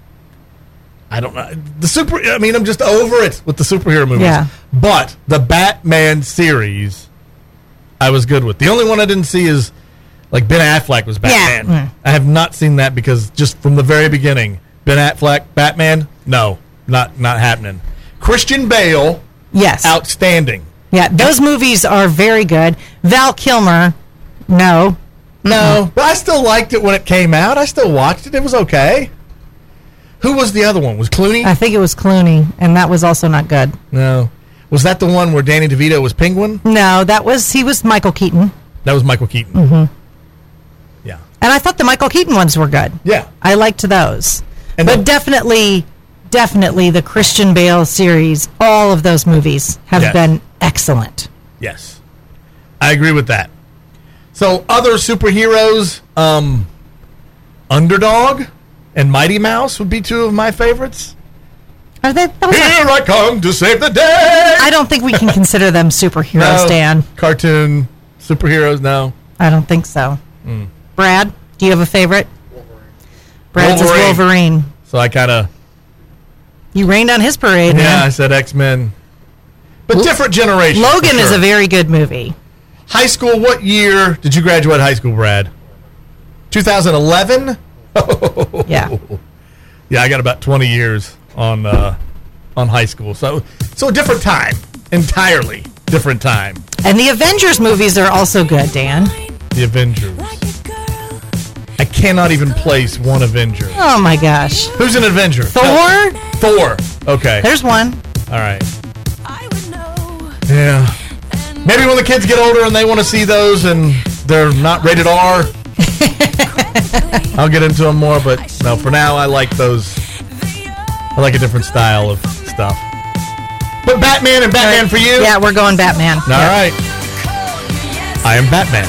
Speaker 2: I don't know. The super. I mean, I'm just over it with the superhero movies.
Speaker 3: Yeah.
Speaker 2: But the Batman series, I was good with. The only one I didn't see is like Ben Affleck was Batman.
Speaker 3: Yeah. Mm.
Speaker 2: I have not seen that because just from the very beginning, Ben Affleck Batman, no, not not happening. Christian Bale,
Speaker 3: yes,
Speaker 2: outstanding.
Speaker 3: Yeah, those movies are very good. Val Kilmer, no.
Speaker 2: No, but I still liked it when it came out. I still watched it. It was okay. Who was the other one? Was Clooney?
Speaker 3: I think it was Clooney, and that was also not good.
Speaker 2: No. Was that the one where Danny DeVito was Penguin?
Speaker 3: No, that was he was Michael Keaton.
Speaker 2: That was Michael Keaton.
Speaker 3: Mm-hmm.
Speaker 2: Yeah.
Speaker 3: And I thought the Michael Keaton ones were good.
Speaker 2: Yeah.
Speaker 3: I liked those.
Speaker 2: And
Speaker 3: but
Speaker 2: the-
Speaker 3: definitely, definitely the Christian Bale series, all of those movies have
Speaker 2: Yes.
Speaker 3: been excellent.
Speaker 2: Yes. I agree with that. So, other superheroes, um, Underdog and Mighty Mouse would be two of my favorites.
Speaker 3: Are they? those
Speaker 2: Here
Speaker 3: are-
Speaker 2: I come to save the day!
Speaker 3: I don't think we can consider them superheroes,
Speaker 2: No.
Speaker 3: Dan.
Speaker 2: Cartoon superheroes, no.
Speaker 3: I don't think so.
Speaker 2: Mm.
Speaker 3: Brad, do you have a favorite? Brad's is
Speaker 2: Wolverine.
Speaker 3: Wolverine.
Speaker 2: So I kind of...
Speaker 3: You rained on his parade,
Speaker 2: Yeah, I
Speaker 3: man.
Speaker 2: said X-Men. But different generations.
Speaker 3: Logan
Speaker 2: for
Speaker 3: is
Speaker 2: sure.
Speaker 3: a very good movie.
Speaker 2: High school, what year did you graduate high school, Brad? twenty eleven?
Speaker 3: Yeah.
Speaker 2: Yeah, I got about twenty years on uh, on high school. So, so a different time. Entirely different time.
Speaker 3: And the Avengers movies are also good, Dan.
Speaker 2: The Avengers. I cannot even place one Avenger.
Speaker 3: Oh, my gosh.
Speaker 2: Who's an Avenger?
Speaker 3: Thor?
Speaker 2: Oh, Thor. Okay.
Speaker 3: There's one.
Speaker 2: All right. Yeah. Maybe when the kids get older and they want to see those and they're not rated R, I'll get into them more. But no, for now, I like those. I like a different style of stuff. But Batman and Batman for you?
Speaker 3: Yeah, we're going Batman.
Speaker 2: All right. I am Batman.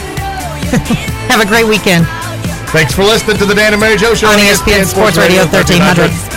Speaker 3: Have a great weekend.
Speaker 2: Thanks for listening to the Dan and Mary Jo Show
Speaker 3: on E S P N Sports Radio thirteen hundred.